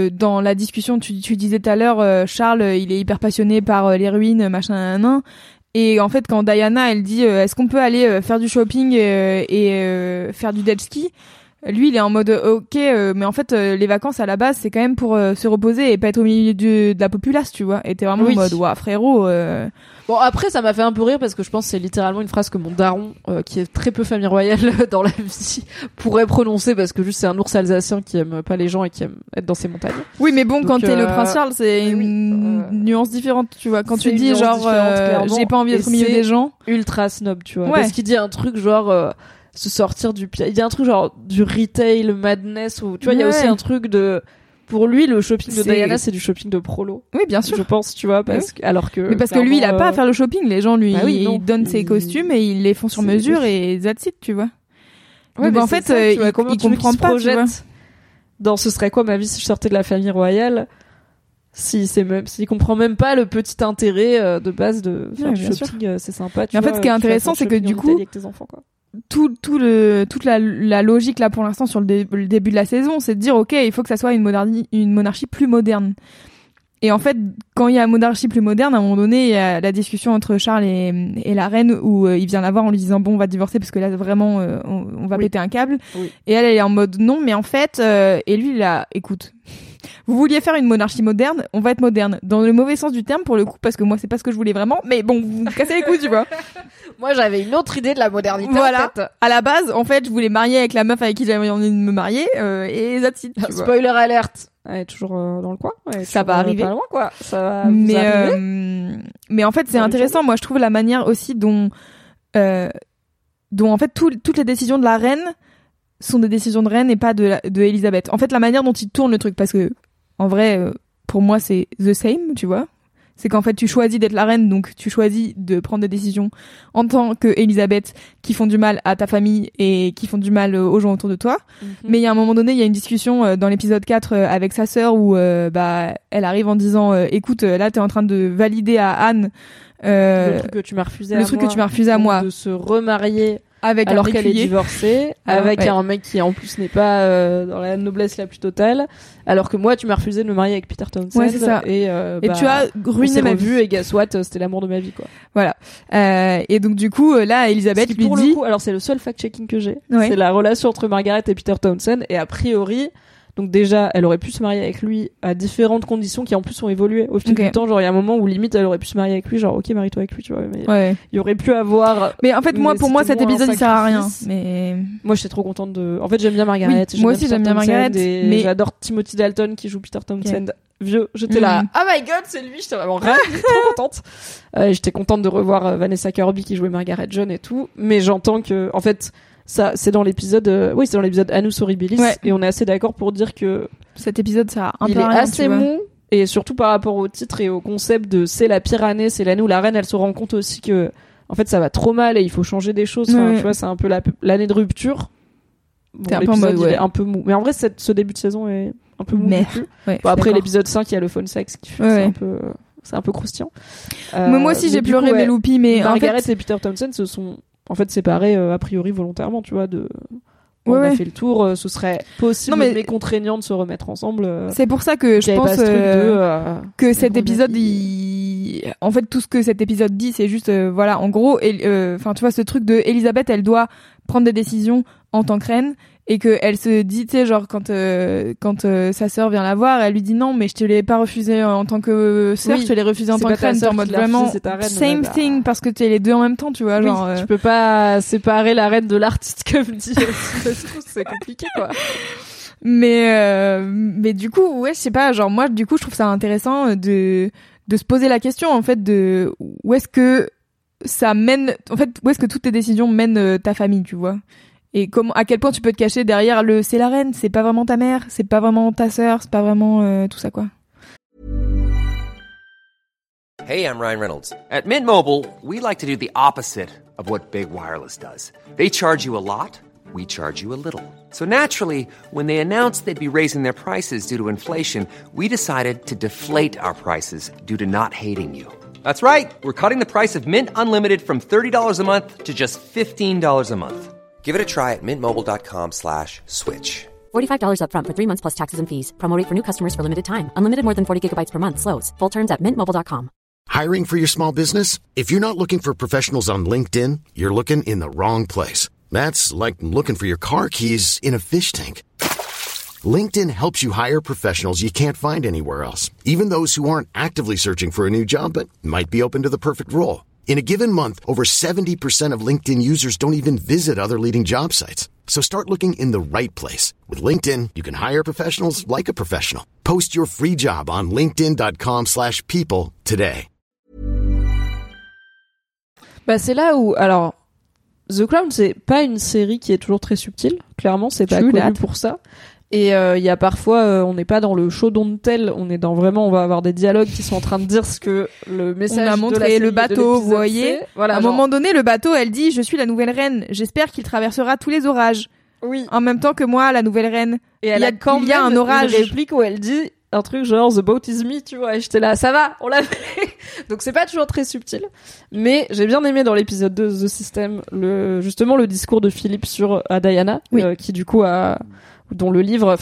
la discussion, tu disais tout à l'heure, Charles il est hyper passionné par les ruines, machin, et en fait quand Diana elle dit est-ce qu'on peut aller faire du shopping et faire du jet ski, Lui, il est en mode ok, mais en fait, les vacances à la base, c'est quand même pour se reposer et pas être au milieu de la populace, tu vois. Et t'es vraiment en mode, ouah, frérot. Bon, après, ça m'a fait un peu rire parce que je pense que c'est littéralement une phrase que mon daron, qui est très peu famille royale dans la vie, pourrait prononcer parce que juste c'est un ours alsacien qui aime pas les gens et qui aime être dans ses montagnes. Oui, mais bon, donc, quand t'es le prince Charles, c'est une nuance différente, tu vois. Quand tu dis genre, j'ai pas envie d'être au milieu des gens. Ultra snob, tu vois. Ouais. Parce qu'il dit un truc genre, se sortir du il y a un truc genre du retail madness où tu vois il y a aussi un truc de pour lui le shopping de Diana c'est du shopping de prolo. Oui, bien sûr. Je pense, tu vois, parce que alors que mais parce que lui il a pas à faire le shopping, les gens lui il donne ses costumes et ils les font sur mesure et that's it, tu vois. Ouais, donc en fait ça, il comprend pas, tu vois. Dans ce serait quoi ma vie si je sortais de la famille royale, s'il comprend même pas le petit intérêt de base de faire du shopping, c'est sympa, tu vois. Mais en fait ce qui est intéressant c'est que du coup avec tes enfants, quoi. Toute la logique là pour l'instant sur le début de la saison, c'est de dire ok, il faut que ça soit une monarchie plus moderne. Et en fait, quand il y a une monarchie plus moderne, à un moment donné, il y a la discussion entre Charles et la reine où il vient la voir en lui disant bon, on va divorcer parce que là vraiment on va péter un câble. Oui. Et elle est en mode non, mais en fait et lui il a écoute. Vous vouliez faire une monarchie moderne, on va être moderne. Dans le mauvais sens du terme, pour le coup, parce que moi, c'est pas ce que je voulais vraiment. Mais bon, vous cassez les couilles, tu vois. Moi, j'avais une autre idée de la modernité. Voilà. En fait. À la base, en fait, je voulais marier avec la meuf avec qui j'avais envie de me marier, et that's it. Spoiler alert. Elle est toujours dans le coin. Ça va arriver. Pas loin, quoi. Ça va arriver. Mais en fait, c'est intéressant. Moi, je trouve la manière aussi dont en fait, toutes les décisions de la reine sont des décisions de reine et pas de Elisabeth. En fait, la manière dont il tourne le truc, parce que en vrai, pour moi, c'est the same, tu vois. C'est qu'en fait, tu choisis d'être la reine, donc tu choisis de prendre des décisions en tant que Elisabeth qui font du mal à ta famille et qui font du mal aux gens autour de toi. Mm-hmm. Mais il y a un moment donné, il y a une discussion dans l'épisode 4 avec sa sœur où elle arrive en disant écoute, là, t'es en train de valider à Anne le truc que tu m'as refusé à moi, de se remarier avec alors qu'elle est divorcée, avec un mec qui en plus n'est pas dans la noblesse la plus totale, alors que moi tu m'as refusé de me marier avec Peter Townsend. Ouais, c'est ça. Et tu as ruiné ma vie et guess what, c'était l'amour de ma vie, quoi. Voilà. Et donc du coup là Elisabeth lui pour dit le coup, alors c'est le seul fact-checking que j'ai, c'est la relation entre Margaret et Peter Townsend, et a priori donc déjà, elle aurait pu se marier avec lui à différentes conditions qui en plus ont évolué au fil du temps. Genre il y a un moment où limite elle aurait pu se marier avec lui, genre ok, marie-toi avec lui, tu vois. Mais il y aurait pu avoir. Mais en fait pour moi cet épisode il sert à rien. Mais moi j'étais trop contente de. En fait j'aime bien Margaret. Moi aussi j'aime bien Margaret. Mais j'adore Timothy Dalton qui joue Peter Townsend. Vieux, j'étais là. Oh my god, c'est lui. J'étais vraiment ravie, trop contente. J'étais contente de revoir Vanessa Kirby qui jouait Margaret John et tout. Mais j'entends que en fait. Ça, c'est dans l'épisode, c'est dans l'épisode Annus Horribilis, et on est assez d'accord pour dire que cet épisode, ça a un peu rien, assez mou, et surtout par rapport au titre et au concept de c'est la pire année, c'est l'année où la reine, elle se rend compte aussi que, en fait, ça va trop mal et il faut changer des choses. Enfin, tu vois, c'est un peu l'année de rupture. Bon, l'épisode, il est un peu mou. Mais en vrai, ce début de saison est un peu mou. Après l'épisode 5, il y a le phone sex qui fait c'est un peu croustillant. Mais moi aussi, j'ai pleuré mes loupies, mais Margaret en fait... et Peter Townsend se sont en fait séparés a priori volontairement, tu vois, on a fait le tour, ce serait possible mais contraignant de se remettre ensemble. C'est pour ça que je pense que cet épisode en fait tout ce que cet épisode dit c'est juste voilà, en gros enfin tu vois ce truc de Elisabeth, elle doit prendre des décisions en tant que reine et que elle se dit, tu sais, genre quand sa sœur vient la voir, elle lui dit non mais je te l'ai pas refusé en tant que sœur, je te l'ai refusé en tant que reine, en mode vraiment same thing, parce que t'es les deux en même temps, tu vois, genre tu peux pas séparer la reine de l'artiste comme dit c'est compliqué, quoi. Mais du coup ouais, je sais pas, genre moi du coup je trouve ça intéressant de se poser la question en fait de où est-ce que ça mène, en fait où est-ce que toutes tes décisions mènent ta famille, tu vois. Et comment, à quel point tu peux te cacher derrière c'est la reine, c'est pas vraiment ta mère, c'est pas vraiment ta sœur, c'est pas vraiment tout ça, quoi. Hey, I'm Ryan Reynolds. At Mint Mobile, we like to do the opposite of what Big Wireless does. They charge you a lot, we charge you a little. So naturally, when they announced they'd be raising their prices due to inflation, we decided to deflate our prices due to not hating you. That's right. We're cutting the price of Mint Unlimited from $30 a month to just $15 a month. Give it a try at mintmobile.com/switch. $45 up front for 3 months plus taxes and fees. Promo rate for new customers for limited time. Unlimited more than 40 gigabytes per month. Slows full terms at mintmobile.com. Hiring for your small business? If you're not looking for professionals on LinkedIn, you're looking in the wrong place. That's like looking for your car keys in a fish tank. LinkedIn helps you hire professionals you can't find anywhere else, even those who aren't actively searching for a new job but might be open to the perfect role. In a given month, over 70% of LinkedIn users don't even visit other leading job sites. So start looking in the right place. With LinkedIn, you can hire professionals like a professional. Post your free job on linkedin.com/people today. Bah, c'est là où, alors, The Crown, c'est pas une série qui est toujours très subtile. Clairement, c'est pas connu pour ça. Et il y a parfois, on n'est pas dans le show don't tell, on est dans vraiment, on va avoir des dialogues qui sont en train de dire ce que le message on a montré de la série, le bateau, vous voyez. Voilà, à un moment donné, le bateau, elle dit, je suis la nouvelle reine. J'espère qu'il traversera tous les orages. Oui. En même temps que moi, la nouvelle reine. Et il y a un orage. Une réplique où elle dit un truc genre The boat is me, tu vois. Et j'étais là, ça va, on l'a fait. Donc c'est pas toujours très subtil. Mais j'ai bien aimé dans l'épisode 2 The System, justement le discours de Philippe sur Diana, qui du coup dont le livre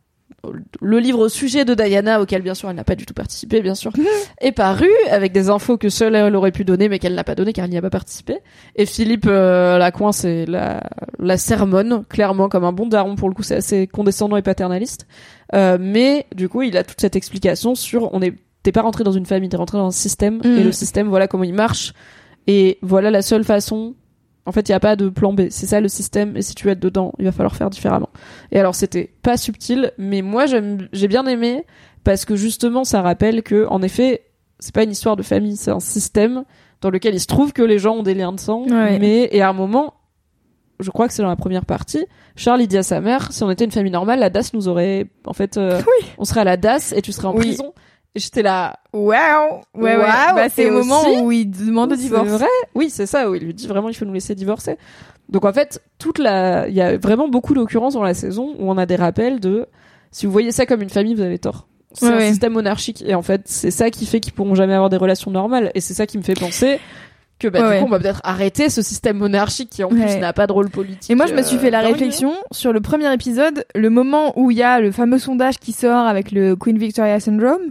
au sujet de Diana, auquel bien sûr elle n'a pas du tout participé, bien sûr, est paru avec des infos que seule elle aurait pu donner mais qu'elle n'a pas donné car elle n'y a pas participé. Et Philippe la coince et la sermonne clairement comme un bon daron, pour le coup c'est assez condescendant et paternaliste. Mais du coup il a toute cette explication sur t'es pas rentré dans une famille, t'es rentré dans un système et le système voilà comment il marche et voilà la seule façon. En fait, il y a pas de plan B. C'est ça le système. Et si tu veux être dedans, il va falloir faire différemment. Et alors, c'était pas subtil, mais moi, j'ai bien aimé parce que justement, ça rappelle que, en effet, c'est pas une histoire de famille, c'est un système dans lequel il se trouve que les gens ont des liens de sang. Ouais. Et à un moment, je crois que c'est dans la première partie, Charles, il dit à sa mère, si on était une famille normale, la DAS nous aurait, en fait, on serait à la DAS et tu serais en prison. Et j'étais là, waouh, ouais. Bah, c'est le moment où il demande le divorce. C'est vrai. Oui, c'est ça, où il lui dit vraiment, il faut nous laisser divorcer. Donc, en fait, il y a vraiment beaucoup d'occurrences dans la saison où on a des rappels de, si vous voyez ça comme une famille, vous avez tort. C'est un système monarchique. Et en fait, c'est ça qui fait qu'ils pourront jamais avoir des relations normales. Et c'est ça qui me fait penser que, du coup, on va peut-être arrêter ce système monarchique qui, en plus, n'a pas de rôle politique. Et moi, je me suis fait la réflexion sur le premier épisode, le moment où il y a le fameux sondage qui sort avec le Queen Victoria Syndrome.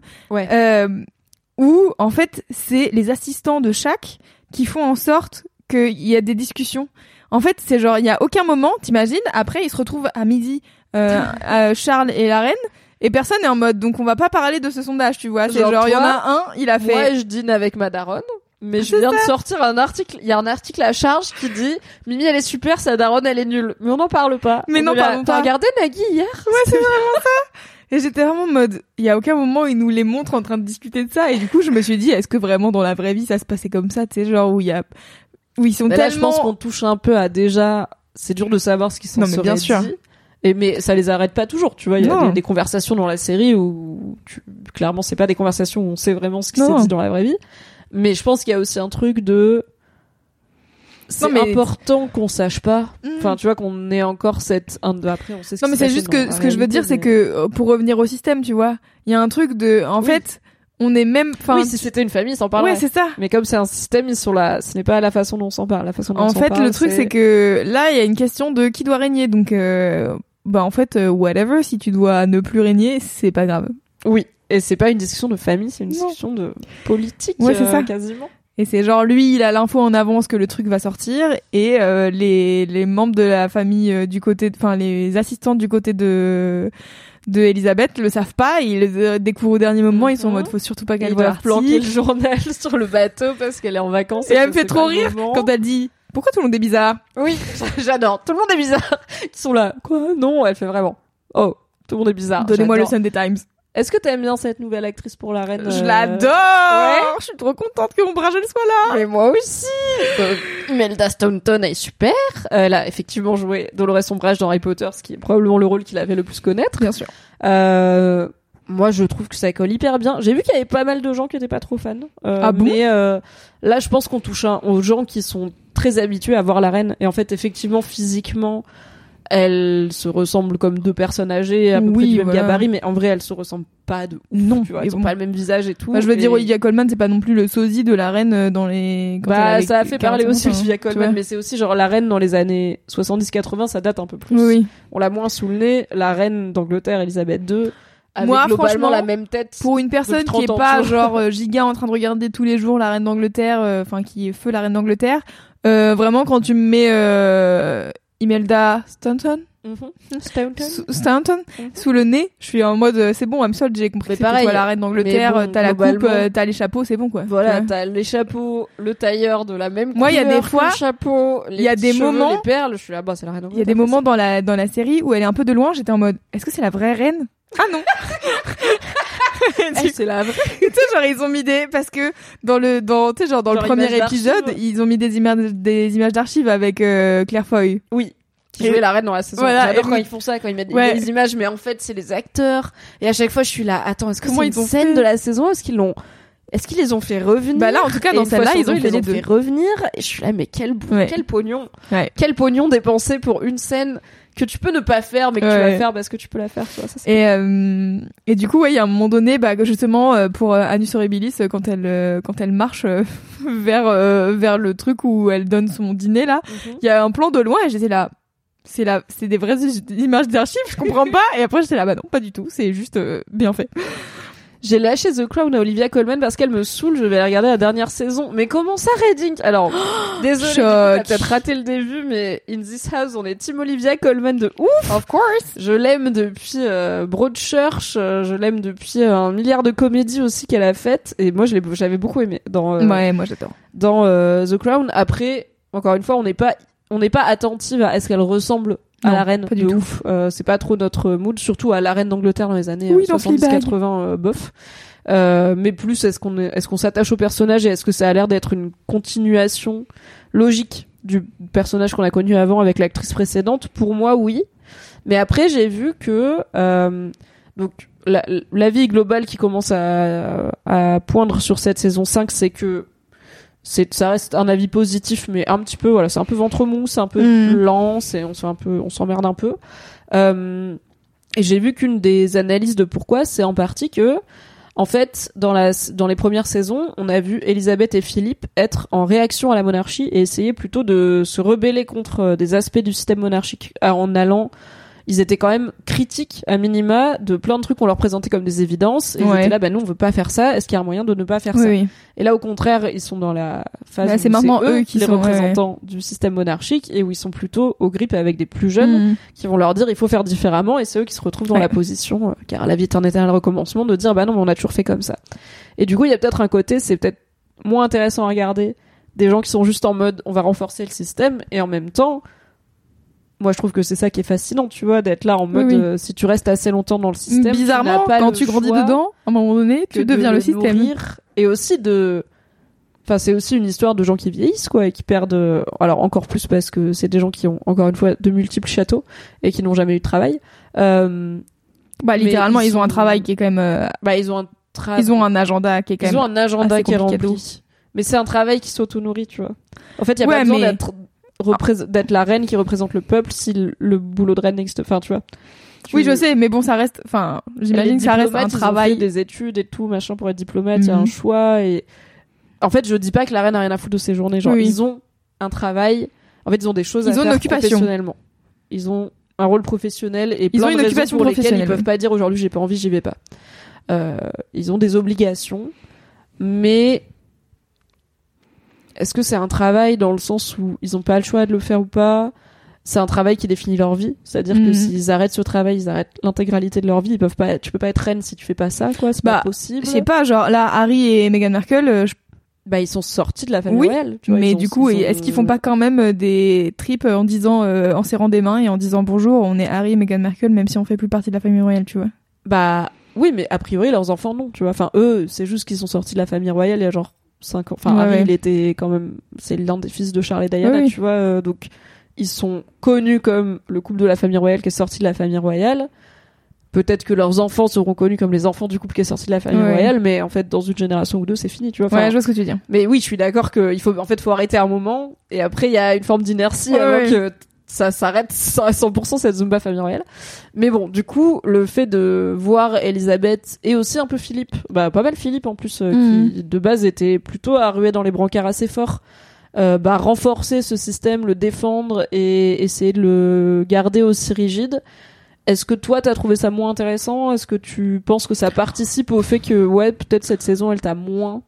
Où, en fait, c'est les assistants de chaque qui font en sorte qu'il y a des discussions. En fait, c'est genre, il y a aucun moment, t'imagines, après, ils se retrouvent à midi, Charles et la reine, et personne n'est en mode, donc on va pas parler de ce sondage, tu vois. C'est genre, il y en a un, il a fait... Moi, je dîne avec ma daronne. Mais je viens de sortir un article, il y a un article à charge qui dit Mimi elle est super, sa daronne elle est nulle. Mais on n'en parle pas. Mais non, parlons pas. T'as regardé Nagui hier? Ouais, c'est vraiment ça. Et j'étais vraiment en mode, il y a aucun moment où ils nous les montrent en train de discuter de ça. Et du coup, je me suis dit, est-ce que vraiment dans la vraie vie ça se passait comme ça, tu sais, genre où ils sont tellement... Là, je pense qu'on touche un peu à déjà, c'est dur de savoir ce qui s'en serait bien sûr. dit. Mais ça les arrête pas toujours, tu vois. Il y a des conversations dans la série où clairement c'est pas des conversations où on sait vraiment ce qui s'est dit dans la vraie vie. Mais je pense qu'il y a aussi un truc de... C'est important qu'on sache pas. Enfin, tu vois, qu'on ait encore cette... Après, on sait ce qui se passe. Non, mais c'est juste que ce que je veux dire, c'est que pour revenir au système, tu vois, il y a un truc de... En fait, on est même... Oui, si c'était une famille, ils s'en parleraient. Ouais, c'est ça. Mais comme c'est un système, ce n'est pas la façon dont on s'en parle. La façon dont on s'en parle, le truc, c'est que là, il y a une question de qui doit régner. Donc, en fait, whatever, si tu dois ne plus régner, c'est pas grave. Oui. Et c'est pas une discussion de famille, c'est une discussion de politique, c'est ça. Quasiment. Et c'est genre, lui, il a l'info en avance que le truc va sortir, et les membres de la famille du côté, enfin les assistants du côté de Elisabeth le savent pas, ils le découvrent au dernier moment, ils sont en mode faut surtout pas qu'elle doivent planquer le journal sur le bateau parce qu'elle est en vacances. Et elle me fait trop rire quand elle dit pourquoi tout le monde est bizarre. Oui, j'adore, tout le monde est bizarre. Ils sont là, quoi? Non, elle fait vraiment oh, tout le monde est bizarre. Donnez-moi le Sunday Times. Est-ce que t'aimes bien cette nouvelle actrice pour la reine? Je l'adore! Ouais. Je suis trop contente que Ombrage soit là! Mais moi aussi! Imelda Staunton est super. Elle a effectivement joué Dolores Ombrage dans Harry Potter, ce qui est probablement le rôle qu'il avait le plus connaître. Bien sûr. Moi, je trouve que ça colle hyper bien. J'ai vu qu'il y avait pas mal de gens qui étaient pas trop fans. Ah bon? Mais là, je pense qu'on touche aux gens qui sont très habitués à voir la reine. Et en fait, effectivement, physiquement... elles se ressemblent comme deux personnes âgées à peu près du même gabarit, mais en vrai elles se ressemblent pas de ouf, non, tu vois, elles ont pas le même visage et tout. Bah, je veux dire, Olivia Colman c'est pas non plus le sosie de la reine dans les... ça a fait parler aussi Olivia Colman, mais c'est aussi genre la reine dans les années 70-80, ça date un peu plus. Oui. On l'a moins sous le nez. La reine d'Angleterre, Elisabeth II, avec globalement la même tête. Pour une personne qui est pas genre giga en train de regarder tous les jours la reine d'Angleterre, qui est feu la reine d'Angleterre, vraiment quand tu me mets Imelda Staunton. Staunton sous le nez, je suis en mode c'est bon, I'm sold, j'ai compris. C'est pareil, toi la reine d'Angleterre, bon, t'as la coupe, t'as les chapeaux, c'est bon quoi. Voilà, t'as les chapeaux, le tailleur de la même couleur. Moi, il y a des fois, le chapeau, il y a des moments, les perles, je suis là, bah c'est la reine d'Angleterre. Il y a des moments dans la série où elle est un peu de loin, j'étais en mode est-ce que c'est la vraie reine? Ah non. C'est la vraie. Tu sais, genre ils ont mis parce que dans le premier épisode, ils ont mis des images d'archives avec Claire Foy. Oui. Qui jouait la reine dans la saison. Voilà, j'adore quand ils font ça, quand ils mettent des images, mais en fait, c'est les acteurs. Et à chaque fois, je suis là, attends, est-ce que c'est une scène de la saison? Est-ce qu'ils les ont fait revenir? Bah là, en tout cas, dans celle-là, ils ont fait revenir. Et je suis là, mais quel pognon. Ouais. Quel pognon dépensé pour une scène que tu peux ne pas faire, mais que tu vas faire parce que tu peux la faire, tu vois. Ça, et du coup, il y a un moment donné, justement, pour Anus Horribilis, quand elle marche vers le truc où elle donne son dîner, là, il y a un plan de loin et j'étais là, c'est des vraies images d'archives, je comprends pas. Et après, j'étais là, bah non, pas du tout, c'est juste bien fait. J'ai lâché The Crown à Olivia Colman parce qu'elle me saoule, je vais la regarder la dernière saison. Mais comment ça, Redding? Alors, désolé, t'as peut-être raté le début, mais In This House, on est team Olivia Colman de ouf! Of course! Je l'aime depuis Broadchurch, je l'aime depuis un milliard de comédies aussi qu'elle a faites, et moi, j'avais beaucoup aimé dans moi j'adore. Dans The Crown. Après, encore une fois, on n'est pas attentive à est-ce qu'elle ressemble à la reine de ouf. C'est pas trop notre mood, surtout à la reine d'Angleterre dans les années 70-80 bof. Mais plus est-ce qu'on s'attache au personnage et est-ce que ça a l'air d'être une continuation logique du personnage qu'on a connu avant avec l'actrice précédente? Pour moi, oui. Mais après, j'ai vu que donc l'avis global qui commence à poindre sur cette saison 5, c'est que ça reste un avis positif, mais un petit peu, voilà, c'est un peu ventre mou, c'est un peu lent, on s'emmerde un peu. Et j'ai vu qu'une des analyses de pourquoi, c'est en partie que, en fait, dans les premières saisons, on a vu Elisabeth et Philippe être en réaction à la monarchie et essayer plutôt de se rebeller contre des aspects du système monarchique en allant. Ils étaient quand même critiques à minima de plein de trucs qu'on leur présentait comme des évidences et ils étaient là, bah nous on veut pas faire ça, est-ce qu'il y a un moyen de ne pas faire ça? Et là au contraire ils sont dans la phase où c'est maintenant eux qui les sont représentants du système monarchique et où ils sont plutôt au grip avec des plus jeunes qui vont leur dire il faut faire différemment et c'est eux qui se retrouvent dans la position car la vie est un éternel recommencement de dire bah non mais on a toujours fait comme ça. Et du coup il y a peut-être un côté, c'est peut-être moins intéressant à regarder des gens qui sont juste en mode on va renforcer le système et en même temps moi je trouve que c'est ça qui est fascinant, tu vois, d'être là en mode si tu restes assez longtemps dans le système, bizarrement quand tu grandis dedans à un moment donné tu deviens le système et aussi c'est aussi une histoire de gens qui vieillissent quoi et qui perdent alors encore plus parce que c'est des gens qui ont encore une fois de multiples châteaux et qui n'ont jamais eu de travail littéralement ils ont un travail qui est quand même ils ont un agenda qui est quand même ils ont un agenda qui est rempli mais c'est un travail qui s'auto-nourrit, tu vois. En fait il y a pas besoin d'être la reine qui représente le peuple si le boulot de reine n'existe, enfin tu vois. Oui je sais mais bon ça reste, enfin j'imagine que ça reste un travail. Ils ont fait des études et tout machin pour être diplomate, il y a un choix et en fait je dis pas que la reine a rien à foutre de ses journées, genre ils ont un travail, en fait ils ont des choses à faire professionnellement, ils ont un rôle professionnel et plein de raisons pour lesquelles ils peuvent pas dire aujourd'hui j'ai pas envie, j'y vais pas. Ils ont des obligations mais est-ce que c'est un travail dans le sens où ils ont pas le choix de le faire ou pas? C'est un travail qui définit leur vie, c'est-à-dire que s'ils arrêtent ce travail, ils arrêtent l'intégralité de leur vie. Tu peux pas être reine si tu fais pas ça, quoi. C'est pas possible. Je sais pas, genre là, Harry et Meghan Markle, ils sont sortis de la famille royale. Tu vois, mais du coup, est-ce qu'ils font pas quand même des trips en disant, en serrant des mains et en disant bonjour, on est Harry et Meghan Markle, même si on fait plus partie de la famille royale, tu vois? Oui, mais a priori leurs enfants non, tu vois. Enfin eux, c'est juste qu'ils sont sortis de la famille royale il y a genre 5 ans. Enfin, Harry, il était quand même, c'est l'un des fils de Charles et Diana, tu vois, donc, ils sont connus comme le couple de la famille royale qui est sorti de la famille royale. Peut-être que leurs enfants seront connus comme les enfants du couple qui est sorti de la famille royale, mais en fait, dans une génération ou deux, c'est fini, tu vois. Enfin, je vois ce que tu veux dire. Mais oui, je suis d'accord qu'il faut arrêter un moment, et après, il y a une forme d'inertie avant que ça s'arrête à 100% cette Zumba famille royale. Mais bon, du coup, le fait de voir Elisabeth et aussi un peu Philippe, pas mal Philippe en plus, qui de base était plutôt à ruer dans les brancards assez fort, renforcer ce système, le défendre et essayer de le garder aussi rigide. Est-ce que toi t'as trouvé ça moins intéressant? Est-ce que tu penses que ça participe au fait que peut-être cette saison elle t'a moins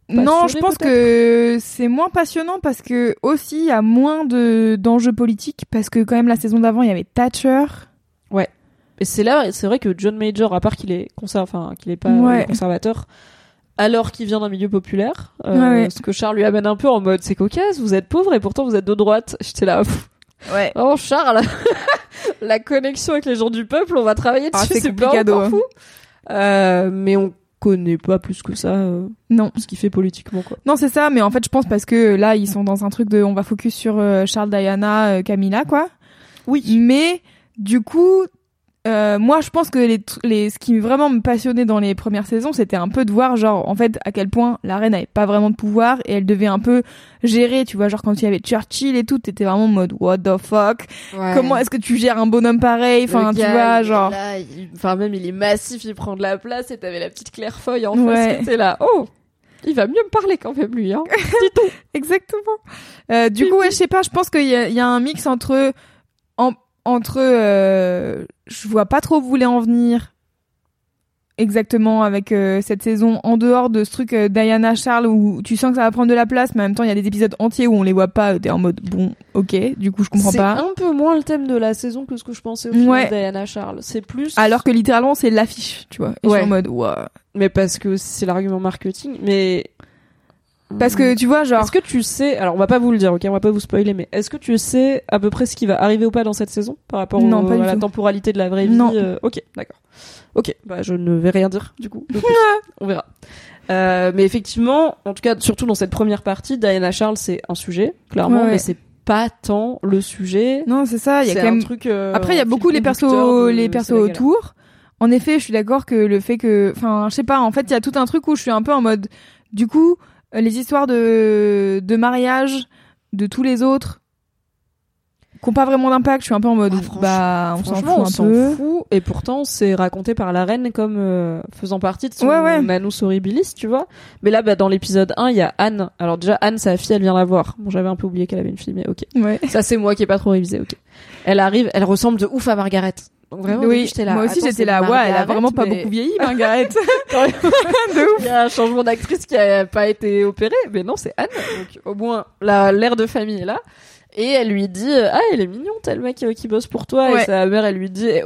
Non, je pense que c'est moins passionnant parce que aussi il y a moins d'enjeux politiques parce que quand même la saison d'avant il y avait Thatcher. Ouais. Et c'est vrai que John Major, à part qu'il est qu'il est pas conservateur, alors qu'il vient d'un milieu populaire, ce que Charles lui amène un peu en mode c'est cocasse, vous êtes pauvre et pourtant vous êtes de droite. J'étais là. Ouais. Oh Charles, la connexion avec les gens du peuple, on va travailler dessus, c'est pas encore fou. Mais on connaît pas plus que ça non ce qu'il fait politiquement quoi. Non, c'est ça, mais en fait je pense parce que là ils sont dans un truc de on va focus sur Charles, Diana, Camilla quoi. Oui. Mais du coup moi je pense que ce qui vraiment me passionnait dans les premières saisons, c'était un peu de voir genre en fait à quel point la reine avait pas vraiment de pouvoir et elle devait un peu gérer, tu vois, genre quand il y avait Churchill et tout, t'étais vraiment en mode what the fuck, comment est-ce que tu gères un bonhomme pareil, enfin tu vois genre même il est massif, il prend de la place et t'avais la petite Clairefoy en face qui était là, oh il va mieux me parler quand même lui hein. Dis tout. Exactement. Du coup je sais pas, je pense qu'il y a un mix entre je vois pas trop où vous voulez en venir exactement avec cette saison, en dehors de ce truc Diana Charles où tu sens que ça va prendre de la place, mais en même temps il y a des épisodes entiers où on les voit pas, t'es en mode bon ok, du coup je comprends pas. C'est un peu moins le thème de la saison que ce que je pensais au final. Diana Charles, c'est plus alors que littéralement c'est l'affiche, tu vois, et je suis en mode mais parce que c'est l'argument marketing, mais parce que tu vois genre est-ce que tu sais, alors on va pas vous le dire, ok, on va pas vous spoiler, mais est-ce que tu sais à peu près ce qui va arriver ou pas dans cette saison par rapport à la temporalité de la vraie vie? Ok, d'accord. Ok, bah je ne vais rien dire du coup. On verra. Mais effectivement, en tout cas, surtout dans cette première partie, Diana Charles c'est un sujet clairement, mais c'est pas tant le sujet. Non, c'est ça. Il y a quand même un truc. Après, il y a beaucoup les persos autour. En effet, je suis d'accord que le fait que, enfin, je sais pas. En fait, il y a tout un truc où je suis un peu en mode. Du coup, les histoires de mariage de tous les autres qui n'ont pas vraiment d'impact, je suis un peu en mode on s'en fout. Et pourtant c'est raconté par la reine comme faisant partie de son Manus Horribilis, tu vois. Mais là dans l'épisode 1 il y a Anne. Alors déjà Anne, sa fille, elle vient la voir. Bon, j'avais un peu oublié qu'elle avait une fille, mais ok, ça c'est moi qui ai pas trop révisé. Ok, elle arrive, elle ressemble de ouf à Margaret. Donc vraiment, j'étais là. Moi aussi, j'étais là. Elle a vraiment pas beaucoup vieilli, Margaret. De ouf. Il y a un changement d'actrice qui a pas été opéré, mais non, c'est Anne. Donc au moins l'air de famille est là. Et elle lui dit elle est mignon tel mec qui bosse pour toi. Et sa mère elle lui dit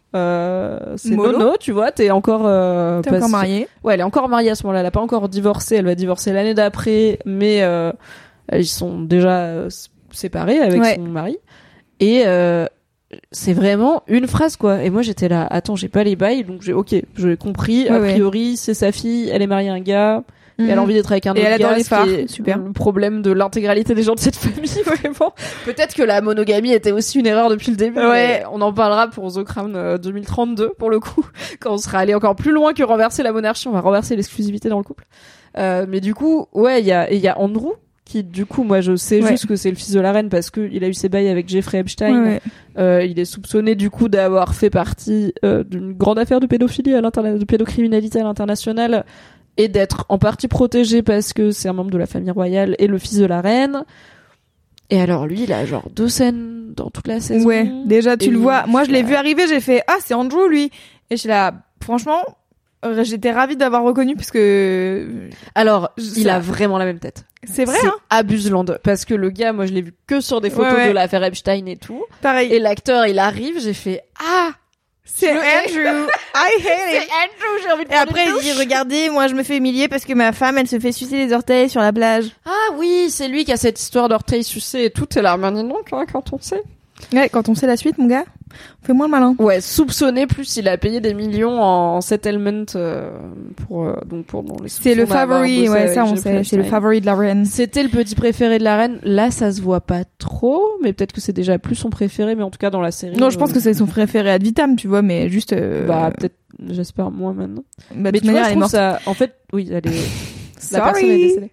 c'est Mono, tu vois, t'es encore mariée. Ouais, elle est encore mariée à ce moment-là, elle a pas encore divorcé, elle va divorcer l'année d'après, mais ils sont déjà séparés avec son mari. Et c'est vraiment une phrase quoi. Et moi j'étais là, attends, j'ai pas les bails, donc j'ai compris, a priori c'est sa fille, elle est mariée à un gars. Et elle a envie d'être avec un autre gars, elle adore les phares. Super. Le problème de l'intégralité des gens de cette famille, vraiment. Peut-être que la monogamie était aussi une erreur depuis le début. Ouais. On en parlera pour The Crown 2032, pour le coup. Quand on sera allé encore plus loin que renverser la monarchie, on va renverser l'exclusivité dans le couple. Mais du coup, il y a Andrew, qui, du coup, moi, je sais juste que c'est le fils de la reine parce que il a eu ses bails avec Jeffrey Epstein. Il est soupçonné, du coup, d'avoir fait partie d'une grande affaire de pédophilie de pédocriminalité à l'international. Et d'être en partie protégé parce que c'est un membre de la famille royale et le fils de la reine. Et alors lui, il a genre 2 scènes dans toute la saison. Ouais, déjà tu le vois. Moi, je l'ai vu arriver, j'ai fait c'est Andrew lui. Et je suis là, franchement, j'étais ravie d'avoir reconnu parce que alors il a vraiment la même tête. C'est vrai, hein. Abuseland, parce que le gars, moi je l'ai vu que sur des photos de l'affaire Epstein et tout. Pareil. Et l'acteur, il arrive, j'ai fait c'est Andrew. I hate it. C'est Andrew, j'ai envie de Et après, il dit, regardez, moi, je me fais humilier parce que ma femme, elle se fait sucer les orteils sur la plage. Ah oui, c'est lui qui a cette histoire d'orteils sucés et tout. T'es là, mais donc, quand on sait. Ouais, quand on sait la suite, mon gars, on fait moins le malin. Ouais, soupçonné, plus il a payé des millions en settlement pour les c'est le favori, ça on sait, c'est le favori de la reine. C'était le petit préféré de la reine. Là, ça se voit pas trop, mais peut-être que c'est déjà plus son préféré, mais en tout cas dans la série. Non, je pense que c'est son préféré ad vitam, tu vois, mais juste peut-être, j'espère moins maintenant. Mais tu vois, je trouve ça, en fait, oui, elle est la personne est décédée.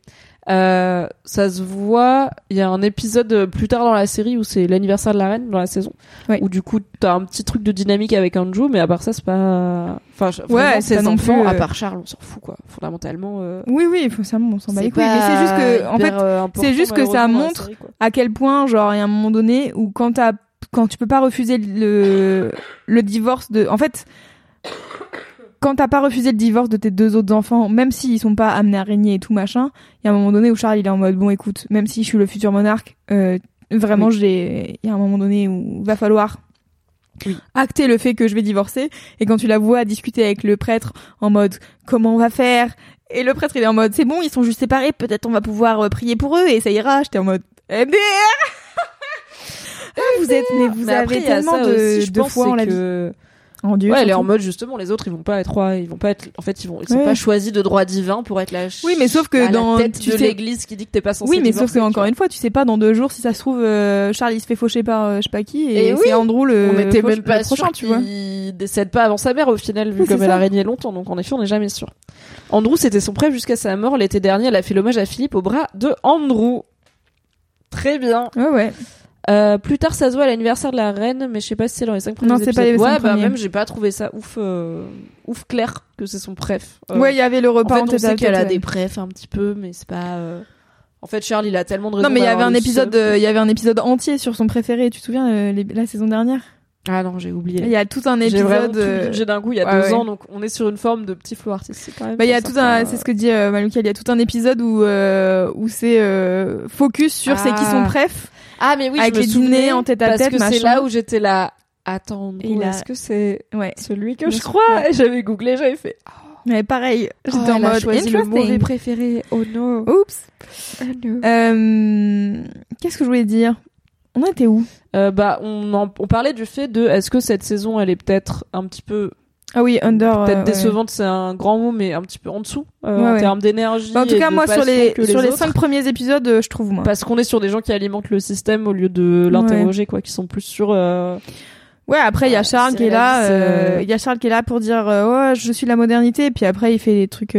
Ça se voit, il y a un épisode plus tard dans la série où c'est l'anniversaire de la reine dans la saison, où du coup t'as un petit truc de dynamique avec Andrew, mais à part ça c'est pas, enfin vraiment ses enfants, à part Charles on s'en fout quoi, fondamentalement. Oui, faut ça, on s'en bat les couilles, mais c'est juste que en fait c'est juste que ça montre série, à quel point genre il y a un moment donné où quand tu peux pas refuser le divorce de, en fait quand t'as pas refusé le divorce de tes 2 autres enfants, même s'ils sont pas amenés à régner et tout machin, il y a un moment donné où Charles il est en mode bon écoute, même si je suis le futur monarque, vraiment il y a un moment donné où va falloir acter le fait que je vais divorcer. Et quand tu la vois discuter avec le prêtre en mode comment on va faire, et le prêtre il est en mode c'est bon, ils sont juste séparés, peut-être on va pouvoir prier pour eux et ça ira. J'étais en mode MDR. Vous avez tellement de foi en la vie. En Dieu, ouais, elle est en mode justement les autres ils vont pas être en fait ils sont pas choisis de droit divin pour être la oui mais sauf que dans la tête de l'église qui dit que t'es pas censé oui mais divorcer, sauf que encore une fois tu sais pas dans 2 jours si ça se trouve Charles il se fait faucher par je sais pas qui et c'est Andrew on était même pas prochain sûr tu vois il décède pas avant sa mère au final vu comme elle a régné longtemps, donc en effet on n'est jamais sûr. Andrew c'était son prêtre jusqu'à sa mort l'été dernier, elle a fait l'hommage à Philippe au bras de Andrew. Très bien. Ouais. Plus tard, ça se voit à l'anniversaire de la reine, mais je sais pas si c'est dans les 5 premiers épisodes. Non, c'est pas les 5 premiers. Même j'ai pas trouvé ça ouf clair que c'est son préf. Ouais, il y avait le repas en fait, on sait qu'elle a des préfs un petit peu, mais c'est pas. En fait, Charles, il a tellement de raisons. Non, mais il y avait un épisode entier sur son préféré. Tu te souviens la saison dernière? Ah non, j'ai oublié. Il y a tout un épisode. J'ai d'un coup, il y a 2 ans, donc on est sur une forme de petit flow artistique quand même. Il y a c'est ce que dit Malouka, il y a tout un épisode où c'est focus sur c'est qui son préf. Ah mais oui, avec je me les dîners en tête à tête, parce que c'est là où j'étais là. Attends, est-ce que c'est celui que je crois? Et j'avais googlé, j'avais fait. Mais pareil, j'étais en mode choisi le mauvais préféré. Oh no. Oups. Oh no. Qu'est-ce que je voulais dire? On était où? On parlait du fait de est-ce que cette saison elle est peut-être un petit peu peut-être décevante, c'est un grand mot, mais un petit peu en dessous en termes d'énergie. En tout cas, moi sur les 5 5 premiers épisodes, je trouve moi. Parce qu'on est sur des gens qui alimentent le système au lieu de l'interroger, quoi, qui sont plus sur. Ouais, après il y a Charles qui est là, il y a Charles qui est là pour dire je suis la modernité, et puis après il fait des trucs.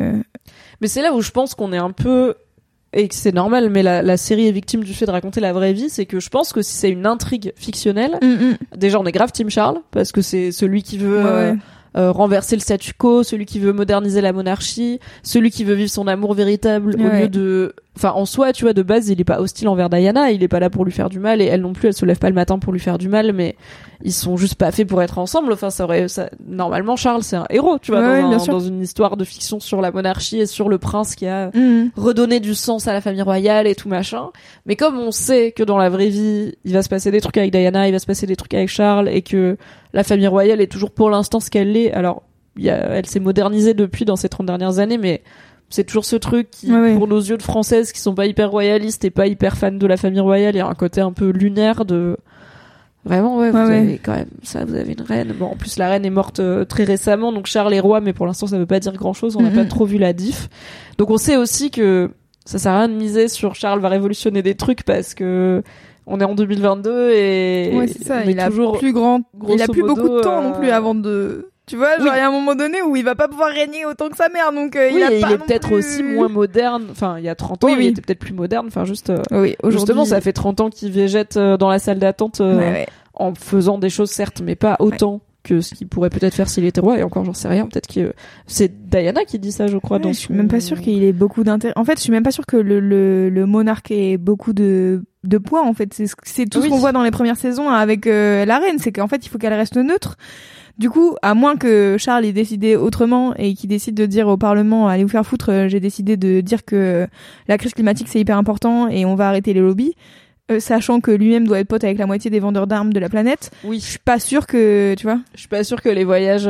Mais c'est là où je pense qu'on est un peu et que c'est normal, mais la série est victime du fait de raconter la vraie vie, c'est que je pense que si c'est une intrigue fictionnelle, déjà on est grave Team Charles, parce que c'est celui qui veut renverser le statu quo, celui qui veut moderniser la monarchie, celui qui veut vivre son amour véritable au lieu de... Enfin, en soi, tu vois, de base, il est pas hostile envers Diana, il est pas là pour lui faire du mal, et elle non plus, elle se lève pas le matin pour lui faire du mal, mais ils sont juste pas faits pour être ensemble. Enfin, normalement, Charles, c'est un héros, tu vois, dans une histoire de fiction sur la monarchie et sur le prince qui a redonné du sens à la famille royale et tout machin. Mais comme on sait que dans la vraie vie, il va se passer des trucs avec Diana, il va se passer des trucs avec Charles, et que la famille royale est toujours pour l'instant ce qu'elle est. Alors, elle s'est modernisée depuis dans ces 30 dernières années, mais c'est toujours ce truc qui, pour nos yeux de françaises qui sont pas hyper royalistes et pas hyper fans de la famille royale, il y a un côté un peu lunaire de... Vraiment, vous avez quand même ça, vous avez une reine. Bon, en plus, la reine est morte très récemment, donc Charles est roi, mais pour l'instant, ça veut pas dire grand-chose, on n'a pas trop vu la diff. Donc on sait aussi que ça sert à rien de miser sur Charles va révolutionner des trucs parce que on est en 2022 et c'est ça, il a toujours plus grand, il a plus beaucoup de temps non plus avant de... Tu vois, genre il y a un moment donné où il va pas pouvoir régner autant que sa mère, donc il est peut-être aussi moins moderne. Enfin, il y a 30 ans, il était peut-être plus moderne. Enfin, juste justement, ça fait 30 ans qu'il végète dans la salle d'attente en faisant des choses certes, mais pas autant que ce qu'il pourrait peut-être faire s'il était roi. Et encore, j'en sais rien. Peut-être que c'est Diana qui dit ça, je crois. Je suis même pas sûre qu'il ait beaucoup d'intérêt. En fait, je suis même pas sûre que le monarque ait beaucoup de poids. En fait, c'est tout ce qu'on voit dans les premières saisons avec la reine, c'est qu'en fait, il faut qu'elle reste neutre. Du coup, à moins que Charles ait décidé autrement et qu'il décide de dire au Parlement allez vous faire foutre, j'ai décidé de dire que la crise climatique c'est hyper important et on va arrêter les lobbies, sachant que lui-même doit être pote avec la moitié des vendeurs d'armes de la planète. Oui. Je suis pas sûre que, tu vois. Je suis pas sûre que les voyages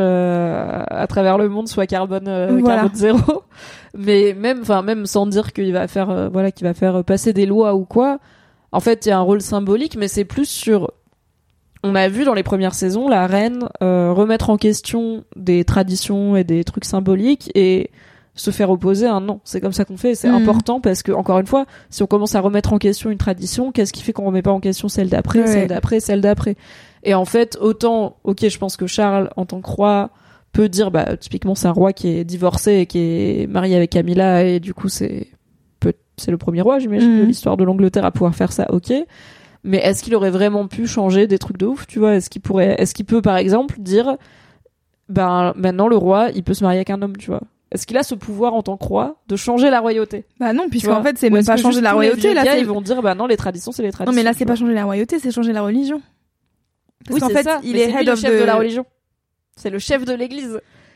à travers le monde soient carbone zéro. Mais même sans dire qu'il va faire qu'il va faire passer des lois ou quoi. En fait, il y a un rôle symbolique, mais c'est plus sur... On a vu dans les premières saisons la reine remettre en question des traditions et des trucs symboliques et se faire opposer un non. C'est comme ça qu'on fait et c'est important parce que, encore une fois, si on commence à remettre en question une tradition, qu'est-ce qui fait qu'on remet pas en question celle d'après, celle d'après? Et en fait, autant, je pense que Charles, en tant que roi, peut dire, typiquement, c'est un roi qui est divorcé et qui est marié avec Camilla et du coup, c'est le premier roi, j'imagine, de l'histoire de l'Angleterre à pouvoir faire ça, Mais est-ce qu'il aurait vraiment pu changer des trucs de ouf, tu vois? Est-ce qu'il peut, par exemple, dire, maintenant, le roi, il peut se marier avec un homme, tu vois? Est-ce qu'il a ce pouvoir en tant que roi de changer la royauté? Non, puisqu'en fait, c'est même pas changer la royauté, là. Ils vont dire, non, les traditions, c'est les traditions. Non, mais là, c'est pas changer la royauté, c'est changer la religion. Parce qu'en fait, il est head of de la religion. C'est le chef de l'église.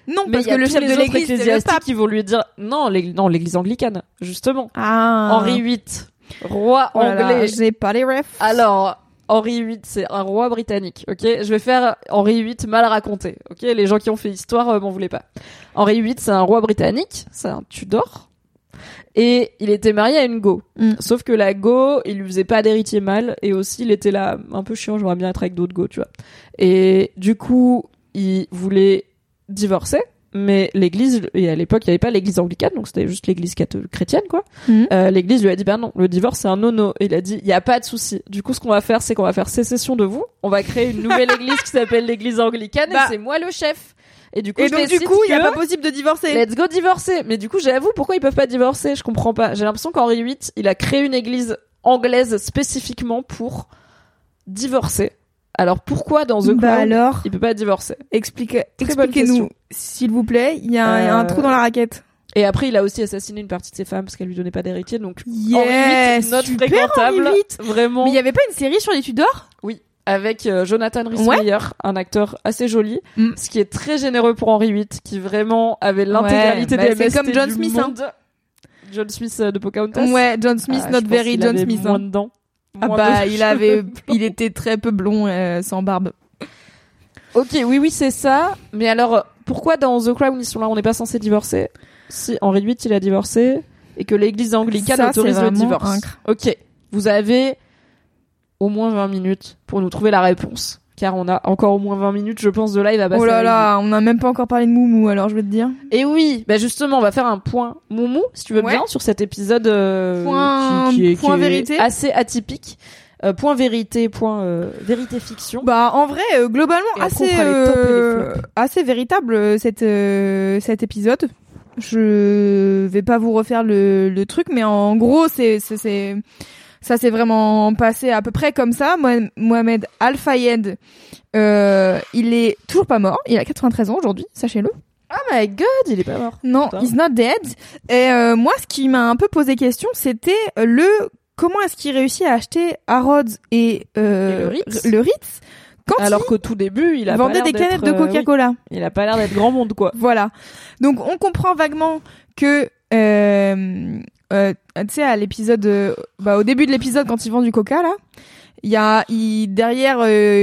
Non, mais parce que le chef de l'église, c'est le pape. Qui vont lui dire non, l'église anglicane, justement. Ah. Henri VIII, roi anglais. J'ai pas les refs. Alors, Henri VIII, c'est un roi britannique, ok? Je vais faire Henri VIII mal raconté, ok? Les gens qui ont fait histoire m'en voulaient pas. Henri VIII, c'est un roi britannique, c'est un Tudor. Et il était marié à une go. Sauf que la go, il lui faisait pas d'héritier mâle. Et aussi, il était là, un peu chiant, j'aimerais bien être avec d'autres go, tu vois. Et du coup, il voulait divorcer. Mais l'église, et à l'époque, il n'y avait pas l'église anglicane, donc c'était juste l'église chrétienne, quoi. L'église lui a dit, bah non, le divorce, c'est un no-no. Et il a dit, il n'y a pas de souci. Du coup, ce qu'on va faire, c'est qu'on va faire sécession de vous. On va créer une nouvelle église qui s'appelle l'église anglicane, et c'est moi le chef. Et du coup, il n'y a pas possible de divorcer. Let's go divorcer. Mais du coup, j'avoue, pourquoi ils peuvent pas divorcer? Je comprends pas. J'ai l'impression qu'Henri VIII, il a créé une église anglaise spécifiquement pour divorcer. Alors pourquoi dans The Crown, il peut pas divorcer? Expliquez-nous, s'il vous plaît. Il y a un trou dans la raquette. Et après, il a aussi assassiné une partie de ses femmes parce qu'elle lui donnait pas d'héritier. Donc, Henri VIII, notre fréquentable. Henri VIII. Vraiment. Mais il y avait pas une série sur les Tudors? Oui. Avec Jonathan Rhys-Meyers, un acteur assez joli, ce qui est très généreux pour Henri VIII, qui vraiment avait l'intégralité des MST comme John du Smith, monde. John Smith de Pocahontas. Ouais, John Smith, not very John Smith. Moins dedans. Il était très peu blond, sans barbe. Ok, oui, c'est ça. Mais alors, pourquoi dans The Crown, ils sont là, on n'est pas censé divorcer? Si Henri VIII, il a divorcé, et que l'église anglicane autorise le divorce. Ok, vous avez au moins 20 minutes pour nous trouver la réponse. Car on a encore au moins 20 minutes, je pense, de live à passer. Oh là là, on n'a même pas encore parlé de Moumou, alors je vais te dire. Et oui, bah justement, on va faire un point Moumou, si tu veux bien, sur cet épisode qui est vérité. Assez atypique. Point vérité, vérité fiction. Bah en vrai, globalement assez véritable cet épisode. Je vais pas vous refaire le truc, mais en gros ça s'est vraiment passé à peu près comme ça. Mohamed Al-Fayed, il est toujours pas mort. Il a 93 ans aujourd'hui, sachez-le. Oh my god, il est pas mort. Non, putain. He's not dead. Et moi, ce qui m'a un peu posé question, c'était comment est-ce qu'il réussit à acheter Harrods et le Ritz alors qu'au tout début, il a vendait des canettes de Coca-Cola. Il a pas l'air d'être grand monde, quoi. Voilà. Donc on comprend vaguement que tu sais, à l'épisode, au début de l'épisode, quand il vend du Coca, là, derrière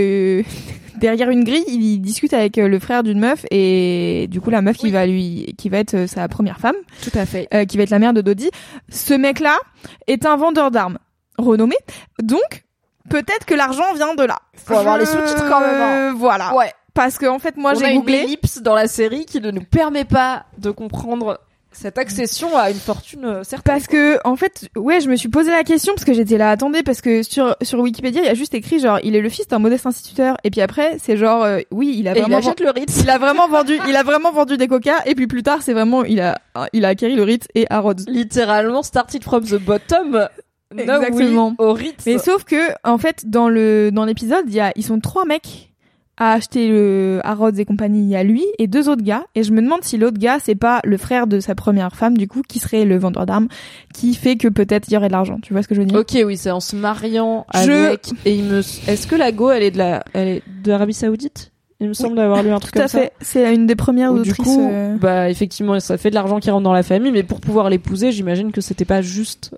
une grille, il discute avec le frère d'une meuf, et du coup, la meuf qui va être sa première femme. Tout à fait. Qui va être la mère de Dodie. Ce mec-là est un vendeur d'armes renommé. Donc, peut-être que l'argent vient de là. Faut avoir les sous-titres quand même. Hein. Voilà. Ouais. Parce que, en fait, moi, j'ai googlé. On a une ellipse dans la série qui ne nous permet pas de comprendre cette accession à une fortune certaine. Parce que, en fait, ouais, je me suis posé la question parce que j'étais là, attendez, parce que sur Wikipédia, il y a juste écrit genre, il est le fils d'un modeste instituteur. Et puis après, c'est genre, oui, il achète le Ritz. Il a vraiment vendu des Coca. Et puis plus tard, c'est vraiment, il a acquéri le Ritz et Harrods. Littéralement, started from the bottom. Exactement. Au Ritz. Mais sauf que, en fait, dans l'épisode, ils sont 3 mecs à acheter le Harrods et compagnie. Il y a lui et 2 autres gars. Et je me demande si l'autre gars, c'est pas le frère de sa première femme, du coup, qui serait le vendeur d'armes, qui fait que peut-être il y aurait de l'argent. Tu vois ce que je veux dire? Ok, oui, c'est en se mariant avec, est-ce que la go, elle est d'Arabie Saoudite? Il me semble d'avoir lu un truc comme ça. Tout à fait. C'est une des premières autrices. Du coup, effectivement, ça fait de l'argent qui rentre dans la famille, mais pour pouvoir l'épouser, j'imagine que c'était pas juste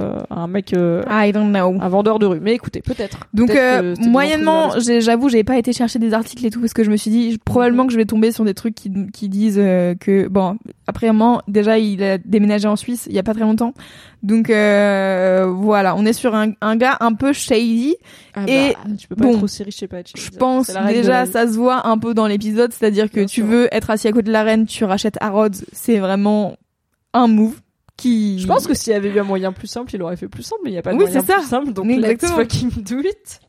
un mec, I don't know, un vendeur de rue. Mais écoutez, peut-être. Donc moyennement, j'avoue, j'ai pas été chercher des articles et tout parce que je me suis dit probablement que je vais tomber sur des trucs qui disent que après déjà il a déménagé en Suisse il y a pas très longtemps. Donc voilà, on est sur un gars un peu shady. Tu peux pas être aussi riche, je pense déjà ça se voit un peu dans l'épisode, c'est-à-dire que tu veux être assis à côté de la reine, tu rachètes Harrods, c'est vraiment un move qui... Je pense que s'il y avait eu un moyen plus simple, il aurait fait plus simple, mais il n'y a pas de moyen plus simple, donc let's fucking do it.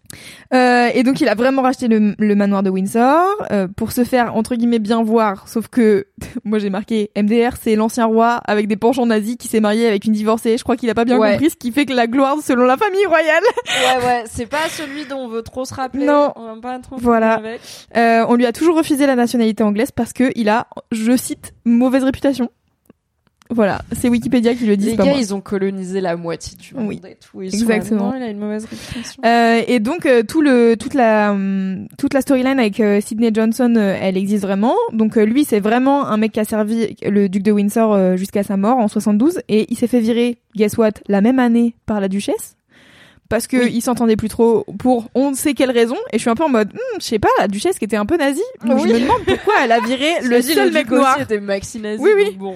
Et donc il a vraiment racheté le manoir de Windsor pour se faire entre guillemets bien voir, sauf que moi j'ai marqué MDR, c'est l'ancien roi avec des penchants nazis qui s'est marié avec une divorcée. Je crois qu'il a pas bien compris ce qui fait que la gloire selon la famille royale. ouais, c'est pas celui dont on veut trop se rappeler. Non, on va pas trop voilà. Avec. On lui a toujours refusé la nationalité anglaise parce que il a, je cite, mauvaise réputation. Voilà, c'est Wikipédia qui le dit. Les gars, ils ont colonisé la moitié du monde et tout. Exactement. Il a une mauvaise réputation. Et donc toute la storyline avec Sidney Johnson, elle existe vraiment. Donc lui, c'est vraiment un mec qui a servi le duc de Windsor jusqu'à sa mort en 72, et il s'est fait virer, guess what, la même année par la duchesse. Parce que il s'entendait plus trop pour on ne sait quelle raison, et je suis un peu en mode je sais pas, la duchesse qui était un peu nazie, je me demande pourquoi elle a viré le seul mec noir. C'était maxi nazi. Oui. Bon.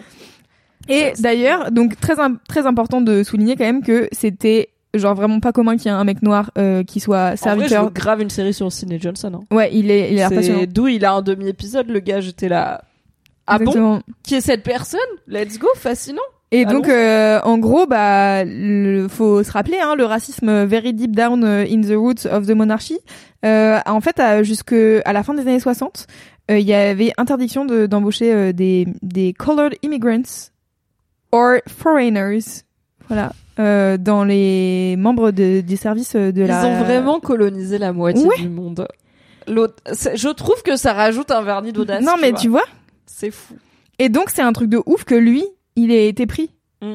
Et d'ailleurs, donc très important de souligner quand même que c'était genre vraiment pas commun qu'il y ait un mec noir qui soit serviteur. En vrai, je veux grave une série sur Sidney Johnson. Hein. Ouais, il est passionnant. D'où il a un demi-épisode, le gars, j'étais là. Ah bon? Qui est cette personne? Let's go, fascinant. Et donc, en gros, faut se rappeler, hein, le racisme very deep down in the roots of the monarchy. En fait, jusqu'à la fin des années 60, il y avait interdiction d'embaucher des colored immigrants or foreigners. Voilà. Dans les membres des services de la... Ils ont vraiment colonisé la moitié du monde. Je trouve que ça rajoute un vernis d'audace. Non, mais tu vois? C'est fou. Et donc, c'est un truc de ouf que lui, il ait été pris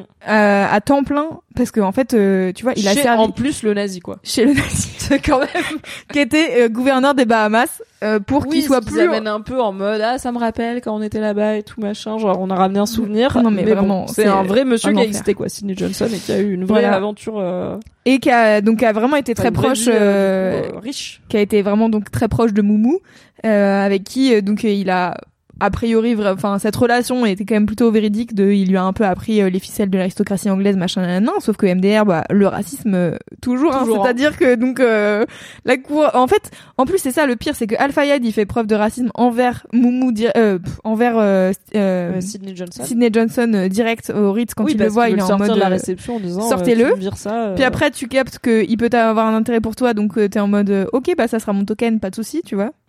à temps plein, parce que en fait, tu vois, il a servi en plus le nazi, quoi. Chez le nazi, c'est quand même qui était gouverneur des Bahamas, pour qu'il soit plus. Ils amènent un peu en mode ça me rappelle quand on était là-bas et tout machin, genre on a ramené un souvenir. Non mais vraiment, bon, c'est un vrai monsieur qui a existé, quoi, Sidney Johnson, et qui a eu une vraie aventure et qui a vraiment été très proche, riche, qui a été vraiment donc très proche de Moumou, avec qui donc il a a priori, cette relation était quand même plutôt véridique. Il lui a un peu appris les ficelles de l'aristocratie anglaise, machin, sauf que MDR, le racisme, toujours. C'est-à-dire que donc la cour, en fait, en plus c'est ça le pire, c'est que Al-Fayed il fait preuve de racisme envers Moumou, envers Sidney Johnson direct au Ritz quand il le voit, il est en mode la réception en disant sortez-le. Ça, Puis après tu captes que il peut avoir un intérêt pour toi, donc t'es en mode ok, ça sera mon token, pas de souci, tu vois.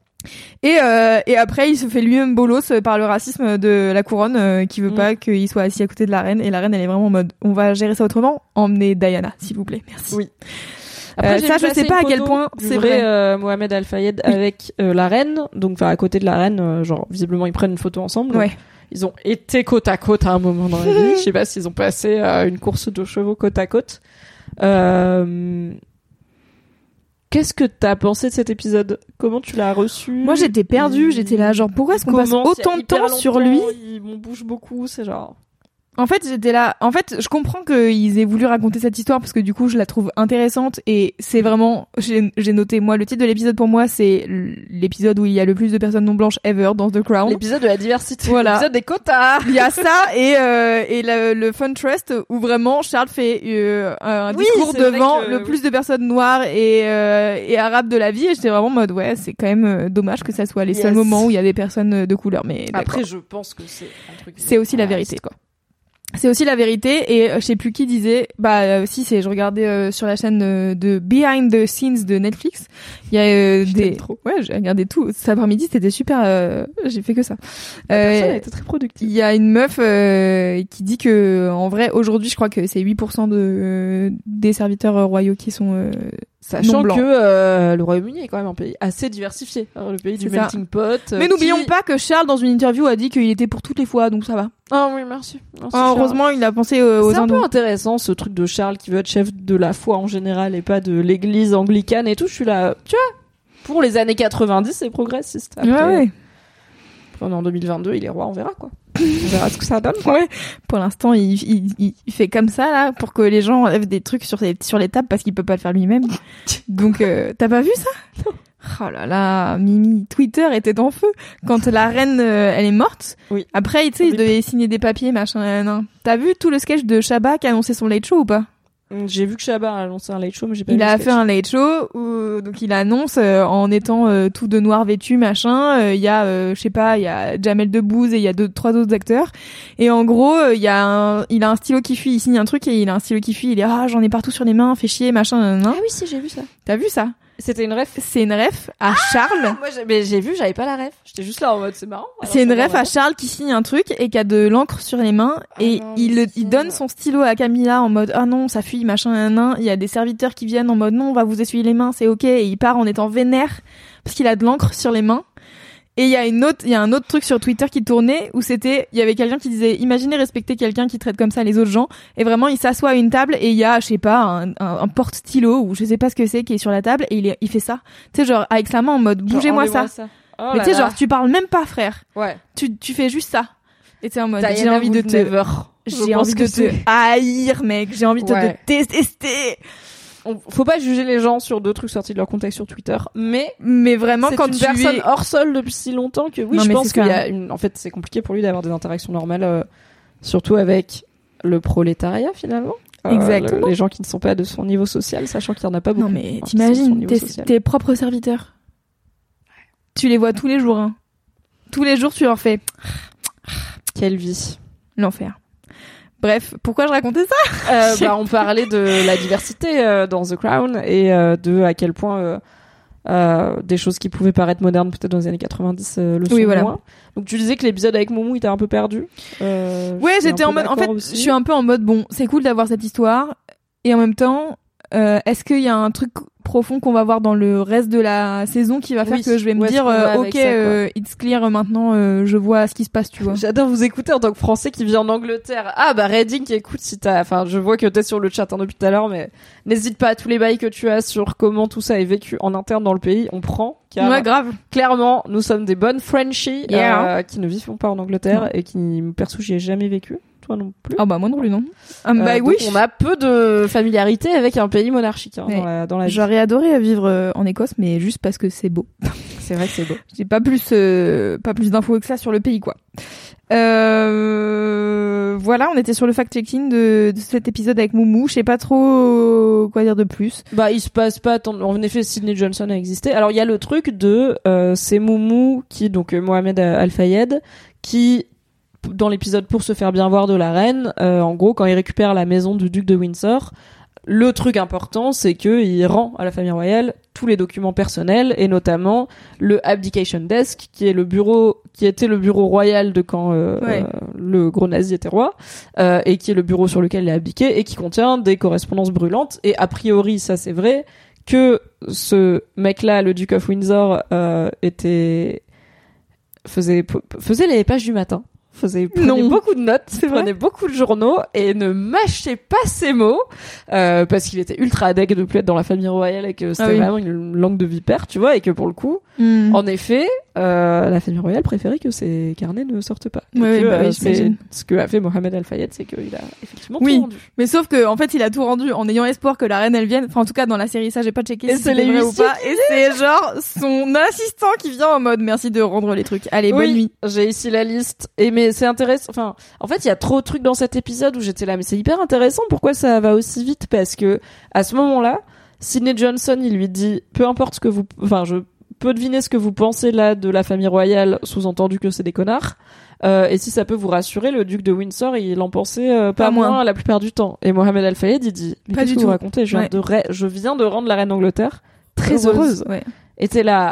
Et après il se fait lui-même bolos par le racisme de la couronne qui veut pas qu'il soit assis à côté de la reine, et la reine elle est vraiment en mode on va gérer ça autrement, emmenez Diana s'il vous plaît, merci. Oui. Après, ça je sais pas à quel point c'est vrai. Mohamed Al-Fayed avec la reine, donc à côté de la reine, genre visiblement ils prennent une photo ensemble. Ouais. Ils ont été côte à côte à un moment dans la vie. Je sais pas s'ils ont passé une course de chevaux côte à côte. Qu'est-ce que t'as pensé de cet épisode? Comment tu l'as reçu? Moi, j'étais perdue. J'étais là, genre, pourquoi est-ce qu'on passe autant de temps sur lui? On bouge beaucoup, c'est genre... En fait, j'étais là. En fait, je comprends qu'ils aient voulu raconter cette histoire parce que du coup, je la trouve intéressante, et c'est vraiment, j'ai noté, moi, le titre de l'épisode pour moi, c'est l'épisode où il y a le plus de personnes non blanches ever dans The Crown. L'épisode de la diversité. Voilà. L'épisode des quotas. Il y a ça et le Fun Trust où vraiment Charles fait un discours devant le plus de personnes noires et arabes de la vie, et j'étais vraiment en mode ouais, c'est quand même dommage que ça soit les seuls moments où il y a des personnes de couleur, mais après je pense que c'est un truc. C'est aussi la vérité, quoi. C'est aussi la vérité, et je sais plus qui disait, si je regardais sur la chaîne de Behind the Scenes de Netflix, il y a j'ai regardé tout cet après-midi, c'était super, j'ai fait que ça. Personne a été très productive. Il y a une meuf qui dit que en vrai aujourd'hui, je crois que c'est 8% des serviteurs royaux qui sont sachant non blancs. Que le Royaume-Uni est quand même un pays assez diversifié, le pays du melting pot. Mais n'oublions pas que Charles, dans une interview, a dit qu'il était pour toutes les fois, donc ça va. Ah oui, merci heureusement, il a pensé aux C'est un peu intéressant ce truc de Charles qui veut être chef de la foi en général et pas de l'église anglicane et tout. Je suis là, tu vois, pour les années 90, c'est progressiste. Après, ouais. On est en 2022, il est roi, on verra quoi. On verra ce que ça donne, quoi. Ouais. Pour l'instant, il fait comme ça, là, pour que les gens enlèvent des trucs sur les tables parce qu'il peut pas le faire lui-même. Donc, t'as pas vu ça? Non. Oh là là, Mimi, Twitter était en feu quand la reine elle est morte. Oui. Après, tu sais, il devait signer des papiers, machin. T'as vu tout le sketch de Chabat qui a annoncé son late show ou pas? J'ai vu que Chabat a annoncé un late show, mais j'ai pas vu. Il a fait un late show où donc il annonce en étant tout de noir vêtu, machin. Il y a, je sais pas, il y a Jamel Debbouze et il y a 3 autres acteurs. Et en gros, il a un stylo qui fuit. Il signe un truc et il a un stylo qui fuit. Il est j'en ai partout sur les mains, fait chier, machin. Ah oui, si, j'ai vu ça. T'as vu ça? C'était une ref? C'est une ref à Charles. Moi, j'ai vu, j'avais pas la ref. J'étais juste là en mode, c'est marrant. C'est une ref à Charles qui signe un truc et qui a de l'encre sur les mains, et il donne son stylo à Camilla en mode, non, ça fuit, machin, Il y a des serviteurs qui viennent en mode, non, on va vous essuyer les mains, c'est ok. Et il part en étant vénère parce qu'il a de l'encre sur les mains. Et il y a un autre truc sur Twitter qui tournait où il y avait quelqu'un qui disait, imaginez respecter quelqu'un qui traite comme ça les autres gens. Et vraiment, il s'assoit à une table et il y a, je sais pas, un porte-stylo ou je sais pas ce que c'est qui est sur la table et il fait ça. Tu sais, genre, avec sa main en mode, bougez-moi ça. Oh mais tu sais, genre, tu parles même pas, frère. Ouais. Tu fais juste ça. Et t'es en mode, j'ai envie de te haïr, mec. J'ai envie de te détester. Faut pas juger les gens sur deux trucs sortis de leur contexte sur Twitter, mais vraiment quand tu es une personne hors sol depuis si longtemps que oui, je pense qu'il y a en fait, c'est compliqué pour lui d'avoir des interactions normales, surtout avec le prolétariat finalement. Exactement. Les gens qui ne sont pas de son niveau social, sachant qu'il y en a pas beaucoup. Non mais t'imagines tes propres serviteurs. Tu les vois tous les jours, hein. Tous les jours, tu leur fais. Quelle vie. L'enfer. Bref, pourquoi je racontais ça on parlait de la diversité dans The Crown et de à quel point des choses qui pouvaient paraître modernes peut-être dans les années 90 le sont moins. Donc tu disais que l'épisode avec Moumou était un peu perdu. Ouais, j'étais en mode. En fait, je suis un peu en mode bon, c'est cool d'avoir cette histoire et en même temps, est-ce qu'il y a un truc profond qu'on va voir dans le reste de la saison qui va faire que je vais me dire ok, it's clear maintenant, je vois ce qui se passe, tu vois. J'adore vous écouter en tant que Français qui vit en Angleterre. Ah bah Redding, écoute, je vois que t'es sur le chat depuis tout à l'heure, mais n'hésite pas à tous les bails que tu as sur comment tout ça est vécu en interne dans le pays, on prend. Car ouais, grave. Clairement, nous sommes des bonnes Frenchies qui ne vivent pas en Angleterre et qui, perso, j'y ai jamais vécu. Toi non plus. Ah bah moi non plus non. Oui. On a peu de familiarité avec un pays monarchique dans la vie. J'aurais adoré vivre en Écosse, mais juste parce que c'est beau. C'est vrai que c'est beau. J'ai pas plus d'infos que ça sur le pays, quoi. Voilà, on était sur le fact-checking de cet épisode avec Moumou. Je sais pas trop quoi dire de plus. Bah, il se passe pas tant. En effet, Sidney Johnson a existé. Alors, il y a le truc de c'est Moumou donc Mohamed Al-Fayed, qui dans l'épisode pour se faire bien voir de la reine, en gros, quand il récupère la maison du duc de Windsor, le truc important, c'est que il rend à la famille royale tous les documents personnels et notamment le Abdication Desk, qui était le bureau royal de quand le gros nazi était roi, et qui est le bureau sur lequel il a abdiqué et qui contient des correspondances brûlantes. Et a priori, ça c'est vrai, que ce mec-là, le Duke of Windsor, faisait les pages du matin. Prenait beaucoup de notes, prenait beaucoup de journaux et ne mâchait pas ses mots parce qu'il était ultra deg de plus être dans la famille royale et que c'était vraiment une langue de vipère, tu vois, et que pour le coup, en effet, la famille royale préférait que ses carnets ne sortent pas. C'est ce que a fait Mohamed Al-Fayed, c'est qu'il a effectivement tout rendu. Mais sauf que en fait, il a tout rendu en ayant espoir que la reine elle vienne. Enfin, en tout cas, dans la série, ça j'ai pas checké si c'est vrai ou pas. Et c'est genre son assistant qui vient en mode merci de rendre les trucs. Allez, bonne nuit. J'ai ici la liste. Mais c'est intéressant. Enfin, en fait, il y a trop de trucs dans cet épisode où j'étais là, mais c'est hyper intéressant. Pourquoi ça va aussi vite? Parce que à ce moment-là, Sidney Johnson, il lui dit, peu importe ce que je peux deviner ce que vous pensez là de la famille royale, sous-entendu que c'est des connards. Et si ça peut vous rassurer, le duc de Windsor, il en pensait pas moins la plupart du temps. Et Mohamed Al-Fayed, il dit, mais qu'est-ce que vous racontez? Je viens de rendre la reine d'Angleterre très heureuse. Ouais. Et t'es là,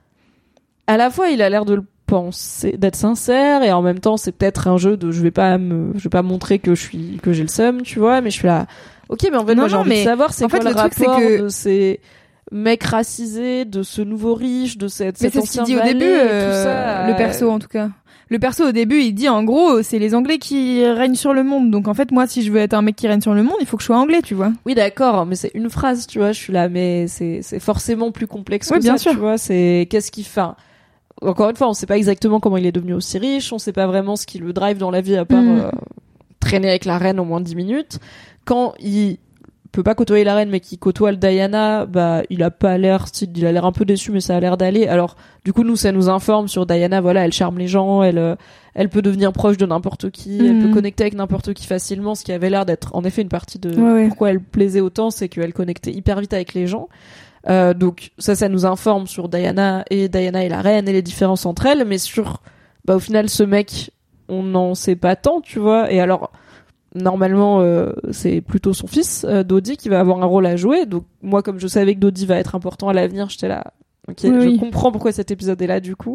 à la fois, il a l'air de le penser, d'être sincère, et en même temps, c'est peut-être un jeu de, je vais pas montrer que j'ai le seum, tu vois, mais je suis là, ok, mais en fait, moi, j'ai envie de savoir, c'est quoi le rapport de ces mecs racisés, de ce nouveau riche, de cet ancien valet, c'est ce qu'il dit au début, tout ça, le perso, en tout cas. Le perso, au début, il dit, en gros, c'est les Anglais qui règnent sur le monde. Donc, en fait, moi, si je veux être un mec qui règne sur le monde, il faut que je sois anglais, tu vois. Oui, d'accord, mais c'est une phrase, tu vois, je suis là, mais c'est forcément plus complexe que bien ça, sûr. Tu vois, c'est, qu'est-ce qu'il fait? Encore une fois, on sait pas exactement comment il est devenu aussi riche, on sait pas vraiment ce qui le drive dans la vie à part traîner avec la reine au moins 10 minutes. Quand il peut pas côtoyer la reine mais qui côtoie le Diana, bah il a l'air un peu déçu mais ça a l'air d'aller. Alors du coup nous ça nous informe sur Diana, voilà, elle charme les gens, elle peut devenir proche de n'importe qui, elle peut connecter avec n'importe qui facilement, ce qui avait l'air d'être en effet une partie de pourquoi elle plaisait autant, c'est qu'elle connectait hyper vite avec les gens. Donc ça nous informe sur Diana et la reine et les différences entre elles, mais sur au final ce mec on n'en sait pas tant, tu vois. Et alors normalement c'est plutôt son fils Dodi qui va avoir un rôle à jouer. Donc moi comme je savais que Dodi va être important à l'avenir, j'étais là ok, je comprends pourquoi cet épisode est là du coup.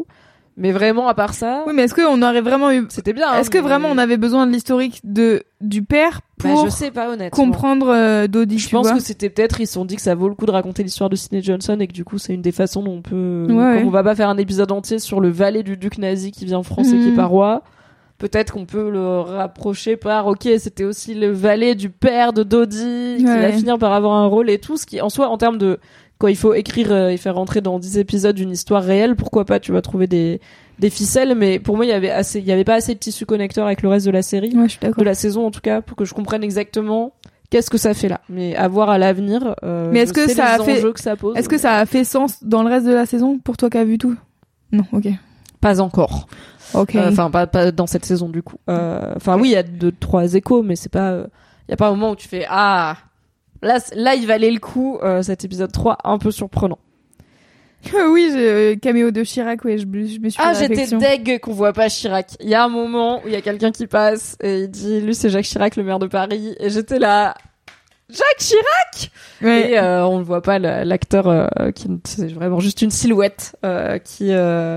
Mais vraiment, à part ça. Oui, mais est-ce qu'on aurait vraiment eu. C'était bien. Est-ce que vraiment on avait besoin de l'historique du père pour je sais pas, honnêtement. comprendre Dodie, je pense que c'était peut-être, ils se sont dit que ça vaut le coup de raconter l'histoire de Sidney Johnson et que du coup, c'est une des façons dont on peut. Comme on va pas faire un épisode entier sur le valet du duc nazi qui vient en France et qui est pas roi. Peut-être qu'on peut le rapprocher par, ok, c'était aussi le valet du père de Dodie, qui va finir par avoir un rôle et tout, ce qui, en soi, en termes de, quand il faut écrire et faire rentrer dans 10 épisodes une histoire réelle, pourquoi pas, tu vas trouver des ficelles, mais pour moi, il y avait pas assez de tissu connecteur avec le reste de la série, je suis d'accord. de la saison, en tout cas, pour que je comprenne exactement qu'est-ce que ça fait là. Mais à voir à l'avenir, mais est-ce que ça a fait, que ça pose. Est-ce que ça a fait sens dans le reste de la saison, pour toi qui as vu tout? Non, ok. Pas encore. Ok. Enfin, pas dans cette saison, du coup. Enfin, oui, il y a 2-3 échos, mais c'est pas, y a pas un moment où tu fais, là, il valait le coup, cet épisode 3, un peu surprenant. Oui, caméo de Chirac, ouais, je me suis fait la réflexion. J'étais deg qu'on voit pas Chirac. Il y a un moment où il y a quelqu'un qui passe et il dit, lui, c'est Jacques Chirac, le maire de Paris, et j'étais là, Jacques Chirac! Ouais. Et on ne voit pas l'acteur, qui, c'est vraiment juste une silhouette, qui,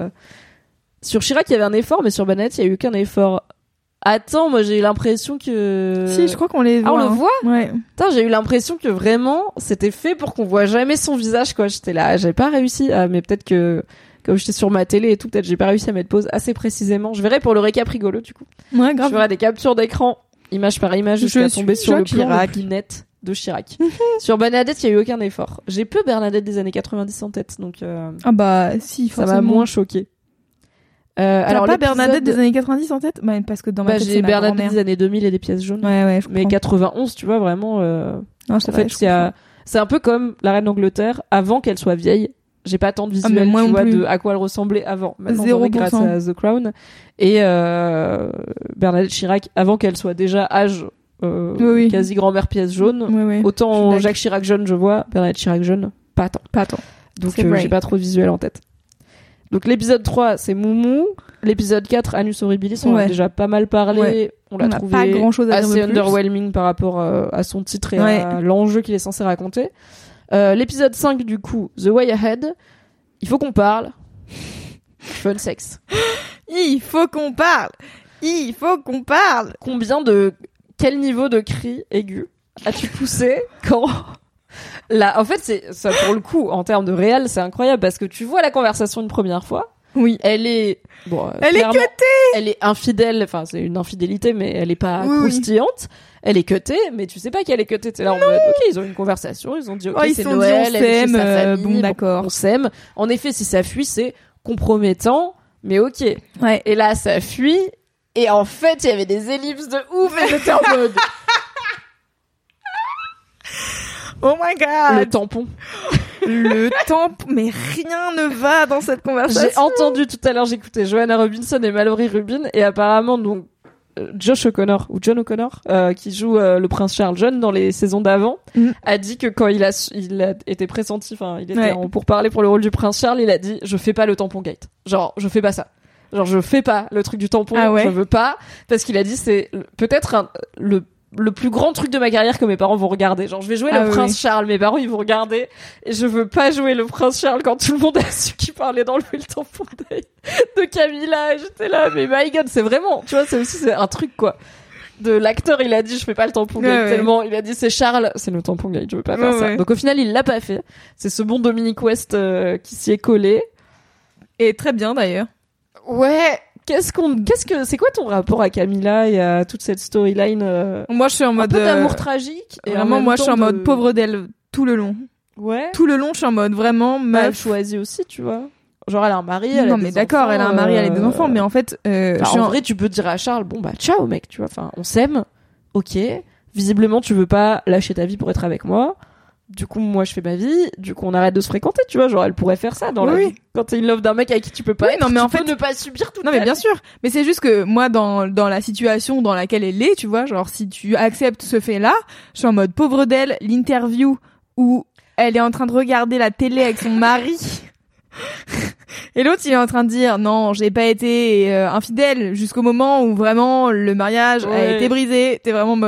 sur Chirac, il y avait un effort, mais sur Bernadette, il y a eu aucun effort. Attends, moi, j'ai eu l'impression que... Si, je crois qu'on les voit. Ah, on le voit? Ouais. Putain, j'ai eu l'impression que vraiment, c'était fait pour qu'on voit jamais son visage, quoi. J'étais là, j'avais pas réussi mais peut-être que, comme j'étais sur ma télé et tout, peut-être j'ai pas réussi à mettre pause assez précisément. Je verrai pour le récap rigolo, du coup. Ouais, grave. Je ferai des captures d'écran, image par image, jusqu'à tomber sur le plan le plus net de Chirac. Sur Bernadette, il y a eu aucun effort. J'ai peu Bernadette des années 90 en tête, donc, ah bah, si, ça m'a moins choqué. Alors pas Bernadette des années 90 en tête? Bah, parce que dans ma tête, j'ai Bernadette des années 2000 et des pièces jaunes. Ouais, mais 91, tu vois, vraiment, non, en fait, c'est un peu comme la reine d'Angleterre, avant qu'elle soit vieille. J'ai pas tant de visuel, tu vois, de à quoi elle ressemblait avant. Maintenant, 0%. Grâce à The Crown. Et, Bernadette Chirac, avant qu'elle soit déjà âge, quasi grand-mère pièce jaune. Autant Jacques Chirac jeune, je vois. Bernadette Chirac jeune, pas tant. Donc, j'ai pas trop de visuel en tête. Donc l'épisode 3, c'est Moumou. L'épisode 4, Annus Horribilis, on a déjà pas mal parlé. Ouais. On l'a trouvé pas grand-chose à assez underwhelming par rapport à son titre et à l'enjeu qu'il est censé raconter. L'épisode 5, du coup, The Way Ahead. Il faut qu'on parle. Fun sex. Il faut qu'on parle. Quel niveau de cri aigu as-tu poussé quand... Là, en fait, c'est ça pour le coup en termes de réel, c'est incroyable parce que tu vois la conversation une première fois. Oui, elle est elle est cutée. Elle est infidèle, enfin c'est une infidélité mais elle est pas croustillante. Elle est cutée, mais tu sais pas qu'elle est cutée. T'es là en mode OK, ils ont une conversation, ils ont dit OK, c'est Noël, on s'aime, sa famille, bon d'accord. On s'aime. En effet, si ça fuit, c'est compromettant, mais OK. Ouais. Et là, ça fuit et en fait, il y avait des ellipses de ouf et j'étais en mode oh my god. Le tampon, mais rien ne va dans cette conversation. J'ai entendu tout à l'heure, j'écoutais Joanna Robinson et Mallory Rubin et apparemment donc John O'Connor qui joue le prince Charles jeune dans les saisons d'avant a dit que quand il a été pressenti, enfin il était pour parler pour le rôle du prince Charles, il a dit je fais pas le tampon gate. Genre je fais pas ça. Genre je fais pas le truc du tampon, je veux pas parce qu'il a dit c'est peut-être le plus grand truc de ma carrière que mes parents vont regarder. Genre, je vais jouer le prince Charles, mes parents, ils vont regarder, et je veux pas jouer le prince Charles quand tout le monde a su qu'il parlait d'enlever le tampon de Camilla, et j'étais là, mais my god, c'est vraiment, tu vois, c'est un truc, quoi. De l'acteur, il a dit, je fais pas le tampon gate tellement, il a dit, c'est Charles, c'est le tampon gate, je veux pas faire ça. Donc, au final, il l'a pas fait. C'est ce bon Dominique West, qui s'y est collé. Et très bien, d'ailleurs. Ouais. C'est quoi ton rapport à Camilla et à toute cette storyline Moi, je suis en mode un peu d'amour tragique. Et vraiment, moi, je suis en mode pauvre d'elle tout le long. Ouais. Tout le long, je suis en mode vraiment meuf. Elle choisit aussi, tu vois. Genre, elle a un mari, elle a des enfants. Non, mais d'accord, elle a un mari, elle a des enfants, mais en fait, en vrai, tu peux dire à Charles, bon, bah, ciao, mec, tu vois. Enfin, on s'aime. Ok. Visiblement, tu veux pas lâcher ta vie pour être avec moi. Du coup, moi, je fais ma vie. Du coup, on arrête de se fréquenter, tu vois. Genre, elle pourrait faire ça dans la vie. Quand t'es in love d'un mec avec qui tu peux pas être, non, mais tu peux ne pas subir tout. Non, mais bien sûr. Mais c'est juste que moi, dans la situation dans laquelle elle est, tu vois, genre, si tu acceptes ce fait-là, je suis en mode pauvre d'elle, l'interview où elle est en train de regarder la télé avec son mari. Et l'autre, il est en train de dire, non, j'ai pas été infidèle jusqu'au moment où vraiment le mariage a été brisé. T'es vraiment en mode,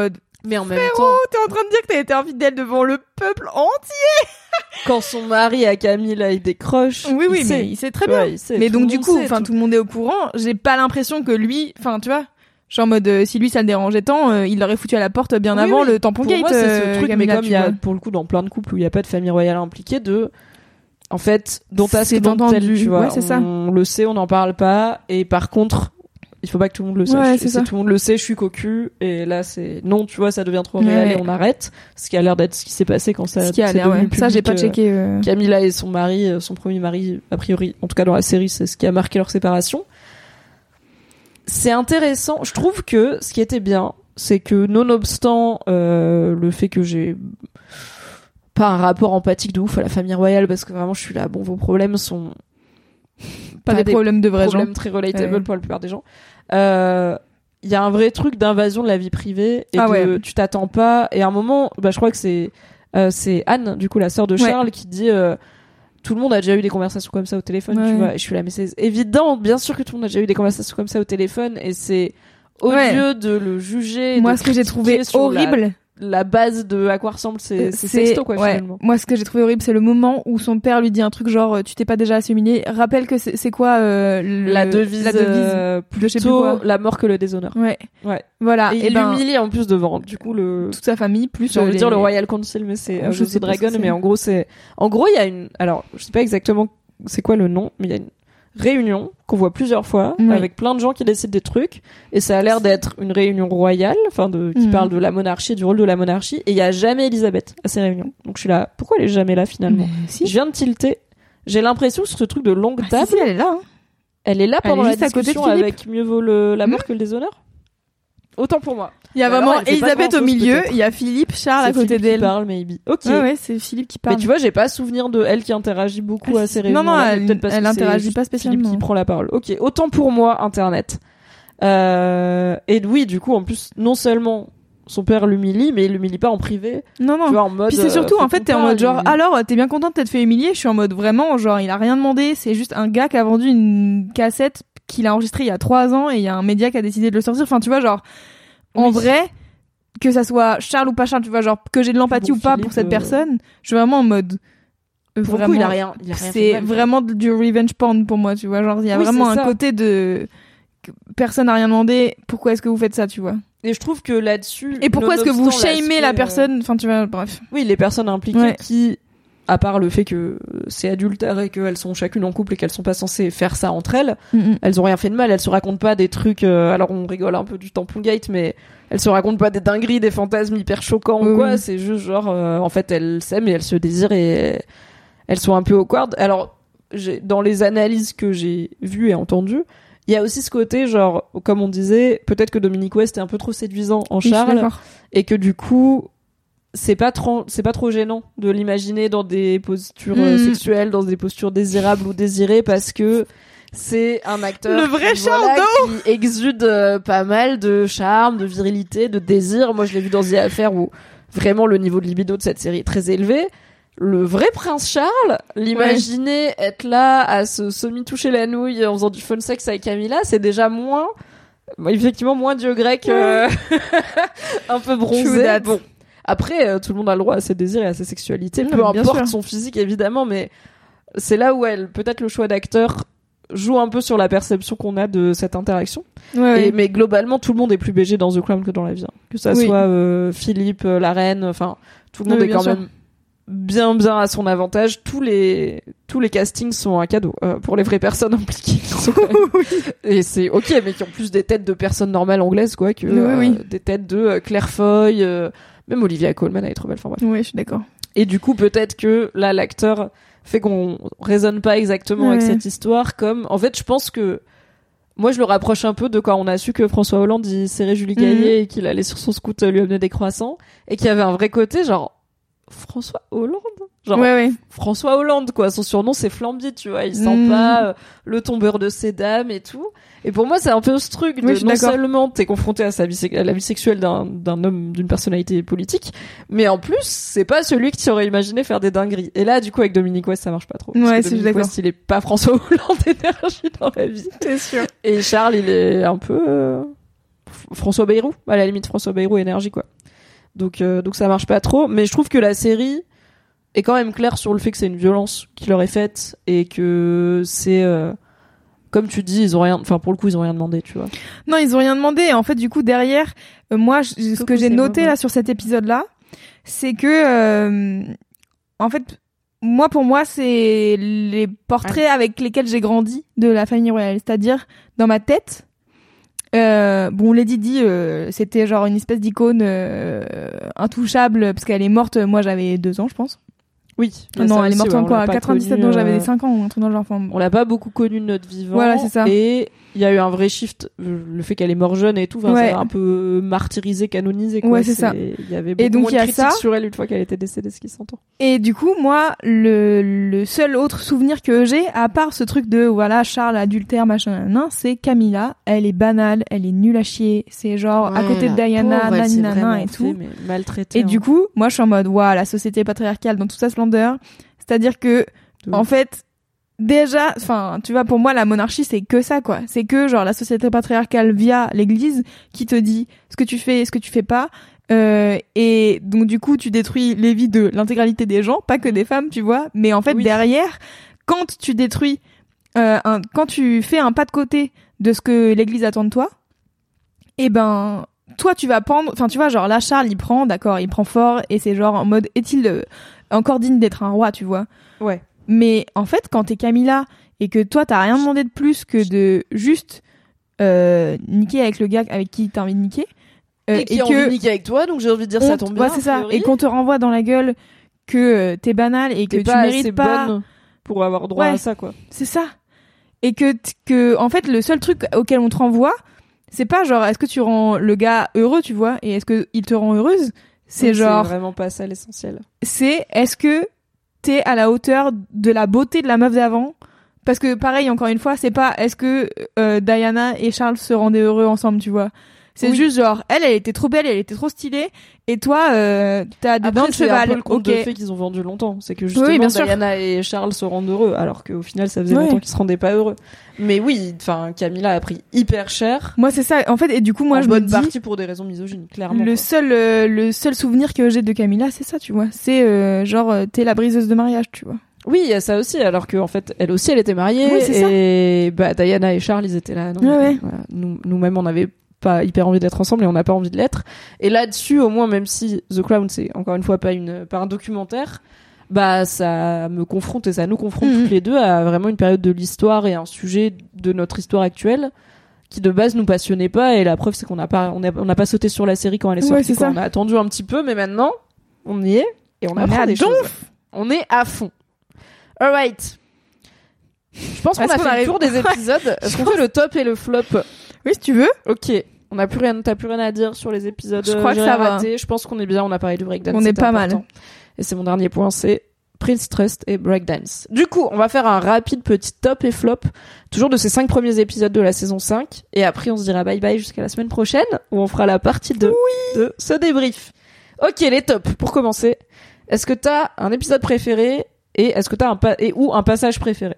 Mais en même Frérot, temps, t'es en train de dire que t'as été infidèle devant le peuple entier. quand son mari à Camille là, il décroche. Oui, mais il sait très bien. Ouais, il sait, mais donc du coup, tout le monde est au courant. J'ai pas l'impression que lui, enfin, tu vois, genre en mode si lui ça le dérangeait tant, il l'aurait foutu à la porte bien avant le tampon pour gate. Moi, c'est ce truc, Camilla, mais comme il y a pour le coup dans plein de couples où il y a pas de famille royale impliquée, en fait, dont t'as c'est ce entendu, tu vois, ouais, c'est ça. On le sait, on n'en parle pas, et par contre, il faut pas que tout le monde le sache. Ouais, et si tout le monde le sait, je suis cocu, et là c'est non, tu vois, ça devient trop réel et on arrête. Ce qui a l'air d'être ce qui s'est passé quand ça. Ce qui a l'air, ouais. Ça, j'ai pas checké. Camilla et son mari, son premier mari, a priori, en tout cas dans la série, c'est ce qui a marqué leur séparation. C'est intéressant. Je trouve que ce qui était bien, c'est que nonobstant le fait que j'ai pas un rapport empathique de ouf à la famille royale, parce que vraiment je suis là, bon, vos problèmes sont pas des problèmes de vrais gens, problèmes très relatable pour la plupart des gens. Il y a un vrai truc d'invasion de la vie privée et tu t'attends pas. Et à un moment, je crois que c'est Anne, du coup la sœur de Charles, qui dit tout le monde a déjà eu des conversations comme ça au téléphone, tu vois. Et je suis là, mais c'est évident, bien sûr que tout le monde a déjà eu des conversations comme ça au téléphone, et c'est odieux de le juger. Moi, ce que j'ai trouvé horrible, la base de à quoi ressemble c'est sexto, quoi, finalement. Moi, ce que j'ai trouvé horrible, c'est le moment où son père lui dit un truc genre tu t'es pas déjà assez humilié. Rappelle que c'est quoi la devise de je sais plus quoi. La mort que le déshonneur. Ouais. Voilà. Et il l'humilie en plus devant du coup toute sa famille, plus j'ai envie de dire le Royal Council, mais c'est House of the Dragon, mais en gros il y a une, alors je sais pas exactement c'est quoi le nom, mais il y a une réunion qu'on voit plusieurs fois avec plein de gens qui décident des trucs, et ça a l'air d'être une réunion royale, qui parle de la monarchie, du rôle de la monarchie, et il y a jamais Elisabeth à ces réunions. Donc je suis là, pourquoi elle est jamais là finalement? Je viens de tilter. J'ai l'impression que sur ce truc de longue table, si, elle est là. Hein. Elle est là pendant la discussion avec mieux vaut la mort que le déshonneur. Autant pour moi. Il y a vraiment Elisabeth au milieu, il y y a Philippe, Charles à côté d'elle. Qui parle, maybe. Ok. Ouais, c'est Philippe qui parle. Mais tu vois, j'ai pas souvenir de elle qui interagit beaucoup à ces réunions. Non, elle interagit pas spécialement. Philippe qui prend la parole. Ok. Autant pour moi, Internet. Et oui, du coup, en plus, non seulement son père l'humilie, mais il l'humilie pas en privé. Non. Tu vois, en mode. Puis c'est surtout, en fait, t'es en mode genre, alors, t'es bien content de t'être fait humilier? Je suis en mode vraiment, genre, il a rien demandé. C'est juste un gars qui a vendu une cassette qu'il a enregistrée il y a 3 ans, et il y a un média qui a décidé de le sortir. Enfin, tu vois, genre, en vrai, que ça soit Charles ou pas Charles, tu vois, genre, que j'ai de l'empathie ou pas pour cette personne, je suis vraiment en mode, pour vraiment, il a rien c'est vraiment du revenge porn pour moi, tu vois, genre, il y a vraiment un côté de, personne n'a rien demandé, pourquoi est-ce que vous faites ça, tu vois? Et je trouve que là-dessus, et pourquoi est-ce que vous shamez la personne, enfin, tu vois, bref. Oui, les personnes impliquées qui, à part le fait que c'est adultère et qu'elles sont chacune en couple et qu'elles sont pas censées faire ça entre elles, elles ont rien fait de mal, elles se racontent pas des trucs, alors on rigole un peu du tampon gate, mais elles se racontent pas des dingueries, des fantasmes hyper choquants ou quoi, c'est juste genre, en fait, elles s'aiment et elles se désirent et elles sont un peu awkward. Alors, dans les analyses que j'ai vues et entendues, il y a aussi ce côté, genre, comme on disait, peut-être que Dominique West est un peu trop séduisant en Charles, et que du coup, c'est pas trop gênant de l'imaginer dans des postures sexuelles, dans des postures désirables ou désirées, parce que c'est un acteur le vrai Charles qui exude pas mal de charme, de virilité, de désir. Moi, je l'ai vu dans The Affair où vraiment le niveau de libido de cette série est très élevé. Le vrai prince Charles, l'imaginer être là à se semi-toucher la nouille en faisant du phone sex avec Camilla, c'est déjà effectivement moins dieu grec, un peu bronzé. Bon. Après, tout le monde a le droit à ses désirs et à ses sexualités, peu importe son physique évidemment, mais c'est là où peut-être le choix d'acteur joue un peu sur la perception qu'on a de cette interaction. Mais globalement, tout le monde est plus BG dans The Crown que dans la vie. Hein. Que ça soit Philippe, la reine, enfin, tout le monde est quand même bien à son avantage. Tous les castings sont un cadeau pour les vraies personnes impliquées. Et c'est ok, mais qui ont plus des têtes de personnes normales anglaises, quoi, que des têtes de Claire Foy. Même Olivia Colman, elle est trop belle. Enfin, bref. Oui, je suis d'accord. Et du coup, peut-être que là, l'acteur fait qu'on raisonne pas exactement avec cette histoire, comme, en fait, je pense que, moi, je le rapproche un peu de quand on a su que François Hollande, il serrait Julie Gaillet et qu'il allait sur son scout lui amener des croissants, et qu'il y avait un vrai côté, genre, François Hollande? Genre, François Hollande, quoi. Son surnom, c'est Flamby, tu vois. Il sent pas le tombeur de ces dames et tout. Et pour moi, c'est un peu ce truc de non seulement t'es confronté à la vie sexuelle d'un homme, d'une personnalité politique, mais en plus, c'est pas celui que tu aurais imaginé faire des dingueries. Et là, du coup, avec Dominique West, ça marche pas trop. Ouais, c'est Dominique West, il est pas François Hollande énergie dans la vie. C'est sûr. Et Charles, il est un peu, François Bayrou. À la limite, François Bayrou énergie, quoi. Donc ça marche pas trop. Mais je trouve que la série est quand même claire sur le fait que c'est une violence qui leur est faite et que c'est comme tu dis, ils ont rien, enfin pour le coup ils ont rien demandé, tu vois. Non, ils ont rien demandé. En fait, du coup derrière, moi, ce que j'ai noté là sur cet épisode-là, c'est que en fait, pour moi, c'est les portraits avec lesquels j'ai grandi de la famille royale. C'est-à-dire, dans ma tête, Lady Di, c'était genre une espèce d'icône intouchable parce qu'elle est morte. Moi, j'avais 2 ans, je pense. Oui. Non, elle est morte encore à 97, donc j'avais 5 ans ou un truc dans le genre. Enfin, on l'a pas beaucoup connue de notre vivant. Voilà, c'est ça. Et il y a eu un vrai shift, le fait qu'elle est morte jeune et tout, ça a un peu martyrisé, canonisé, quoi. Ouais, c'est ça. Il y avait beaucoup moins de critiques sur elle une fois qu'elle était décédée, ce qui s'entend. Et du coup, moi, le seul autre souvenir que j'ai, à part ce truc de, voilà, Charles adultère, machin, c'est Camilla. Elle est banale, elle est nulle à chier. C'est genre, à côté de Diana, nanana et tout. Mais maltraitée. Et du coup, moi, je suis en mode, la société patriarcale dans toute sa splendeur. C'est-à-dire que, en fait, déjà, enfin, tu vois, pour moi, la monarchie, c'est que ça, quoi. C'est que, genre, la société patriarcale via l'église qui te dit ce que tu fais et ce que tu fais pas. Et donc, du coup, tu détruis les vies de l'intégralité des gens, pas que des femmes, tu vois. Mais en fait, derrière, quand tu détruis, quand tu fais un pas de côté de ce que l'église attend de toi, toi, tu vas prendre, enfin, tu vois, genre, là, Charles, il prend fort, et c'est genre, en mode, est-il encore digne d'être un roi, tu vois? Ouais. Mais en fait, quand t'es Camilla et que toi t'as rien demandé de plus que de juste niquer avec le gars avec qui t'as envie de niquer et qui a envie de niquer avec toi, donc j'ai envie de dire ça tombe bien. C'est ça. Et qu'on te renvoie dans la gueule que t'es banale et que tu mérites pas bonne pour avoir droit à ça, quoi. C'est ça. Et que en fait le seul truc auquel on te renvoie, c'est pas genre est-ce que tu rends le gars heureux, tu vois, et est-ce que il te rend heureuse. C'est genre. C'est vraiment pas ça l'essentiel. C'est est-ce que t'es à la hauteur de la beauté de la meuf d'avant, parce que pareil, encore une fois, c'est pas est-ce que Diana et Charles se rendaient heureux ensemble, tu vois. C'est juste genre elle était trop belle, elle était trop stylée, et toi t'as des dents de cheval. C'est un peu le conte de fées qu'ils ont vendu longtemps, c'est que justement Diana et Charles se rendent heureux, alors qu'au final ça faisait longtemps qu'ils se rendaient pas heureux. Mais oui, enfin Camilla a pris hyper cher. Moi c'est ça, en fait, et du coup moi je me dis partie pour des raisons misogynes, clairement. Le seul souvenir que j'ai de Camilla, c'est ça, tu vois. C'est genre t'es la briseuse de mariage, tu vois. Oui, il y a ça aussi, alors que en fait, elle aussi, elle était mariée, et Diana et Charles, ils étaient là. Donc, voilà, nous-mêmes, on avait pas hyper envie d'être ensemble et on n'a pas envie de l'être. Et là-dessus, au moins, même si The Crown, c'est encore une fois pas un documentaire, ça me confronte et ça nous confronte toutes les deux à vraiment une période de l'histoire et un sujet de notre histoire actuelle qui de base nous passionnait pas. Et la preuve, c'est qu'on n'a pas sauté sur la série quand elle est sortie. C'est ça. On a attendu un petit peu, mais maintenant, on y est et on apprend des choses. On est à fond. Alright. Je pense qu'on a fait le tour des épisodes. Est-ce qu'on fait le top et le flop? Oui, si tu veux. Ok. T'as plus rien à dire sur les épisodes. Je crois que ça va. Je pense qu'on est bien. On a parlé du breakdance. On est pas important. mal. Et c'est mon dernier point, c'est Prince Trust et breakdance. Du coup, on va faire un rapide petit top et flop, toujours de ces 5 premiers épisodes de la saison 5. Et après, on se dira bye bye jusqu'à la semaine prochaine, où on fera la partie 2 de ce débrief. Ok, les tops. Pour commencer, est-ce que t'as un épisode préféré et est-ce que t'as un passage préféré?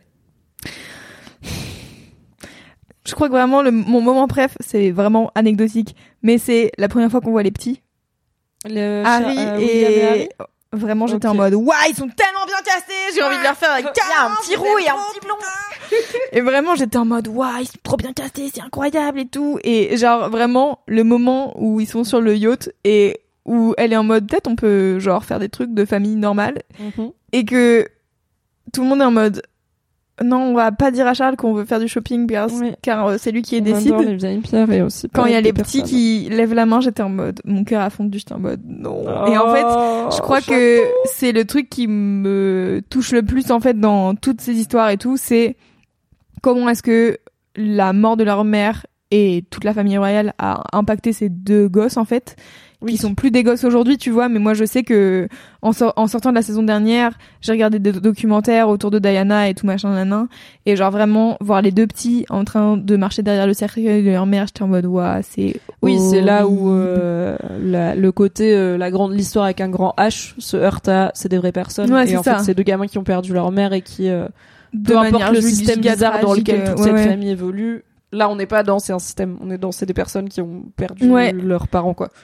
Je crois que vraiment mon moment préf, c'est vraiment anecdotique, mais c'est la première fois qu'on voit les petits. Harry et Harry. Vraiment, j'étais en mode ils sont tellement bien castés, j'ai envie de leur faire un petit roux et un petit blond. Et vraiment, j'étais en mode ils sont trop bien castés, c'est incroyable et tout. Et genre vraiment le moment où ils sont sur le yacht et où elle est en mode peut-être on peut genre faire des trucs de famille normale et que tout le monde est en mode non, on va pas dire à Charles qu'on veut faire du shopping car c'est lui qui décide. Et aussi quand il y a les petits qui lèvent la main, j'étais en mode mon cœur a fondu, j'étais en mode non. Et en fait, je crois que c'est le truc qui me touche le plus en fait dans toutes ces histoires et tout, c'est comment est-ce que la mort de leur mère et toute la famille royale a impacté ces 2 gosses en fait. Qui sont plus des gosses aujourd'hui, tu vois, mais moi je sais que en sortant de la saison dernière, j'ai regardé des documentaires autour de Diana et tout machin nanan, et genre vraiment voir les 2 petits en train de marcher derrière le cercueil de leur mère, j'étais en mode c'est c'est là où le côté l'histoire avec un grand H se heurte à c'est des vraies personnes et en fait c'est 2 gamins qui ont perdu leur mère et qui peu importe le système bizarre dans lequel toute cette famille évolue, là on n'est pas dans c'est un système, c'est des personnes qui ont perdu leurs parents quoi.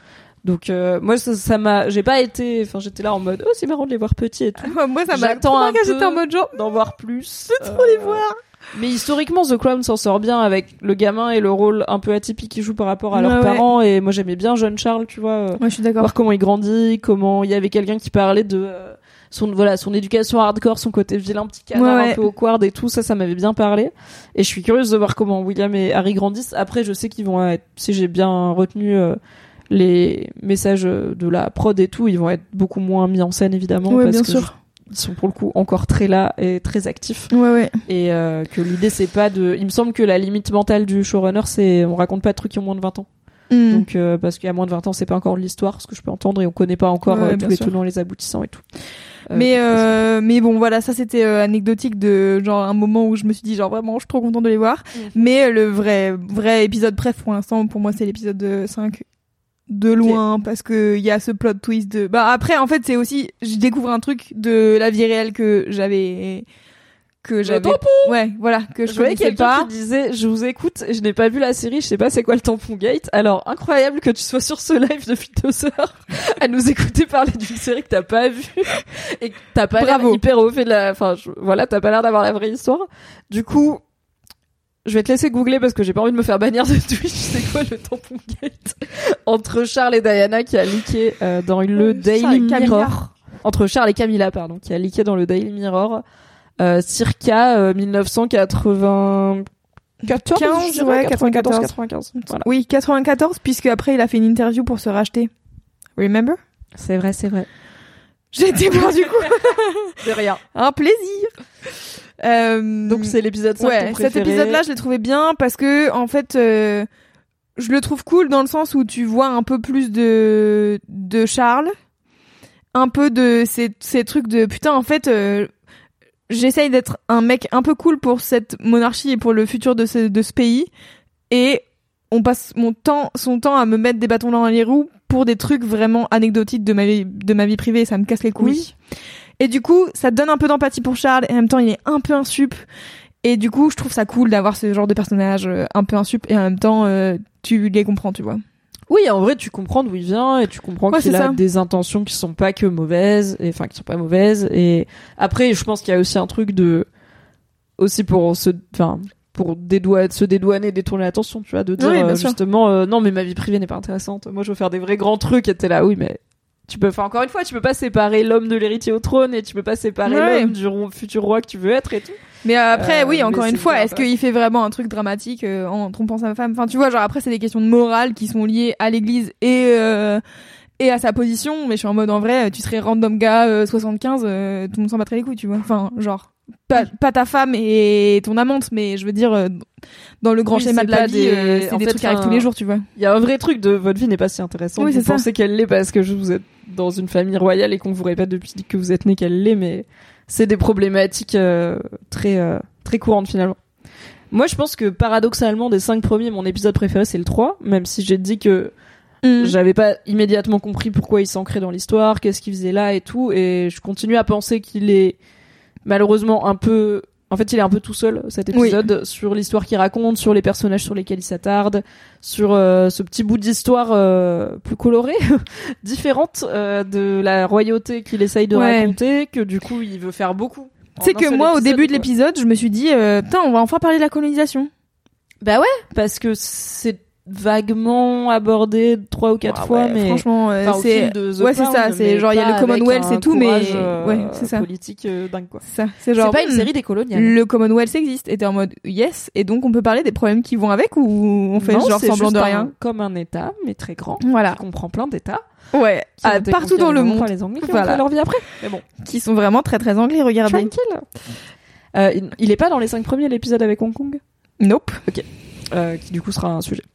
Donc moi j'ai pas été, enfin j'étais là en mode oh c'est marrant de les voir petits et tout. Moi ça m'a trop marqué, j'étais en mode genre d'en voir plus. C'est trop les voir. Mais historiquement The Crown s'en sort bien avec le gamin et le rôle un peu atypique qu'ils jouent par rapport à leurs parents, et moi j'aimais bien jeune Charles, tu vois. Ouais, je suis d'accord. Voir comment il grandit, comment il y avait quelqu'un qui parlait de son éducation hardcore, son côté vilain petit canard un peu awkward et tout ça m'avait bien parlé, et je suis curieuse de voir comment William et Harry grandissent. Après je sais qu'ils vont être, si j'ai bien retenu les messages de la prod et tout, ils vont être beaucoup moins mis en scène évidemment, parce bien que sûr. Ils sont pour le coup encore très là et très actifs. Et que l'idée c'est pas de, il me semble que la limite mentale du showrunner c'est on raconte pas de trucs qui ont moins de 20 ans. Donc parce qu'il y a moins de 20 ans c'est pas encore l'histoire, ce que je peux entendre, et on connaît pas encore tous les tenants, les aboutissants et tout. Mais bon voilà, ça c'était anecdotique de genre un moment où je me suis dit genre vraiment je suis trop contente de les voir. Mais le vrai épisode bref pour l'instant pour moi c'est l'épisode 5 de loin, parce que il y a ce plot twist de après en fait c'est aussi je découvre un truc de la vie réelle que j'avais voilà, que je connaissais pas. Qui disait je vous écoute, je n'ai pas vu la série, je sais pas c'est quoi le tampon gate. Alors incroyable que tu sois sur ce live depuis 2 heures à nous écouter parler d'une série que t'as pas vue et que t'as pas l'air hyper au fait de la, enfin voilà, t'as pas l'air d'avoir la vraie histoire. Du coup je vais te laisser googler parce que j'ai pas envie de me faire bannir de Twitch. C'est quoi le tampon gate entre Charles et Diana qui a leaké dans le Daily Mirror. Entre Charles et Camilla, pardon, qui a leaké dans le Daily Mirror circa 1994. 94. Voilà. Oui, 94, puisque après il a fait une interview pour se racheter. Remember? C'est vrai. J'ai été voir du coup. De rien. Un plaisir. Donc c'est l'épisode 5 ton préféré. Cet épisode-là, je l'ai trouvé bien parce que en fait, je le trouve cool dans le sens où tu vois un peu plus de Charles, un peu de ces trucs de putain en fait. J'essaye d'être un mec un peu cool pour cette monarchie et pour le futur de ce pays, et on passe son temps à me mettre des bâtons dans les roues pour des trucs vraiment anecdotiques de ma vie privée, et ça me casse les couilles. Oui. Et du coup, ça te donne un peu d'empathie pour Charles, et en même temps, il est un peu insup. Et du coup, je trouve ça cool d'avoir ce genre de personnage un peu insup, et en même temps, tu les comprends, tu vois. Oui, en vrai, tu comprends d'où il vient, et tu comprends qu'il a des intentions qui sont pas que mauvaises, et enfin, qui sont pas mauvaises. Et après, je pense qu'il y a aussi un truc aussi pour se dédouaner, détourner l'attention, tu vois, de dire justement, non, mais ma vie privée n'est pas intéressante. Moi, je veux faire des vrais grands trucs, et t'es là, oui, mais tu peux, enfin, encore une fois, tu peux pas séparer l'homme de l'héritier au trône, et tu peux pas séparer l'homme du futur roi que tu veux être et tout. Mais après, oui, encore une fois, est-ce qu'il fait vraiment un truc dramatique en trompant sa femme? Enfin, tu vois, genre après, c'est des questions de morale qui sont liées à l'église et à sa position. Mais je suis en mode, en vrai, tu serais random gars 75, tout le monde s'en battrait les couilles, tu vois. Enfin, genre, pas ta femme et ton amante, mais je veux dire, dans le grand schéma de la vie, c'est des trucs qui arrivent tous les jours, tu vois. Il y a un vrai truc de votre vie n'est pas si intéressante. Vous pensez qu'elle l'est parce que vous êtes dans une famille royale et qu'on vous répète depuis que vous êtes né qu'elle l'est, mais c'est des problématiques très courantes finalement. Moi, je pense que paradoxalement, des 5 premiers, mon épisode préféré c'est le 3, même si j'ai dit que j'avais pas immédiatement compris pourquoi il s'ancrait dans l'histoire, qu'est-ce qu'il faisait là et tout, et je continue à penser qu'il est malheureusement un peu... En fait, il est un peu tout seul, cet épisode, sur l'histoire qu'il raconte, sur les personnages sur lesquels il s'attarde, sur ce petit bout d'histoire plus colorée, différente de la royauté qu'il essaye de raconter, que du coup, il veut faire beaucoup. Tu sais que moi, au début de l'épisode, je me suis dit, putain, on va enfin parler de la colonisation. Bah ouais, parce que c'est vaguement abordé 3 ou 4 fois, mais franchement c'est c'est ça, c'est genre il y a le Commonwealth et tout, mais c'est ça, politique dingue quoi. Ça, c'est genre c'est pas une série des coloniales. Le Commonwealth existe, et t'es en mode yes, et donc on peut parler des problèmes qui vont avec, ou on fait genre semblant de rien. Comme un État mais très grand, voilà, qui comprend plein d'États, partout dans le monde, les Anglais qui ont fait leur vie après, mais bon, qui sont vraiment très très anglais, regardez. Tranquille. Il est pas dans les 5 premiers, l'épisode avec Hong Kong? Nope. Ok. Qui du coup sera un sujet.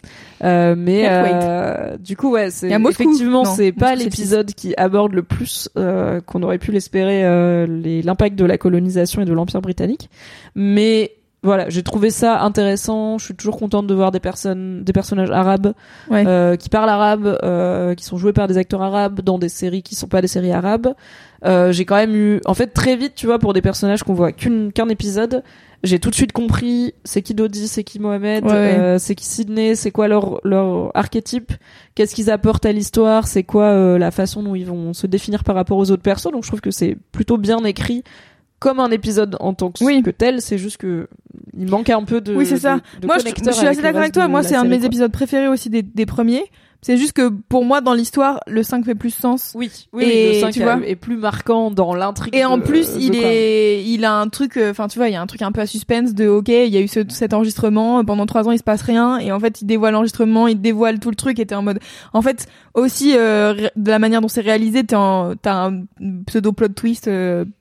Mais du coup c'est effectivement c'est pas l'épisode qui aborde le plus qu'on aurait pu l'espérer l'impact de la colonisation et de l'Empire britannique, mais voilà, j'ai trouvé ça intéressant. Je suis toujours contente de voir des personnages arabes qui parlent arabe, qui sont joués par des acteurs arabes dans des séries qui sont pas des séries arabes. J'ai quand même eu, en fait, très vite, tu vois, pour des personnages qu'on voit qu'un épisode, j'ai tout de suite compris c'est qui Dodi, c'est qui Mohamed, c'est qui Sydney, c'est quoi leur archétype, qu'est-ce qu'ils apportent à l'histoire, c'est quoi la façon dont ils vont se définir par rapport aux autres persos. Donc je trouve que c'est plutôt bien écrit comme un épisode en tant que tel. C'est juste que il manque un peu de c'est ça. Moi je suis assez d'accord avec toi. Moi c'est un de mes épisodes préférés aussi des premiers. C'est juste que pour moi dans l'histoire le 5 fait plus sens. Oui, et le 5 tu vois, est plus marquant dans l'intrigue. Et en plus il a un truc, enfin tu vois, il y a un truc un peu à suspense de ok, il y a eu cet enregistrement pendant 3 ans, il se passe rien, et en fait il dévoile l'enregistrement, il dévoile tout le truc, et t'es en mode, en fait aussi de la manière dont c'est réalisé, t'as un pseudo plot twist.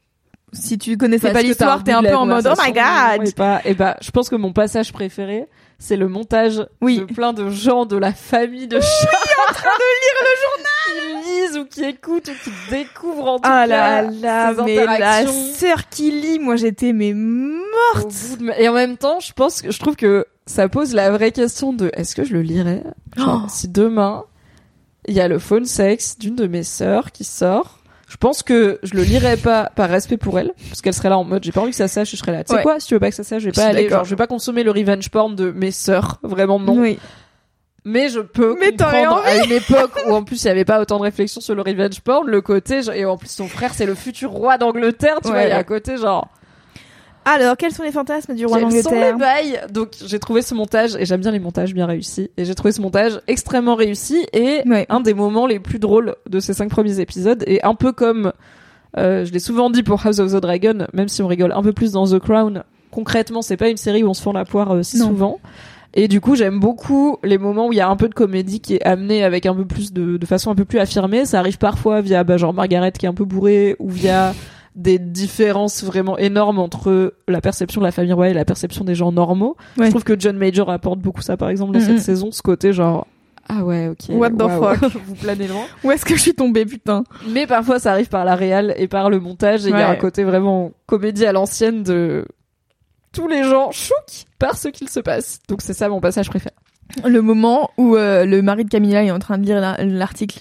Si tu connaissais pas l'histoire, t'es un peu en mode oh my god. Et je pense que mon passage préféré, c'est le montage de plein de gens de la famille de Charles en train de lire le journal, qui lisent ou qui écoutent ou qui découvrent en tout cas ces mais interactions. La sœur qui lit, moi j'étais morte. Et en même temps, je trouve que ça pose la vraie question de est-ce que je le lirais, genre, si demain il y a le phone sex d'une de mes sœurs qui sort. Je pense que je le lirais pas par respect pour elle, parce qu'elle serait là en mode j'ai pas envie que ça sache, je serais là. Tu sais quoi, si tu veux pas que ça sache, je vais pas aller, genre je vais pas consommer le revenge porn de mes sœurs, vraiment non. Oui. Mais je peux comprendre à une époque où en plus il y avait pas autant de réflexion sur le revenge porn, le côté et en plus son frère c'est le futur roi d'Angleterre, tu vois, il y a à côté genre. Alors, quels sont les fantasmes du roi d'Angleterre ? Quels sont les bails ? Donc, j'ai trouvé ce montage, et j'aime bien les montages bien réussis, et j'ai trouvé ce montage extrêmement réussi, et un des moments les plus drôles de ces 5 premiers épisodes, et un peu comme, je l'ai souvent dit pour House of the Dragon, même si on rigole un peu plus dans The Crown, concrètement, c'est pas une série où on se fend la poire si souvent. Et du coup, j'aime beaucoup les moments où il y a un peu de comédie qui est amenée avec un peu plus de façon un peu plus affirmée. Ça arrive parfois via, genre Margaret qui est un peu bourrée, ou via des différences vraiment énormes entre la perception de la famille royale et la perception des gens normaux. Je trouve que John Major apporte beaucoup ça, par exemple, dans cette saison, ce côté genre ah ouais, ok. What the fuck. Vous planez loin. Où est-ce que je suis tombée, putain. Mais parfois, ça arrive par la réal et par le montage, et il y a un côté vraiment comédie à l'ancienne de tous les gens chouques par ce qu'il se passe. Donc c'est ça mon passage préféré. Le moment où le mari de Camilla est en train de lire l'article.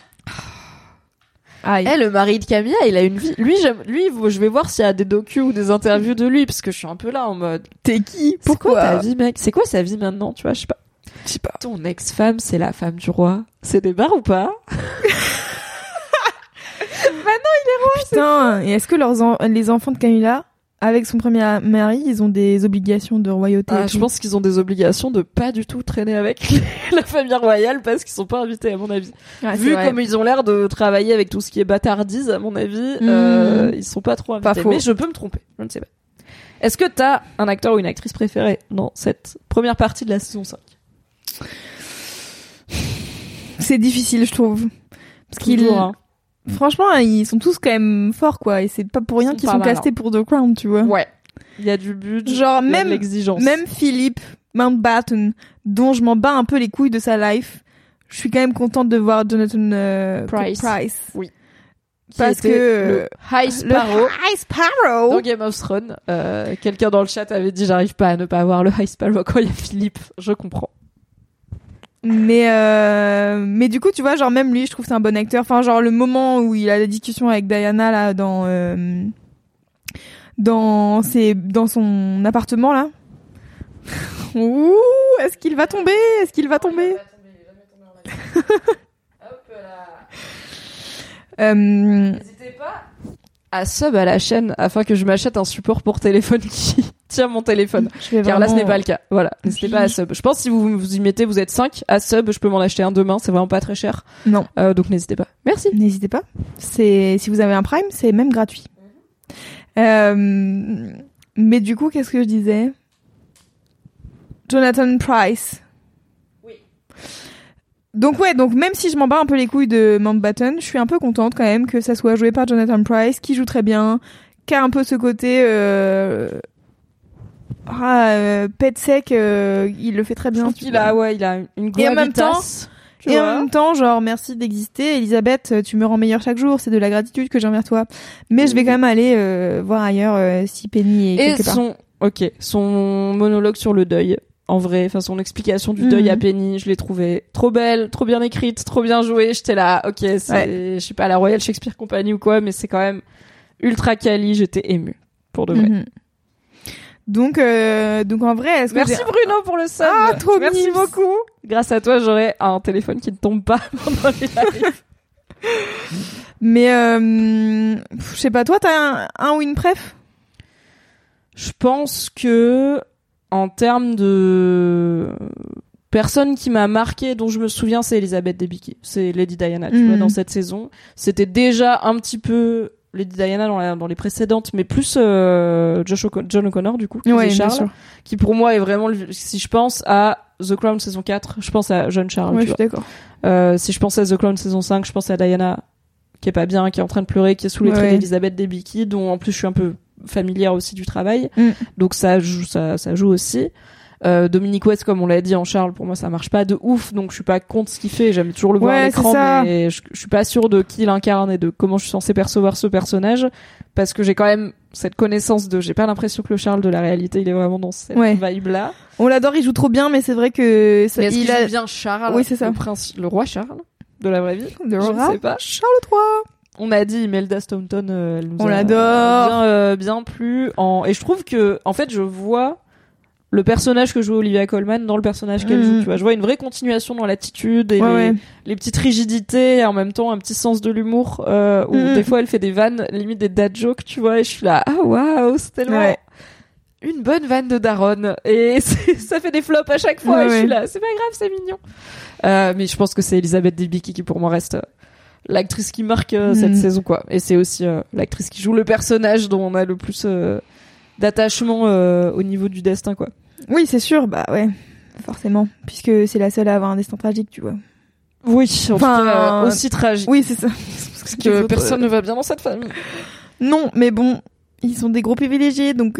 Le mari de Camilla, il a une vie. Lui, je vais voir s'il y a des docus ou des interviews de lui, parce que je suis un peu là en mode. T'es qui ? Pourquoi ta vie, mec ? C'est quoi sa vie maintenant ? Tu vois, je sais pas. Ton ex-femme, c'est la femme du roi. C'est des bars ou pas ? Maintenant, il est roi. Putain. Et est-ce que les enfants de Camilla, avec son premier mari, ils ont des obligations de royauté? Je pense qu'ils ont des obligations de pas du tout traîner avec la famille royale, parce qu'ils sont pas invités, à mon avis. Vu comme ils ont l'air de travailler avec tout ce qui est bâtardise, à mon avis, ils sont pas trop invités. Mais je peux me tromper, je ne sais pas. Est-ce que t'as un acteur ou une actrice préférée dans cette première partie de la saison 5? C'est difficile, je trouve. Parce qu'ils... Franchement, ils sont tous quand même forts, quoi. Et c'est pas pour rien qu'ils sont castés pour The Crown, tu vois. Ouais. Il y a du budget, genre il y a de l'exigence. Même Philip Mountbatten, dont je m'en bats un peu les couilles de sa life, je suis quand même contente de voir Jonathan Pryce. Oui. Parce que le High Sparrow dans Game of Thrones. Quelqu'un dans le chat avait dit j'arrive pas à ne pas avoir le High Sparrow quand il y a Philip. Je comprends. Mais du coup, tu vois, genre même lui, je trouve que c'est un bon acteur. Enfin, genre le moment où il a la discussion avec Diana là dans son appartement là. Ouh, est-ce qu'il va tomber ? N'hésitez pas à sub à la chaîne afin que je m'achète un support pour téléphone qui tient mon téléphone. Car là, ce n'est pas le cas. Voilà. N'hésitez pas à sub. Je pense que si vous y mettez, vous êtes 5 à sub, je peux m'en acheter un demain. C'est vraiment pas très cher. Non. Donc n'hésitez pas. Merci. N'hésitez pas. Si vous avez un Prime, c'est même gratuit. Mais du coup, qu'est-ce que je disais ? Jonathan Pryce. Oui. Donc même si je m'en bats un peu les couilles de Mountbatten, je suis un peu contente quand même que ça soit joué par Jonathan Pryce, qui joue très bien, qui a un peu ce côté pet sec, il le fait très bien. Il a une gravitas. Et en même temps, genre, merci d'exister. Elisabeth, tu me rends meilleure chaque jour. C'est de la gratitude que j'ai envers toi. Mais je vais quand même aller voir ailleurs si Penny est quelque part. ok, son monologue sur le deuil, en vrai, enfin son explication du deuil à Penny, je l'ai trouvée trop belle, trop bien écrite, trop bien jouée. J'étais là, ok, c'est, je sais pas, la Royal Shakespeare Company ou quoi, mais c'est quand même ultra quali. J'étais émue pour de vrai. Donc en vrai, est-ce que merci Bruno pour le sub. Ah, trop merci beaucoup. Grâce à toi, j'aurai un téléphone qui ne tombe pas pendant les lives. Mais je sais pas, toi t'as un ou une préf? Je pense que en termes de personne qui m'a marqué, dont je me souviens, c'est Elizabeth Debicki, c'est Lady Diana, tu vois, dans cette saison. C'était déjà un petit peu Lady Diana dans les précédentes, mais plus John O'Connor du coup, qui Charles, qui pour moi est vraiment, si je pense à The Crown saison 4, je pense à Jeune Charles. Ouais, je suis d'accord. Si je pense à The Crown saison 5, je pense à Diana qui est pas bien, qui est en train de pleurer, qui est sous les traits d'Elizabeth Debicki, dont en plus je suis un peu familière aussi du travail. Donc ça joue aussi. Dominic West, comme on l'a dit en Charles, pour moi ça marche pas de ouf, donc je suis pas contre ce qu'il fait, j'aime toujours le voir à l'écran, mais je suis pas sûre de qui il incarne et de comment je suis censée percevoir ce personnage, parce que j'ai quand même cette connaissance j'ai pas l'impression que le Charles de la réalité il est vraiment dans cette vibe là. On l'adore, il joue trop bien, mais c'est vrai que mais est-ce qu'il joue bien Charles? Oui, c'est ça. Le roi Charles de la vraie vie? Je ne sais pas. Charles III. On a dit Imelda Staunton, elle nous on l'adore. Bien plu et je trouve que en fait je vois le personnage que joue Olivia Colman dans le personnage qu'elle joue, tu vois. Je vois une vraie continuation dans l'attitude et les petites rigidités et en même temps un petit sens de l'humour où des fois elle fait des vannes, limite des dad jokes, tu vois, et je suis là, ah waouh, c'est tellement une bonne vanne de daronne et ça fait des flops à chaque fois et je suis là, c'est pas grave, c'est mignon. Mais je pense que c'est Elizabeth Debicki qui pour moi reste l'actrice qui marque cette saison, quoi. Et c'est aussi l'actrice qui joue le personnage dont on a le plus d'attachement au niveau du destin, quoi. Oui, c'est sûr, bah ouais, forcément, puisque c'est la seule à avoir un destin tragique, tu vois. Oui, en tout cas, aussi tragique. Oui, c'est ça. Parce que personne ne va bien dans cette famille. Non, mais bon, ils sont des gros privilégiés, donc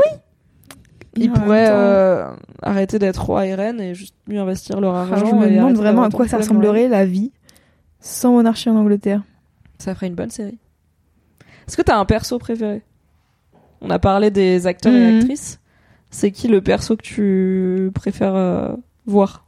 ils pourraient arrêter d'être roi et reine et juste mieux investir leur argent. Je me demande vraiment à quoi ça ressemblerait la vie sans monarchie en Angleterre. Ça ferait une bonne série. Est-ce que t'as un perso préféré? On a parlé des acteurs et actrices. C'est qui le perso que tu préfères voir?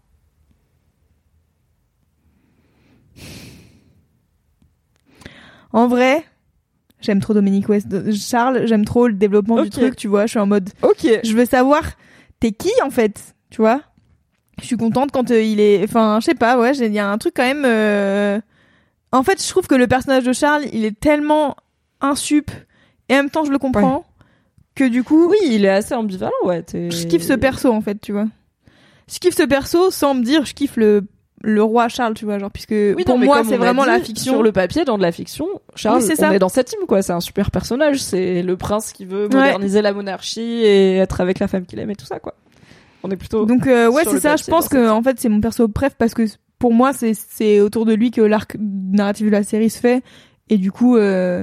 En vrai, j'aime trop Dominic West. Charles, j'aime trop le développement du truc, tu vois. Je suis en mode, je veux savoir, t'es qui en fait, tu vois. Je suis contente quand il est... Enfin, je sais pas, il y a un truc quand même... En fait, je trouve que le personnage de Charles, il est tellement insup et en même temps, je le comprends. Que du coup... Oui, il est assez ambivalent, Je kiffe ce perso, en fait, tu vois. Je kiffe ce perso sans me dire je kiffe le roi Charles, tu vois, genre, puisque pour moi, c'est vraiment la fiction. Sur le papier, dans de la fiction, Charles, on est dans cette team, quoi. C'est un super personnage. C'est le prince qui veut moderniser la monarchie et être avec la femme qu'il aime et tout ça, quoi. On est plutôt... Donc, c'est ça. Je pense que, en fait, c'est mon perso préf parce que pour moi, c'est autour de lui que l'arc narratif de la série se fait. Et du coup,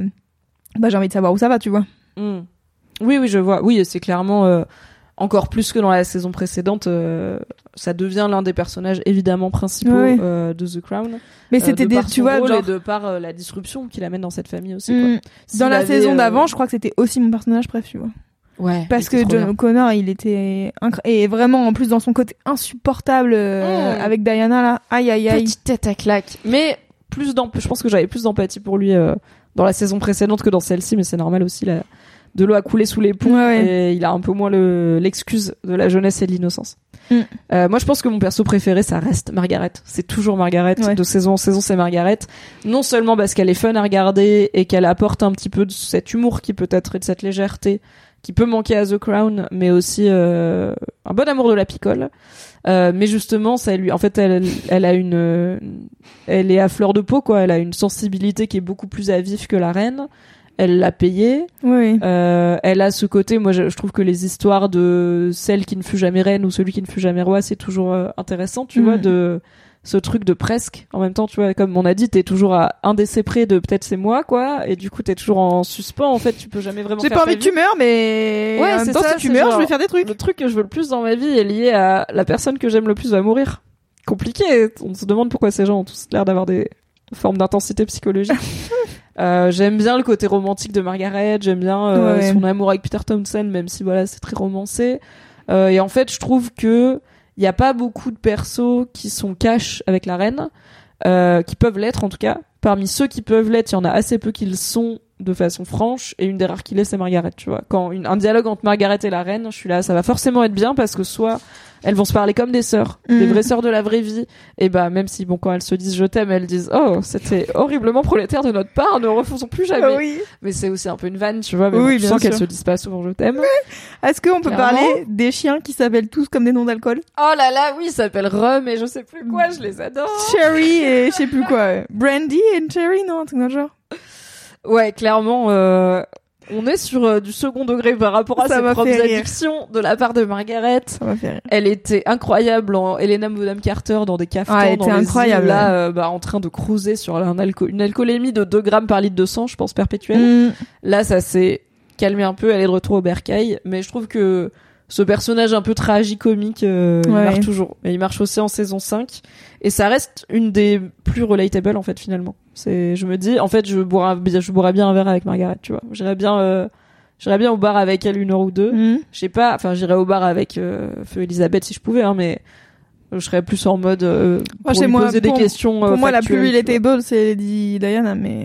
j'ai envie de savoir où ça va, tu vois. Oui, je vois. Oui, c'est clairement encore plus que dans la saison précédente. Ça devient l'un des personnages évidemment principaux de The Crown. Mais c'était tu vois, genre... et de par la disruption qu'il amène dans cette famille aussi. Quoi. Dans la saison d'avant, je crois que c'était aussi mon personnage préf, tu vois. Ouais. Parce que John O'Connor, il était et vraiment en plus dans son côté insupportable avec Diana là. Aïe aïe aïe. Petite tête à claque. Mais je pense que j'avais plus d'empathie pour lui dans la saison précédente que dans celle-ci, mais c'est normal aussi là. De l'eau a coulé sous les ponts et il a un peu moins l'excuse de la jeunesse et de l'innocence. Moi, je pense que mon perso préféré, ça reste Margaret. C'est toujours Margaret. De saison en saison, c'est Margaret. Non seulement parce qu'elle est fun à regarder et qu'elle apporte un petit peu de cet humour qui peut être et de cette légèreté qui peut manquer à The Crown, mais aussi un bon amour de la picole. Mais justement, ça lui, en fait, elle a elle est à fleur de peau, quoi. Elle a une sensibilité qui est beaucoup plus à vif que la reine. Elle l'a payé. Elle a ce côté, moi je trouve que les histoires de celle qui ne fut jamais reine ou celui qui ne fut jamais roi, c'est toujours intéressant, tu vois, de ce truc de presque. En même temps, tu vois, comme on a dit, t'es toujours à un décès près de peut-être c'est moi, quoi, et du coup t'es toujours en suspens, en fait, tu peux jamais vraiment J'ai pas envie que tu meurs, mais en même temps, si tu meurs, je vais faire des trucs. Le truc que je veux le plus dans ma vie est lié à la personne que j'aime le plus va mourir. Compliqué, on se demande pourquoi ces gens ont tous l'air d'avoir des formes d'intensité psychologique. J'aime bien le côté romantique de Margaret, j'aime bien son amour avec Peter Townsend, même si voilà, c'est très romancé. Et en fait, je trouve que il y a pas beaucoup de persos qui sont cash avec la reine, qui peuvent l'être en tout cas. Parmi ceux qui peuvent l'être, il y en a assez peu qui le sont de façon franche, et une des rares qui l'est, c'est Margaret, tu vois. Quand un dialogue entre Margaret et la reine, je suis là, ça va forcément être bien, parce que soit elles vont se parler comme des sœurs, des vraies sœurs de la vraie vie, et bah même si bon, quand elles se disent je t'aime, elles disent oh c'était horriblement prolétaire de notre part, ne refaisons plus jamais. Oui. Mais c'est aussi un peu une vanne, tu vois. Mais oui, bon, tu sens qu'elles se disent pas souvent je t'aime. Est-ce qu'on peut parler des chiens qui s'appellent tous comme des noms d'alcool? Oh là là, oui, ils s'appellent Rum et je sais plus quoi, je les adore. Cherry et je sais plus quoi. Brandy et Cherry, non, un truc dans le genre. Ouais, clairement, on est sur du second degré par rapport à ses propres addictions de la part de Margaret. Ça m'a fait rire. Elle était incroyable en Helena Bonham Carter dans des caftans, elle dans était les incroyable. Îles, là, en train de cruiser sur une alcoolémie de 2 grammes par litre de sang, je pense, perpétuelle. Là, ça s'est calmé un peu, elle est de retour au bercail, mais je trouve que ce personnage un peu tragicomique, il marche toujours. Et il marche aussi en saison 5. Et ça reste une des plus relatable, en fait, finalement. Je me dis, en fait, je boirais bien un verre avec Margaret, tu vois. J'irais bien au bar avec elle 1 heure ou 2. Je sais pas, enfin, j'irais au bar avec Feu Elisabeth si je pouvais, hein, mais je serais plus en mode, pour lui poser des questions. Pour moi, la plus relatable, c'est Lady Diana, mais...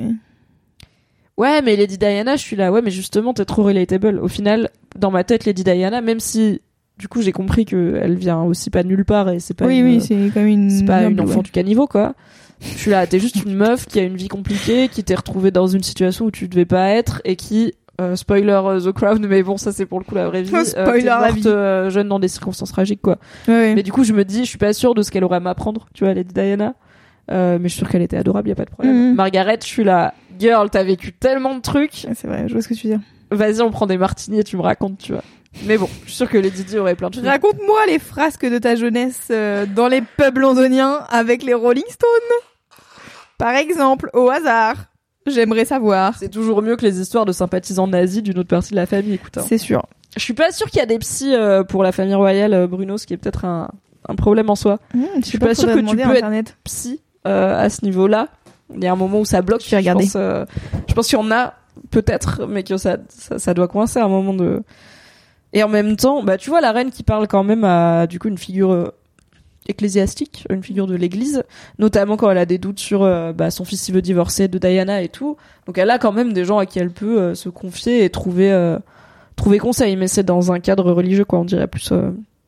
Ouais, mais Lady Diana, je suis là, ouais, mais justement, t'es trop relatable. Au final, dans ma tête, Lady Diana, même si, du coup, j'ai compris qu'elle vient aussi pas de nulle part et c'est pas c'est comme une enfant du caniveau, quoi. Je suis là, t'es juste une meuf qui a une vie compliquée, qui t'est retrouvée dans une situation où tu devais pas être et qui, spoiler The Crown, mais bon, ça c'est pour le coup la vraie vie, spoiler t'es morte, la vie. jeune dans des circonstances tragiques, quoi. Ouais. Mais du coup, je me dis, je suis pas sûre de ce qu'elle aurait à m'apprendre, tu vois, Lady Diana. Mais je suis sûre qu'elle était adorable, y a pas de problème. Margaret, je suis là, girl, t'as vécu tellement de trucs. C'est vrai, je vois ce que tu veux dire. Vas-y, on prend des martinis et tu me racontes, tu vois. Mais bon, je suis sûre que Lady Di aurait plein de choses. Raconte-moi les frasques de ta jeunesse dans les pubs londoniens avec les Rolling Stones. Par exemple, au hasard. J'aimerais savoir. C'est toujours mieux que les histoires de sympathisants nazis d'une autre partie de la famille, écoute. Hein. C'est sûr. Je suis pas sûre qu'il y a des psys pour la famille royale, Bruno, ce qui est peut-être un problème en soi. Je suis pas sûre que tu peux être psy à ce niveau-là. Il y a un moment où ça bloque. Je vais regarder. Je pense qu'il y en a peut-être, mais que ça doit coincer à un moment de... Et en même temps, bah tu vois la reine qui parle quand même à du coup une figure ecclésiastique, une figure de l'église, notamment quand elle a des doutes sur son fils s'il veut divorcer de Diana et tout. Donc elle a quand même des gens à qui elle peut se confier et trouver conseil, mais c'est dans un cadre religieux, quoi. On dirait plus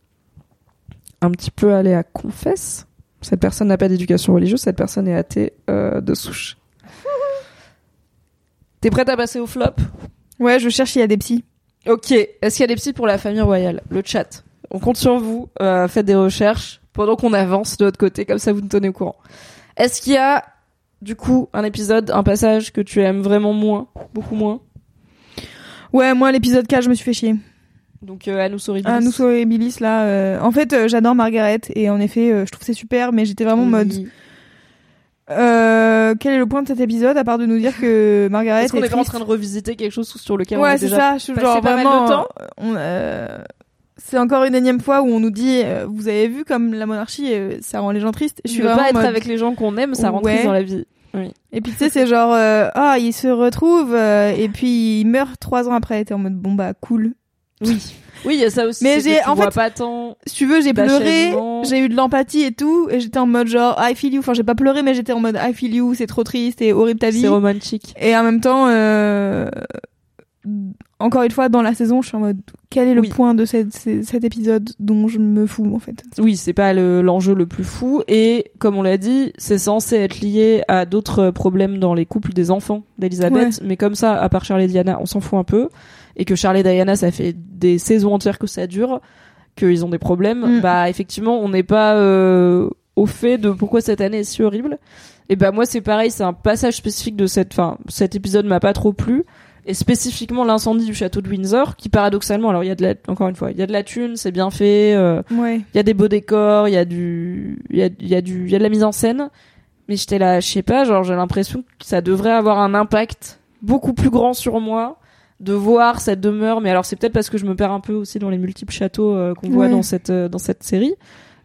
un petit peu aller à confesse. Cette personne n'a pas d'éducation religieuse, cette personne est athée de souche. T'es prête à passer au flop? Ouais, je cherche s'il y a des psys. Ok, est-ce qu'il y a des psys pour la famille royale? Le chat. On compte sur vous, faites des recherches pendant qu'on avance de l'autre côté, comme ça vous nous tenez au courant. Est-ce qu'il y a, du coup, un épisode, un passage que tu aimes vraiment moins, beaucoup moins? Ouais, moi l'épisode 4, je me suis fait chier. Donc Anus Horribilis. Anus Horribilis, là, en fait, j'adore Margaret, et en effet, je trouve c'est super, mais j'étais vraiment en mode... quel est le point de cet épisode à part de nous dire que Margaret est-ce qu'on est pas en train de revisiter quelque chose sur lequel on a déjà ça, je suis genre pas vraiment mal de temps. C'est encore une énième fois où on nous dit vous avez vu comme la monarchie ça rend les gens tristes. Je veux pas être avec les gens qu'on aime, ça rend triste dans la vie. Oui. Et puis tu sais c'est genre ils se retrouvent et puis ils meurent 3 ans après. T'es en mode bon bah cool. Oui, il y a ça aussi. Mais j'ai en fait pas tant. Si tu veux, j'ai pleuré, j'ai eu de l'empathie et tout, et j'étais en mode genre I feel you. Enfin, j'ai pas pleuré, mais j'étais en mode I feel you. C'est trop triste et horrible ta vie. C'est romantique. Et en même temps, encore une fois, dans la saison, je suis en mode quel est le point de cet épisode dont je me fous en fait. Oui, c'est pas l'enjeu le plus fou, et comme on l'a dit, c'est censé être lié à d'autres problèmes dans les couples des enfants d'Elisabeth, mais comme ça, à part Charles et Diana, on s'en fout un peu. Et que Charles et Diana, ça fait des saisons entières que ça dure, qu'ils ont des problèmes, bah effectivement, on n'est pas au fait de pourquoi cette année est si horrible. Et bah moi, c'est pareil, c'est un passage spécifique de cet épisode m'a pas trop plu, et spécifiquement l'incendie du château de Windsor, qui paradoxalement, alors encore une fois, il y a de la thune, c'est bien fait, il y a des beaux décors, il y a de la mise en scène, mais j'étais là, je sais pas, genre j'ai l'impression que ça devrait avoir un impact beaucoup plus grand sur moi, de voir cette demeure, mais alors c'est peut-être parce que je me perds un peu aussi dans les multiples châteaux qu'on voit dans cette série,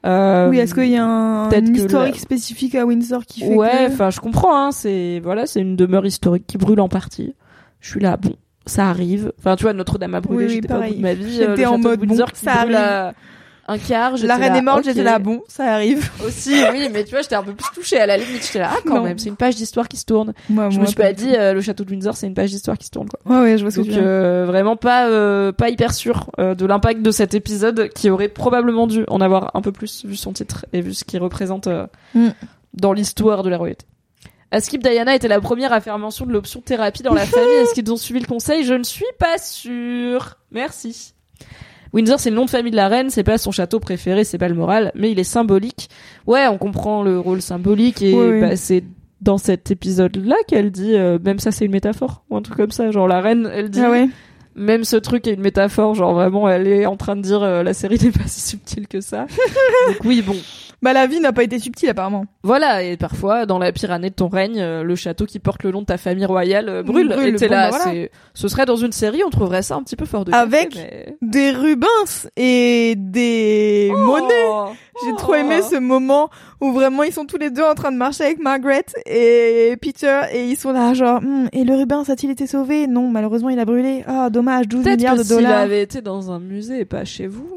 Oui, est-ce qu'il y a une historique spécifique à Windsor qui fait ouais, enfin, je comprends, hein, c'est une demeure historique qui brûle en partie. Je suis là, bon, ça arrive. Enfin, tu vois, Notre-Dame a brûlé, j'étais pas au bout de ma vie. J'étais en mode Windsor bon, ça arrive. Un quart, la reine est morte, j'étais là, bon, ça arrive. Aussi, oui, mais tu vois, j'étais un peu plus touchée à la limite, j'étais là, quand même, c'est une page d'histoire qui se tourne. Je me suis pas dit, le château de Windsor, c'est une page d'histoire qui se tourne, quoi. Ouais, je vois ce que tu veux dire. Vraiment pas hyper sûr de l'impact de cet épisode qui aurait probablement dû en avoir un peu plus vu son titre et vu ce qu'il représente dans l'histoire de la royauté. Skip Diana était la première à faire mention de l'option thérapie dans la famille. Est-ce qu'ils ont suivi le conseil? Je ne suis pas sûre. Merci. Windsor, c'est le nom de famille de la reine, c'est pas son château préféré, c'est pas le moral, mais il est symbolique. Ouais, on comprend le rôle symbolique et bah, c'est dans cet épisode-là qu'elle dit, même ça c'est une métaphore, ou un truc comme ça, genre la reine, elle dit, même ce truc est une métaphore, genre vraiment elle est en train de dire la série n'est pas si subtile que ça. Donc oui, bon. Bah la vie n'a pas été subtile apparemment. Voilà, et parfois dans la pire année de ton règne, le château qui porte le nom de ta famille royale brûle. Et t'es là, voilà. Ce serait dans une série, on trouverait ça un petit peu fort de avec mais... des Rubens et des monnaies. J'ai trop aimé ce moment où vraiment ils sont tous les deux en train de marcher avec Margaret et Peter et ils sont là genre et le Rubens a-t-il été sauvé? Non, malheureusement il a brûlé. Ah, dommage, 12 milliards de dollars. Peut-être que s'il avait été dans un musée et pas chez vous.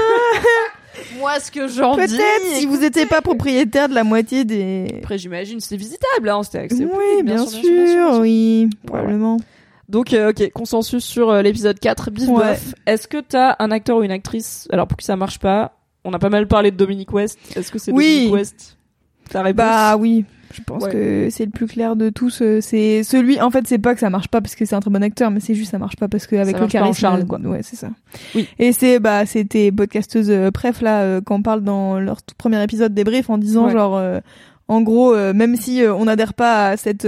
Moi, ce que j'en dis... Peut-être, si vous n'étiez pas propriétaire de la moitié des... Après, j'imagine, c'était visitable, hein, c'était accès public. Oui, bien sûr, oui, probablement. Donc, ok, consensus sur l'épisode 4, Biff Boff. Est-ce que t'as un acteur ou une actrice, alors pour qui ça marche pas, on a pas mal parlé de Dominic West, est-ce que c'est Dominic West? Ta réponse? Bah oui. Je pense que c'est le plus clair de tous. C'est celui. En fait, c'est pas que ça marche pas parce que c'est un très bon acteur, mais c'est juste ça marche pas parce que avec le charisme. Charles, quoi. Ouais, c'est ça. Oui. Et c'était podcasteuse Pref là quand on parle dans leur tout premier épisode débrief en disant genre en gros même si on n'adhère pas à cette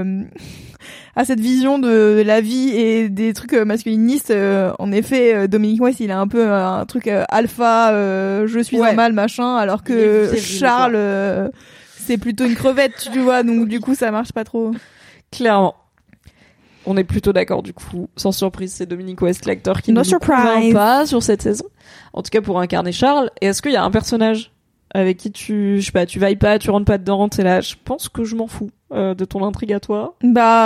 vision de la vie et des trucs masculinistes, en effet Dominic West il a un peu un truc alpha, je suis un mâle machin, alors que Charles c'est plutôt une crevette, tu vois, donc du coup ça marche pas trop. Clairement. On est plutôt d'accord du coup. Sans surprise, c'est Dominic West, l'acteur qui ne nous convainc pas sur cette saison. En tout cas pour incarner Charles. Et est-ce qu'il y a un personnage avec qui tu vailles pas, tu rentres pas dedans, t'es là, je pense que je m'en fous de ton intrigue à toi?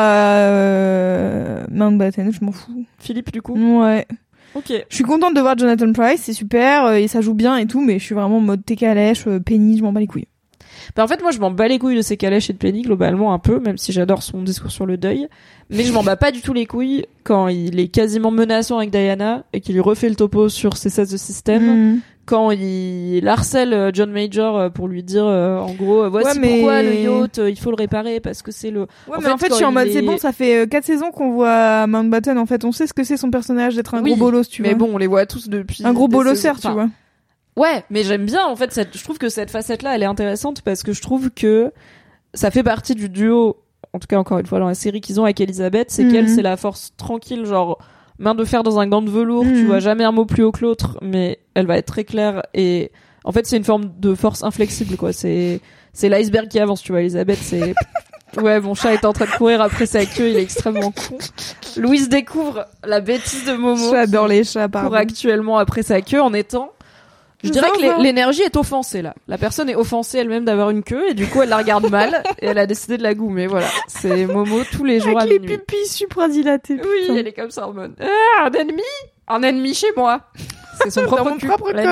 Mountbatten, je m'en fous. Philippe du coup? Ouais. Ok. Je suis contente de voir Jonathan Pryce, c'est super, et ça joue bien et tout, mais je suis vraiment en mode thé calèche, Penny, je m'en bats les couilles. Bah en fait moi je m'en bats les couilles de ses calèches et de Penny globalement un peu, même si j'adore son discours sur le deuil, mais je m'en bats pas du tout les couilles quand il est quasiment menaçant avec Diana et qu'il lui refait le topo sur ses 16 de système, quand il harcèle John Major pour lui dire en gros voici pourquoi le yacht il faut le réparer parce que c'est le... Ouais, mais en fait je suis en mode c'est bon, ça fait 4 saisons qu'on voit Mountbatten, en fait on sait ce que c'est son personnage d'être un gros bolos, tu vois. Mais bon, on les voit tous depuis un gros bolosseur, tu vois. Ouais, mais j'aime bien en fait je trouve que cette facette-là elle est intéressante parce que je trouve que ça fait partie du duo, en tout cas encore une fois dans la série qu'ils ont avec Elisabeth, c'est qu'elle c'est la force tranquille, genre main de fer dans un gant de velours, tu vois jamais un mot plus haut que l'autre, mais elle va être très claire et en fait c'est une forme de force inflexible quoi, c'est l'iceberg qui avance, tu vois. Elisabeth c'est ouais, mon chat est en train de courir après sa queue, il est extrêmement con. Louise découvre la bêtise de Momo. J'adore les chats, pardon. Court actuellement après sa queue en étant... Je dirais que l'énergie est offensée là. La personne est offensée elle-même d'avoir une queue et du coup elle la regarde mal et elle a décidé de la goumer. Voilà, c'est Momo tous les jours avec à minuit. Avec les pupilles supradilatées. Oui, putain. Elle est comme ça en mode un ennemi chez moi. C'est son propre cul.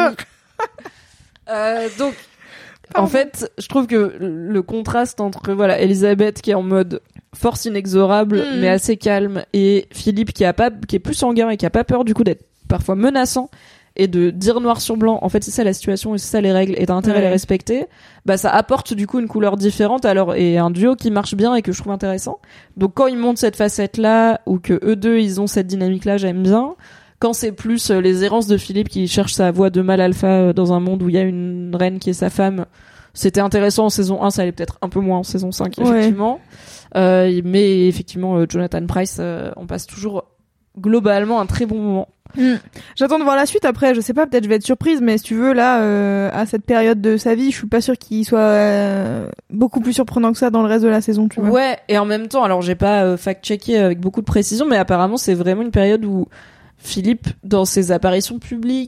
Donc en fait, je trouve que le contraste entre voilà Elisabeth qui est en mode force inexorable mais assez calme et Philippe qui est plus sanguin et qui a pas peur du coup d'être parfois menaçant et de dire noir sur blanc, en fait c'est ça la situation et c'est ça les règles et t'as intérêt à les respecter, bah ça apporte du coup une couleur différente alors et un duo qui marche bien et que je trouve intéressant. Donc quand ils montent cette facette là ou que eux deux ils ont cette dynamique là, j'aime bien. Quand c'est plus les errances de Philippe qui cherche sa voie de mâle alpha dans un monde où il y a une reine qui est sa femme, c'était intéressant en saison 1, ça allait peut-être un peu moins en saison 5 effectivement. Mais effectivement Jonathan Pryce, on passe toujours globalement un très bon moment. J'attends de voir la suite après, je sais pas, peut-être je vais être surprise, mais si tu veux là à cette période de sa vie je suis pas sûre qu'il soit beaucoup plus surprenant que ça dans le reste de la saison, tu vois. Ouais, et en même temps alors j'ai pas fact-checké avec beaucoup de précision mais apparemment c'est vraiment une période où Philippe dans ses apparitions publiques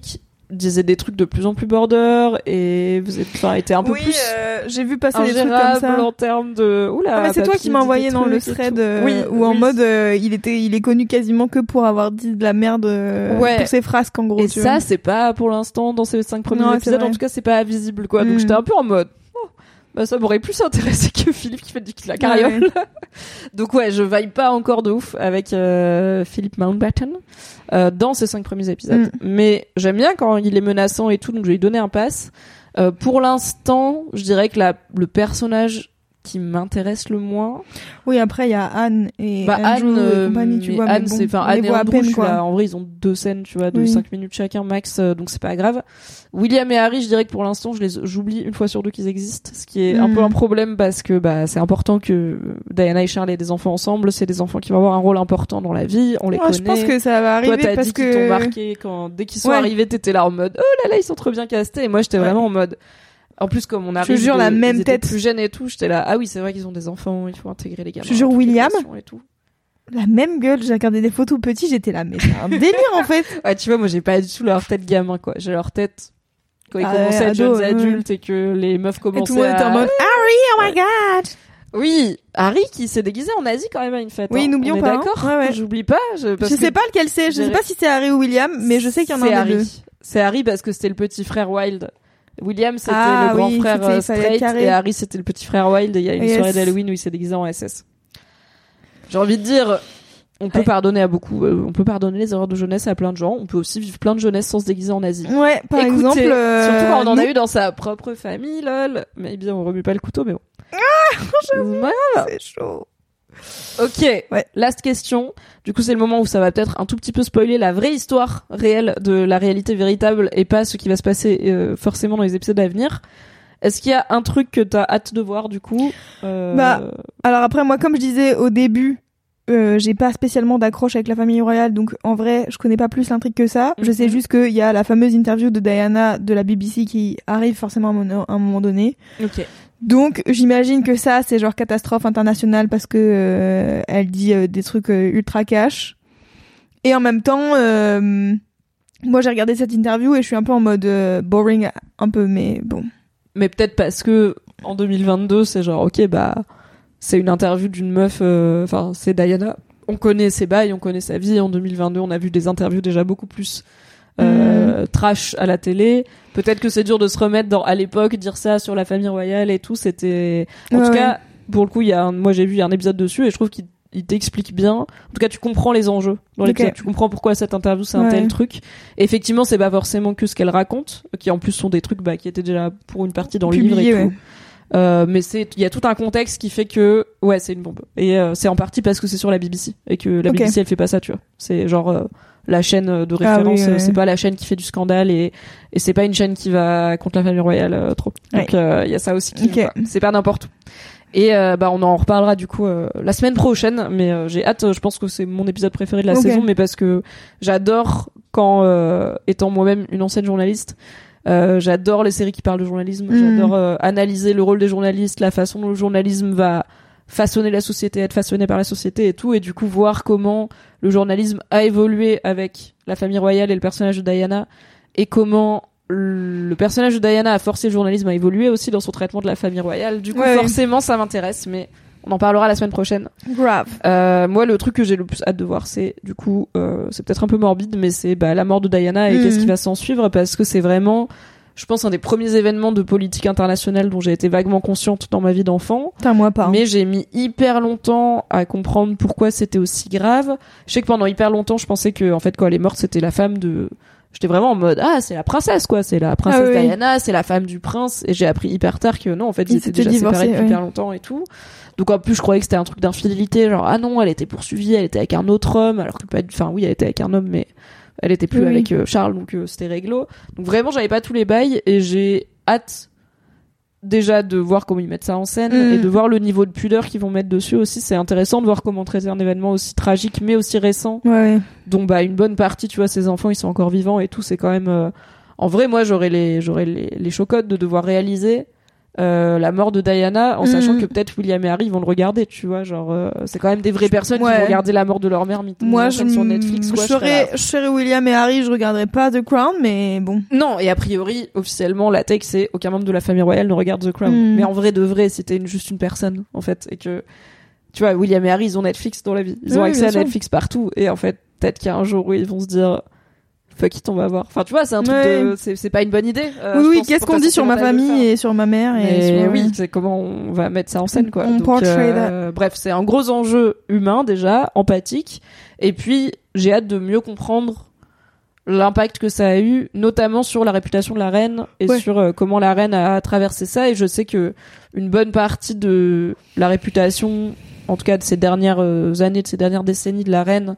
disait des trucs de plus en plus border et vous été un peu plus j'ai vu passer des trucs comme ça en termes de mais c'est toi qui m'as envoyé dans le thread où en mode il est connu quasiment que pour avoir dit de la merde pour ses frasques en gros et ça c'est pas pour l'instant dans ces 5 premiers épisodes en tout cas c'est pas visible quoi donc j'étais un peu en mode ça m'aurait plus intéressé que Philippe qui fait du la carriole. Ouais. Donc je vibe pas encore de ouf avec Philippe Mountbatten dans ces 5 premiers épisodes. Mais j'aime bien quand il est menaçant et tout, donc je vais lui donner un pass. Pour l'instant, je dirais que le personnage qui m'intéresse le moins. Oui, après il y a Anne et Andrew et compagnie, tu vois. Anne, Anne et Andrew, en vrai, ils ont 2 scènes, tu vois, de 5 minutes chacun max, donc c'est pas grave. William et Harry, je dirais que pour l'instant, j'oublie une fois sur 2 qu'ils existent, ce qui est un peu un problème parce que c'est important que Diana et Charles aient des enfants ensemble, c'est des enfants qui vont avoir un rôle important dans la vie, on les connaît. Je pense que ça va arriver. Toi, t'as dit qu'ils t'ont marqué dès qu'ils sont arrivés, t'étais là en mode, oh là là, ils sont trop bien castés, et moi j'étais vraiment en mode, en plus, comme on arrive, je jure, la même tête plus jeune et tout, j'étais là, ah oui, c'est vrai qu'ils ont des enfants, il faut intégrer les gamins. Je jure, William, et tout. La même gueule, j'ai regardé des photos petits, j'étais là, mais c'est un délire, en fait. Ouais, tu vois, moi, j'ai pas du tout leur tête gamin, quoi. J'ai leur tête, quand ils commençaient à être jeunes adultes et que les meufs commençaient et tout le monde était en mode, Harry, oh my god! Oui, Harry qui s'est déguisé en Asie quand même à une fête. Oui, n'oublions pas. D'accord. J'oublie pas. Je sais pas lequel c'est. Je sais pas si c'est Harry ou William, mais je sais qu'il y en a un des deux. C'est Harry parce que c'était le petit frère Wilde. William c'était le grand frère straight et Harry c'était le petit frère Wilde et il y a une soirée d'Halloween où il s'est déguisé en SS. J'ai envie de dire, on peut pardonner à beaucoup, on peut pardonner les erreurs de jeunesse à plein de gens, on peut aussi vivre plein de jeunesse sans se déguiser en Asie. Ouais, par exemple, surtout quand on en a eu dans sa propre famille, lol. Mais bien on remue pas le couteau, mais bon. C'est chaud. Ok, last question. Du coup, c'est le moment où ça va peut-être un tout petit peu spoiler la vraie histoire réelle de la réalité véritable et pas ce qui va se passer forcément dans les épisodes à venir. Est-ce qu'il y a un truc que t'as hâte de voir du coup alors après moi, comme je disais au début, j'ai pas spécialement d'accroche avec la famille royale, donc en vrai, je connais pas plus l'intrigue que ça. Je sais juste qu'il y a la fameuse interview de Diana de la BBC qui arrive forcément à un moment donné. Ok. Donc j'imagine que ça c'est genre catastrophe internationale parce que elle dit des trucs ultra cash. Et en même temps moi j'ai regardé cette interview et je suis un peu en mode boring un peu, mais bon. Mais peut-être parce que en 2022 c'est genre ok c'est une interview d'une meuf, c'est Diana. On connaît ses bails, on connaît sa vie. En 2022 on a vu des interviews déjà beaucoup plus trash à la télé. Peut-être que c'est dur de se remettre à l'époque, dire ça sur la famille royale et tout, c'était en tout cas pour le coup moi j'ai vu un épisode dessus et je trouve qu'il t'explique bien. En tout cas tu comprends les enjeux dans l'épisode, tu comprends pourquoi cette interview c'est un tel truc. Et effectivement c'est pas forcément que ce qu'elle raconte, qui en plus sont des trucs qui étaient déjà pour une partie dans le livre et tout. Mais il y a tout un contexte qui fait que c'est une bombe et c'est en partie parce que c'est sur la BBC et que la BBC elle fait pas ça, tu vois. C'est genre la chaîne de référence, c'est pas la chaîne qui fait du scandale et c'est pas une chaîne qui va contre la famille royale trop. Donc il y a ça aussi qui c'est pas n'importe où. Et on en reparlera du coup la semaine prochaine, mais j'ai hâte. Je pense que c'est mon épisode préféré de la saison, mais parce que j'adore quand étant moi-même une ancienne journaliste, j'adore les séries qui parlent de journalisme. J'adore analyser le rôle des journalistes, la façon dont le journalisme va façonner la société, être façonné par la société et tout, et du coup voir comment le journalisme a évolué avec la famille royale et le personnage de Diana, et comment le personnage de Diana a forcé le journalisme à évoluer aussi dans son traitement de la famille royale. Du coup forcément ça m'intéresse, mais on en parlera la semaine prochaine. Grave. Moi le truc que j'ai le plus hâte de voir c'est du coup c'est peut-être un peu morbide, mais c'est la mort de Diana et qu'est-ce qui va s'en suivre, parce que c'est vraiment, je pense, un des premiers événements de politique internationale dont j'ai été vaguement consciente dans ma vie d'enfant. Moi pas. Mais j'ai mis hyper longtemps à comprendre pourquoi c'était aussi grave. Je sais que pendant hyper longtemps, je pensais que, en fait, quand elle est morte, c'était la femme de... J'étais vraiment en mode, c'est la princesse, quoi. C'est la princesse Diana, c'est la femme du prince. Et j'ai appris hyper tard que non, en fait, ils étaient déjà séparés depuis hyper longtemps et tout. Donc, en plus, je croyais que c'était un truc d'infidélité. Genre, non, elle était poursuivie, elle était avec un autre homme. Alors que oui, elle était avec un homme, mais elle était plus avec Charles, donc c'était réglo. Donc vraiment, j'avais pas tous les bails et j'ai hâte déjà de voir comment ils mettent ça en scène et de voir le niveau de pudeur qu'ils vont mettre dessus aussi. C'est intéressant de voir comment traiter un événement aussi tragique mais aussi récent. dont une bonne partie, tu vois, ses enfants ils sont encore vivants et tout. C'est quand même en vrai, moi j'aurais les chocottes de devoir réaliser la mort de Diana en sachant que peut-être William et Harry vont le regarder, tu vois, genre c'est quand même des vraies personnes qui vont regarder la mort de leur mère moi sur Netflix, quoi. Je serais William et Harry, je regarderais pas The Crown, mais bon. Non, et a priori officiellement la take c'est aucun membre de la famille royale ne regarde The Crown, mais en vrai de vrai c'était juste une personne en fait, et que tu vois, William et Harry ils ont Netflix dans la vie, ils ont accès à Netflix partout, et en fait peut-être qu'il y a un jour où ils vont se dire fuck it, on va voir. Enfin, tu vois, c'est un truc c'est pas une bonne idée. Oui, qu'est-ce qu'on dit sur ma famille et sur ma mère et oui, c'est comment on va mettre ça en scène, quoi. Bref, c'est un gros enjeu humain, déjà, empathique. Et puis, j'ai hâte de mieux comprendre l'impact que ça a eu, notamment sur la réputation de la reine et sur comment la reine a traversé ça. Et je sais que une bonne partie de la réputation, en tout cas de ces dernières années, de ces dernières décennies de la reine,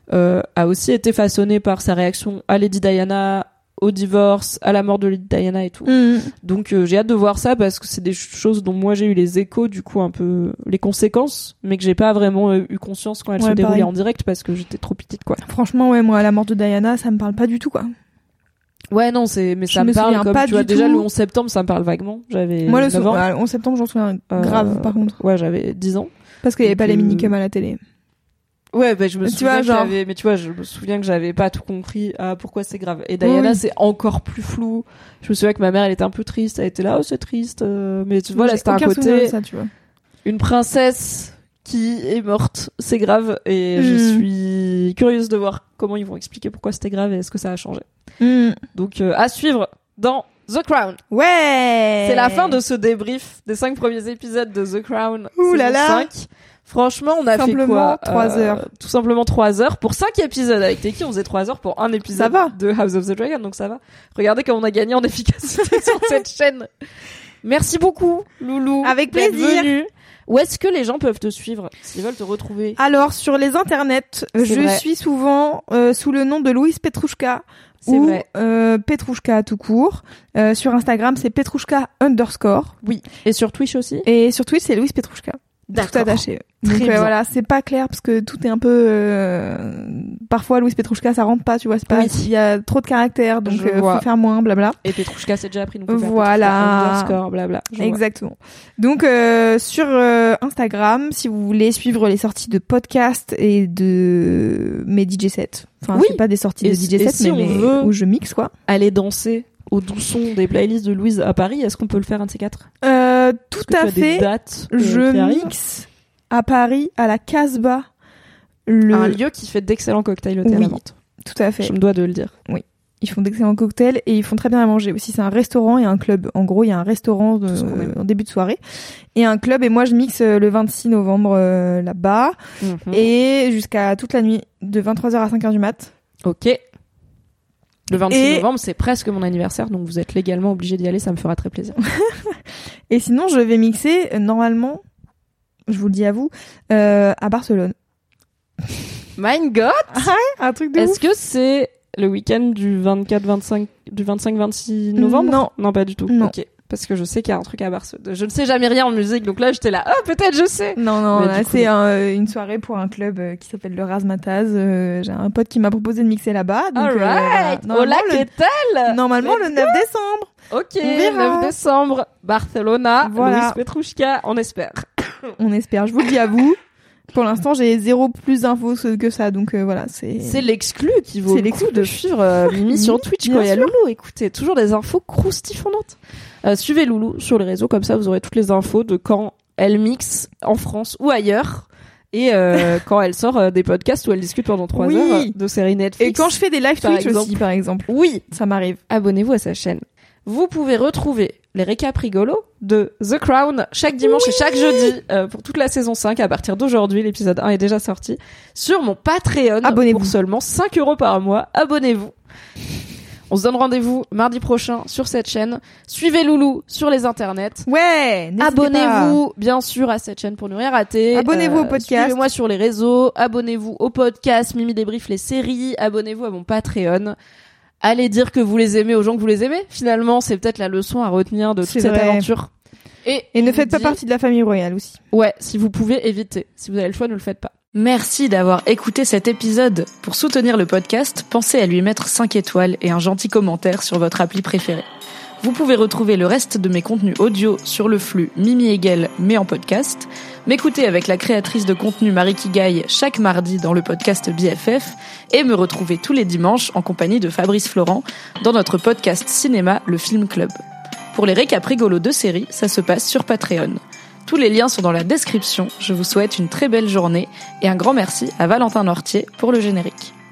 a aussi été façonné par sa réaction à Lady Diana, au divorce, à la mort de Lady Diana et tout. Donc j'ai hâte de voir ça parce que c'est des choses dont moi j'ai eu les échos, du coup un peu les conséquences, mais que j'ai pas vraiment eu conscience quand elles se déroulaient en direct parce que j'étais trop petite, quoi. Franchement, moi la mort de Diana, ça me parle pas du tout, quoi. Ouais, non, mais ça me parle comme, tu vois, déjà le 11 septembre, ça me parle vaguement. Moi, le 11 septembre, j'en souviens grave, par contre. Ouais, j'avais 10 ans. Parce qu'il y avait pas les minicums à la télé. Ouais, je me souviens je me souviens que j'avais pas tout compris pourquoi c'est grave. Et Diana, c'est encore plus flou. Je me souviens que ma mère, elle était un peu triste, elle était là, c'est triste, mais tu vois, là, c'était un côté, ça, tu vois. Une princesse qui est morte, c'est grave, et je suis curieuse de voir comment ils vont expliquer pourquoi c'était grave et est-ce que ça a changé. Donc, à suivre dans The Crown. Ouais! C'est la fin de ce débrief des 5 premiers épisodes de The Crown. Ouh là là! 5. Franchement, on a fait quoi? 3 heures. Tout simplement 3 heures pour 5 épisodes. Avec Teki, on faisait 3 heures pour un épisode de House of the Dragon, donc ça va. Regardez comme on a gagné en efficacité sur cette chaîne. Merci beaucoup, Loulou. Avec plaisir. Venue. Où est-ce que les gens peuvent te suivre s'ils veulent te retrouver? Alors, sur les internets, je suis souvent sous le nom de Louise Petrouchka. C'est vrai. Petrouchka tout court. Sur Instagram, c'est Petrouchka _. Oui. Et sur Twitch aussi? Et sur Twitch, c'est Louise Petrouchka. D'accord. Tout attaché. Donc voilà, c'est pas clair parce que tout est un peu parfois Louise Petrouchka ça rentre pas, tu vois, c'est pas il y a trop de caractères, donc faut faire moins, blabla. Et Petrouchka c'est déjà appris, donc voilà, blabla. Exactement. Donc sur Instagram, si vous voulez suivre les sorties de podcasts et de mes DJ sets. Enfin, c'est pas des sorties de DJ sets, si mais où je mixe, quoi. Aller danser au doux son des playlists de Louise à Paris, est-ce qu'on peut le faire un de ces 4? Tout à fait. Dates, je mixe à Paris, à la Casbah. Un lieu qui fait d'excellents cocktails au thé à la menthe. Tout à fait. Je me dois de le dire. Oui. Ils font d'excellents cocktails et ils font très bien à manger aussi. C'est un restaurant et un club. En gros, il y a un restaurant en début de soirée et un club. Et moi, je mixe le 26 novembre là-bas et jusqu'à toute la nuit, de 23h à 5h du mat. Ok. Le 26 novembre, c'est presque mon anniversaire, donc vous êtes légalement obligé d'y aller, ça me fera très plaisir. Et sinon, je vais mixer, normalement, je vous le dis à vous, à Barcelone. My God! Un truc de Est-ce que c'est le week-end du 25-26 novembre? Non, pas du tout. Non. Ok. Parce que je sais qu'il y a un truc à Barcelone. Je ne sais jamais rien en musique, donc là j'étais là, peut-être je sais. Non, là, c'est une soirée pour un club qui s'appelle le Razmataz. J'ai un pote qui m'a proposé de mixer là-bas. Donc, alright! Hola, ¿qué tal? Normalement, le 9 décembre. Ok, 9 décembre, Barcelona, voilà. Louise Petrouchka, on espère. On espère, je vous le dis à vous. Pour l'instant, j'ai 0 plus d'infos que ça, donc voilà, c'est l'exclu qui vaut le coup de suivre Mimi sur Twitch quand il y a Loulou. Écoutez, toujours des infos croustifonantes. Suivez Loulou sur les réseaux, comme ça vous aurez toutes les infos de quand elle mixe en France ou ailleurs. Et quand elle sort des podcasts où elle discute pendant 3 heures de séries Netflix. Et quand je fais des live Twitch aussi, par exemple. Oui, ça m'arrive. Abonnez-vous à sa chaîne. Vous pouvez retrouver les récaps rigolos de The Crown chaque dimanche et chaque jeudi pour toute la saison 5 à partir d'aujourd'hui. L'épisode 1 est déjà sorti sur mon Patreon. Abonnez-vous. Pour seulement 5 € par mois. Abonnez-vous. On se donne rendez-vous mardi prochain sur cette chaîne. Suivez Loulou sur les internets. Ouais, abonnez-vous bien sûr à cette chaîne pour ne rien rater. Abonnez-vous au podcast. Suivez-moi sur les réseaux. Abonnez-vous au podcast Mimi débrief les séries. Abonnez-vous à mon Patreon. Allez dire que vous les aimez aux gens que vous les aimez. Finalement, c'est peut-être la leçon à retenir de toute cette aventure. Et ne faites pas partie de la famille royale aussi. Ouais, si vous pouvez, évitez. Si vous avez le choix, ne le faites pas. Merci d'avoir écouté cet épisode. Pour soutenir le podcast, pensez à lui mettre 5 étoiles et un gentil commentaire sur votre appli préférée. Vous pouvez retrouver le reste de mes contenus audio sur le flux Mimi Hegel, mais en podcast, m'écouter avec la créatrice de contenu Marie Kigaille chaque mardi dans le podcast BFF et me retrouver tous les dimanches en compagnie de Fabrice Florent dans notre podcast cinéma Le Film Club. Pour les récaps rigolos de séries, ça se passe sur Patreon. Tous les liens sont dans la description. Je vous souhaite une très belle journée et un grand merci à Valentin Nortier pour le générique.